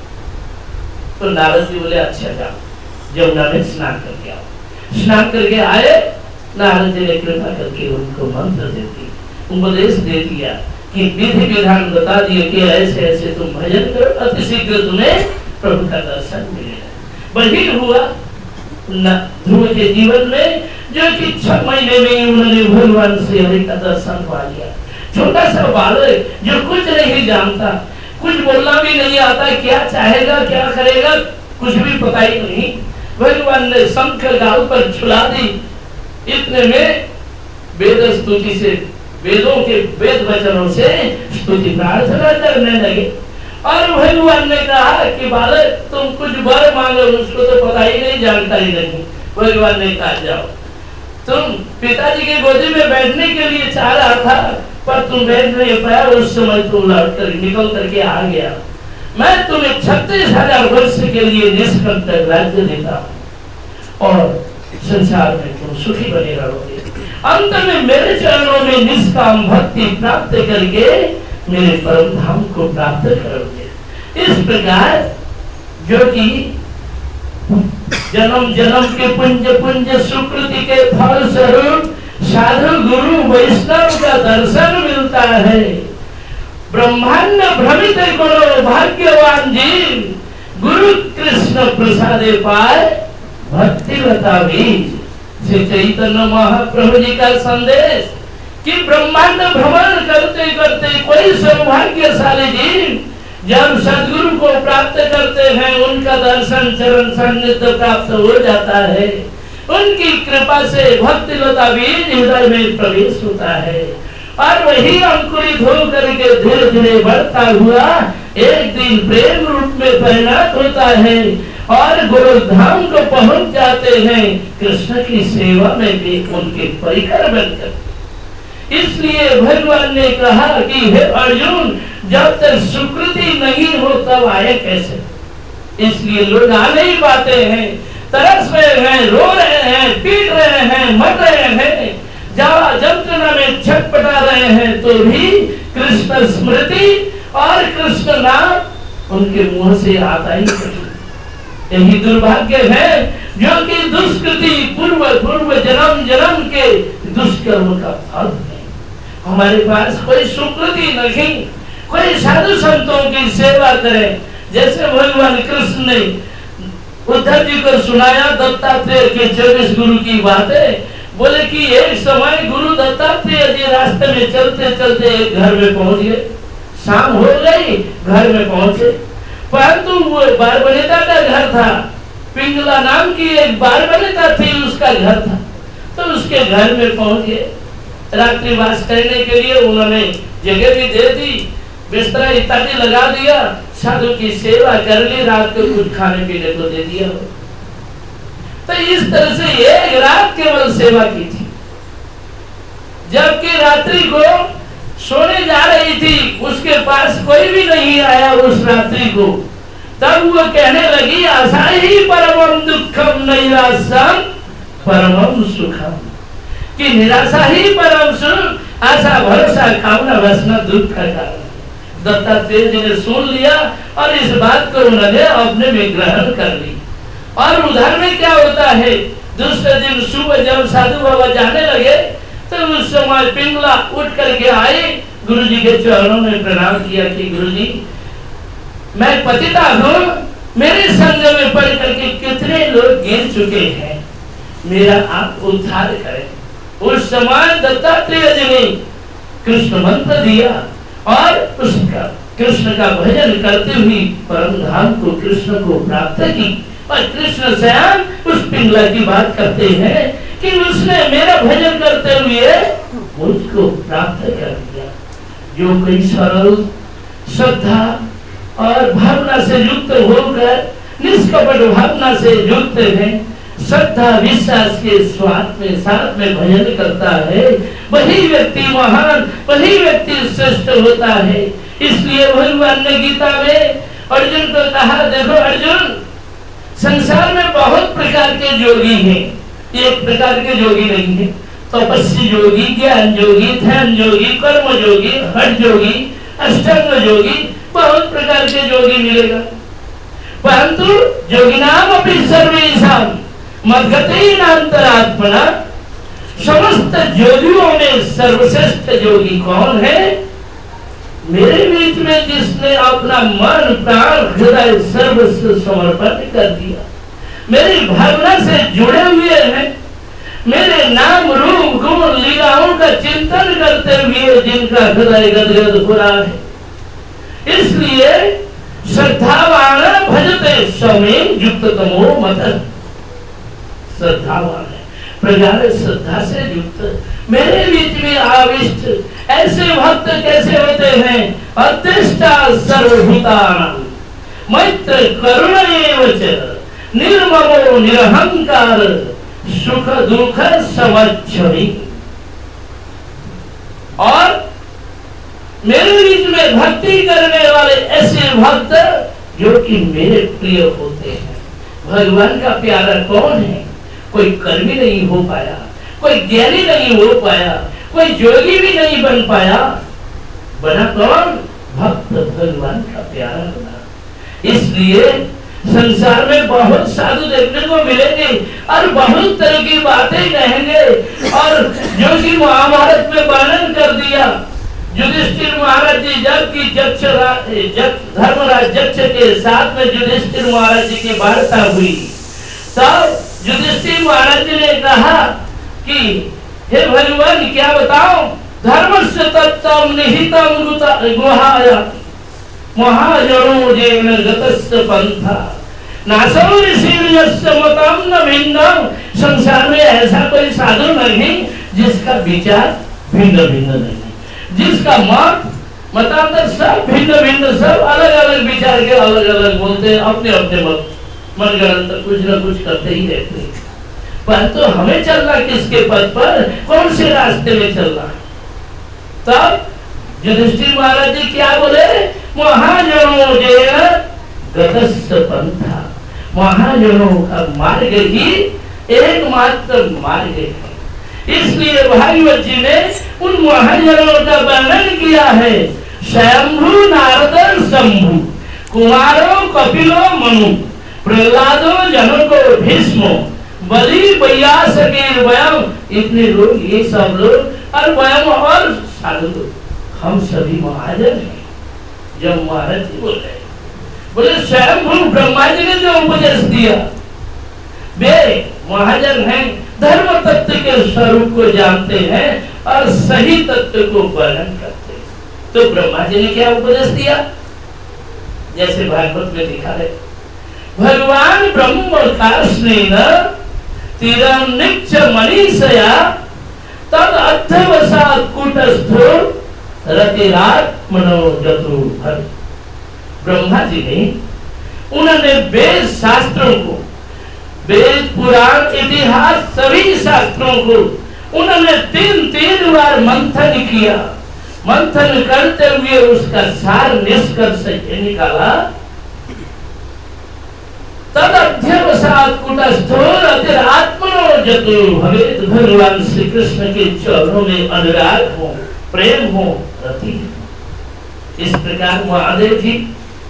तो नारद जी बोले अच्छा जाओ, यमुना में स्नान करके आओ। स्नान करके आए, नारद जी ने कृपा करके उनको मंत्र दे दिया, उपदेश दे दिया कि विधि विधान बता दिए कि ऐसे ऐसे तुम भजन करो, अति शीघ्र तुम्हें प्रभु का दर्शन मिलेगा। वही हुआ ध्रुव के जीवन में, जो कि छह महीने में उन्होंने भगवान श्री हरि का दर्शन पा लिया। छोटा सा बालक जो कुछ नहीं जानता, कुछ बोलना भी नहीं आता, क्या चाहेगा क्या करेगा कुछ भी पता ही नहीं, भगवान ने शंख गाल पर छुला दी। इतने में वेद स्तुति से, वेदों के वेद वचनों से स्तुति प्रार्थना करने लगे। और भगवान ने कहा कि बालक तुम कुछ वर मांगो, उसको तो पता ही नहीं, जानकारी नहीं। भगवान ने कहा जाओ, तुम पिताजी के गोदी में बैठने के लिए चाह रहा था, पर तुम बैठ नहीं पाया, उस समय तुम लौट कर निकल करके आ गया। मैं तुम्हें छत्तीस हजार वर्ष के लिए निष्कंटक राज्य देता हूँ और संसार में तुम सुखी बने रहोगे। अंत में मेरे चरणों में निष्काम भक्ति प्राप्त करके मेरे परम धाम को प्राप्त करोगे। इस प्रकार जो कि जन्म जन्म के पुंज पुंज सुकृति के फल स्वरूप साधु गुरु वैष्णव का दर्शन मिलता है। ब्रह्मांड भ्रमित करो भाग्यवान जीव, गुरु कृष्ण प्रसादे पाए भक्ति लता बीज। श्री चैतन्य महाप्रभु जी का संदेश कि ब्रह्मांड भ्रमण करते करते कोई सौभाग्यशाली जीव जब सदगुरु को प्राप्त करते हैं, उनका दर्शन चरण सान्निध्य प्राप्त हो जाता है, उनकी कृपा से भक्ति लता बीज हृदय में प्रवेश होता है और वही अंकुरित हो करके धीरे धीरे बढ़ता हुआ एक दिन प्रेम रूप में परिणत होता है और गोलोकधाम को पहुंच जाते हैं, कृष्ण की सेवा में भी उनके परिकर बनकर। इसलिए भगवान ने कहा कि हे अर्जुन, जब तक सुकृति नहीं हो तब आए कैसे। इसलिए लोग आ नहीं पाते हैं, तरस रहे हैं, रो रहे हैं, पीट रहे हैं, मर रहे हैं, जब जंत्रणा में छटपटा रहे हैं, तो भी कृष्ण स्मृति और कृष्ण नाम उनके मुंह से आता ही नहीं। यही दुर्भाग्य है जो कि दुष्कृति पूर्व पूर्व जन्म जन्म के दुष्कर्म का फल है। हमारे पास कोई सुकृति नहीं, कोई साधु संतों की सेवा करें। जैसे भगवान कृष्ण ने उद्धव जी को सुनाया दत्तात्रेय के चौबीस गुरु की बातें, बोले कि एक समय गुरु दत्तात्रेय जी रास्ते में चलते चलते एक घर में पहुंच गए। शाम हो गई, घर में पहुंचे, परंतु वो बारबनिता का घर था, पिंगला नाम की एक बारबनिता थी, उसका घर था। तो उसके घर में पहुंच गए, रात्रिवास करने के लिए उन्होंने जगह भी दे दी, बिस्तर इत्यादि लगा दिया, साधु की सेवा कर ली, रात को कुछ खाने पीने को दे दिया। तो इस तरह से एक रात केवल सेवा की थी। जबकि रात्रि को सोने जा रही थी, उसके पास कोई भी नहीं आया उस रात्रि को। तब वो कहने लगी आशा ही परमम दुखम नैराश्यम परमम सुखम, कि निराशा ही परम सुख, आशा भरोसा कामना वासना दुख का कारण। दत्तात्रेय जी ने सुन लिया और इस बात को उन्होंने अपने में ग्रहण कर ली। और उधर में क्या होता है, दूसरे दिन सुबह जब साधु बाबा जाने लगे तो उस समय पिंगला उठ करके आए, गुरु जी के चरणों में प्रणाम किया कि गुरु जी मैं पतिता हूँ, मेरे संग में पढ़ करके कितने लोग गिर चुके हैं, मेरा आप उद्धार करें। उस समय दत्तात्रेय जी ने कृष्ण मंत्र दिया और उसका कृष्ण का भजन करते हुए परम धाम को कृष्ण को प्राप्त की। और कृष्ण स्वयं उस पिंगला की बात करते हैं कि उसने मेरा भजन करते हुए मुझको प्राप्त कर दिया। जो कोई सरल श्रद्धा और भावना से युक्त होकर निष्कपट भावना से युक्त है, श्रद्धा विश्वास के स्वाद में साथ में भजन करता है, वही व्यक्ति महान, वही व्यक्ति श्रेष्ठ होता है। इसलिए भगवान ने गीता में अर्जुन को कहा, देखो अर्जुन, संसार में बहुत प्रकार के योगी हैं, एक प्रकार के योगी नहीं है। तपस्वी योगी, ज्ञान योगी, ध्यान योगी, कर्म योगी, हठ योगी, अष्टांग योगी, बहुत प्रकार के योगी मिलेगा। परंतु योगी नाम अपनी सर्वेशाम मद्गतेनांतरात्मना, समस्त योगियों में सर्वश्रेष्ठ योगी कौन है? मेरे बीच में जिसने अपना मन प्राण हृदय सर्वस्व समर्पण कर दिया, मेरी भावना से जुड़े हुए हैं, मेरे नाम रूप गुण लीलाओं का चिंतन करते हुए जिनका हृदय गदगद हो रहा है। इसलिए श्रद्धावान भजते समें युक्त तमो मत, श्रद्धावान है, प्रगाढ़ श्रद्धा से युक्त, मेरे बीच में आविष्ट ऐसे भक्त कैसे होते हैं? अत्यष्टा सर्वभूतानां मैत्र करुण एव च निर्ममो निरहंकार सुख दुख समच्छति। और मेरे बीच में भक्ति करने वाले ऐसे भक्त जो कि मेरे प्रिय होते हैं। भगवान का प्यारा कौन है? कोई कर्मी नहीं हो पाया, कोई ज्ञानी नहीं हो पाया, कोई योगी भी नहीं बन पाया, बना कौन? भक्त भगवान का प्यारा बना। इसलिए संसार में बहुत साधु देखने को मिलेंगे और बहुत तरह की बातें कहेंगे। और जो कि महाभारत में वर्णन कर दिया, युधिष्ठिर महाराज जी जब की जक्ष धर्मराज जक्ष के साथ में युधिष्ठिर महाराज जी की वार्ता हुई, तब युधिष्ठिर महाराज जी ने कहा कि हे भगवान, क्या बताओ, धर्म से तत्व निहितम गुहाया महाजनो जेन गतस्य पंथा नासौ ऋषिर्यस्य मतम न भिन्नम। संसार में ऐसा कोई साधु नहीं जिसका विचार भिन्न भिन्न नहीं, जिसका मत मतांतर सब भिन्न भिन्न, सब अलग अलग विचार के अलग अलग बोलते हैं, अपने अपने मत मनगढ़ंत कुछ न कुछ करते ही रहते हैं। परंतु तो हमें चलना किसके पथ पर, कौन से रास्ते में चलना है? तब युधिष्ठिर महाराज जी क्या बोले? महाजनों जेन गतस्य पंथा, महाजनों का मार्ग ही एकमात्र मार्ग है। इसलिए भागवत जी ने उन महाजनों का वर्णन किया है। स्वयंभू नारद शंभु, कुमारो कपिलो मनु, प्रहलादो जनको भीष्मो, बलि व्यासकीर वयम, इतने लोग, ये सब लोग और वयम और साधु लोग, हम सभी महाजन हैं। जब महाराज जी बोल रहे बोले स्वयं ब्रह्मा जी ने जो उपदेश दिया, वे महाजन हैं, धर्म तत्व के स्वरूप को जानते हैं और सही तत्व को वर्णन करते हैं। तो ब्रह्मा जी ने क्या उपदेश दिया? जैसे भागवत में लिखा है, भगवान ब्रह्म कार्ष्णेन तिरन्निच्च मनीषया तद अध्यवसात् कूटस्थो रतिरात्मनो जतु भर। ब्रह्मा जी ने उन्होंने वेद शास्त्रों को, वेद पुराण इतिहास सभी शास्त्रों को उन्होंने तीन तीन बार मंथन किया। मंथन करते हुए उसका सार निष्कर्ष ये निकाला, तद अध्यवसात कुटस्थोर अतिरात्मनो जतु भवेत। भगवान श्री कृष्ण के चरणों में अनुराग हो, प्रेम हो, रति हो। इस प्रकार महादेव जी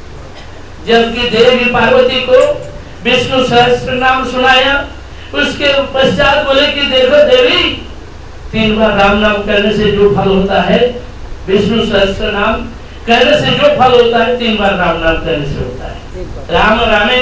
जबकि देवी पार्वती को विष्णु सहस्त्र नाम सुनाया, उसके पश्चात बोले कि देखो देवी, तीन बार राम नाम कहने से जो फल होता है, विष्णु सहस्त्र नाम कहने से जो फल होता है, तीन बार राम नाम कहने से होता है। राम रामे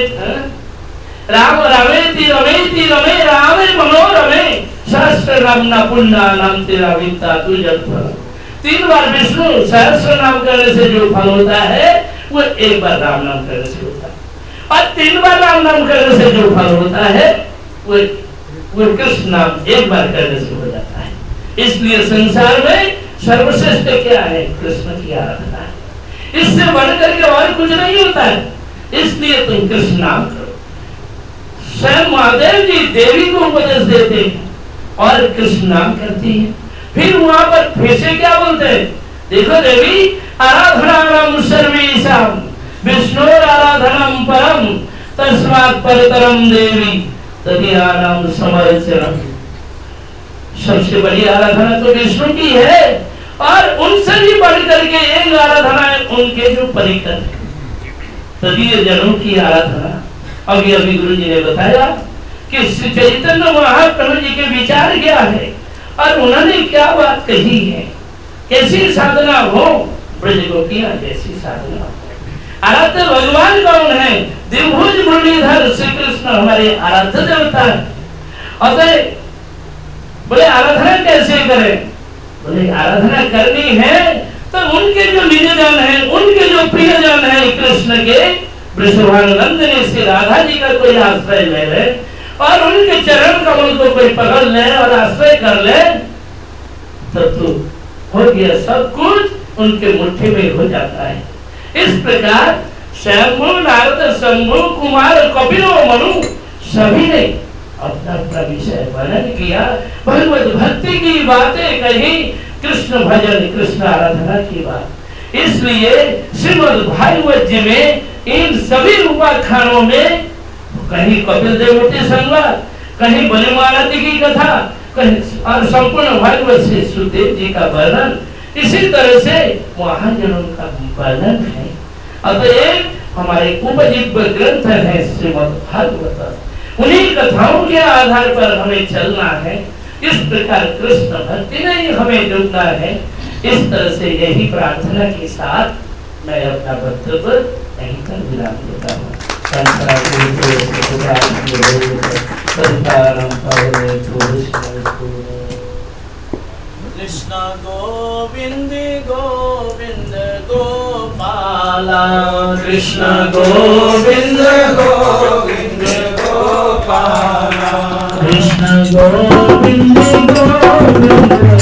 राम रामेति रमेति रमे रामे मनोरमे सहस्त्र नाम ना पुण्य नाम तेरा विद्या तू जल फल। तीन बार विष्णु सहस्त्र नाम करने से जो फल होता है वो एक बार राम नाम करने से होता है, और तीन बार राम नाम करने से जो फल होता है वो वो कृष्ण नाम एक बार करने से हो जाता है। इसलिए संसार में सर्वश्रेष्ठ क्या है? कृष्ण की आराधना है। इससे बढ़कर के और कुछ नहीं होता है। इसलिए तुम कृष्ण नाम करो। स्वयं महादेव जी देवी को उपदेश देते हैं और कृष्ण नाम करती है। फिर वहां पर फिर से क्या बोलते हैं? देखो देवी, आराधनाम सर्वेषाम विष्णु आराधनम परम तस्मात् परतरम देवी तदीयानाम समर्चनम। सबसे बड़ी आराधना तो विष्णु की है, और उनसे भी बढ़ करके एक आराधना है उनके जो परिकर तदीय जनों की आराधना। अभी अभी गुरु जी ने बताया कि श्री चैतन्य महाप्रभु जी के विचार क्या है और उन्होंने क्या बात कही है। कैसी साधना हो? ब्रज गोपियां जैसी साधना हो। आराध्य भगवान कौन है? द्विभुज मुरलीधर श्री कृष्ण हमारे आराध्य देवता है। अतः बोले आराधना कैसे करें? बोले आराधना करनी है तो उनके जो निजजन है, उनके जो प्रियजन है कृष्ण के, वृषभानुनंदनी श्री राधा जी का कोई आश्रय ले ले और उनके चरण कमल को कोई पकड़ ले और आश्रय कर ले, तब तो हो गया, सब कुछ उनके मुट्ठी में हो जाता है। इस प्रकार शंभु नारद शंभु कुमार कपिल मनु सभी ने अपना अपना विषय वर्णन किया, भगवत भक्ति की बातें कही, कृष्ण भजन कृष्ण आराधना की बात। इसलिए श्रीमद् भागवत जी में इन सभी उपाख्यानों में कहीं कपिल देवती संवाद, कहीं बलि महाराज की कथा, कहीं और संपूर्ण भागवत से सुखदेव जी का वर्णन, इसी तरह से महाजनों का वर्णन है। अतएव हमारे उपजीव्य ग्रंथ है श्रीमद् भागवत। उन्हीं कथाओं के आधार पर हमें चलना है। इस प्रकार कृष्ण भक्ति में ही हमें डूबना है। इस तरह से यही प्रार्थना के साथ मैं अपना वक्तव्य यहीं पर विराम देता हूँ। कृष्ण गोविंद गोविंद गोपाला, कृष्ण गोविंद गोविंद गोपाला, कृष्ण गोविंद गोविंद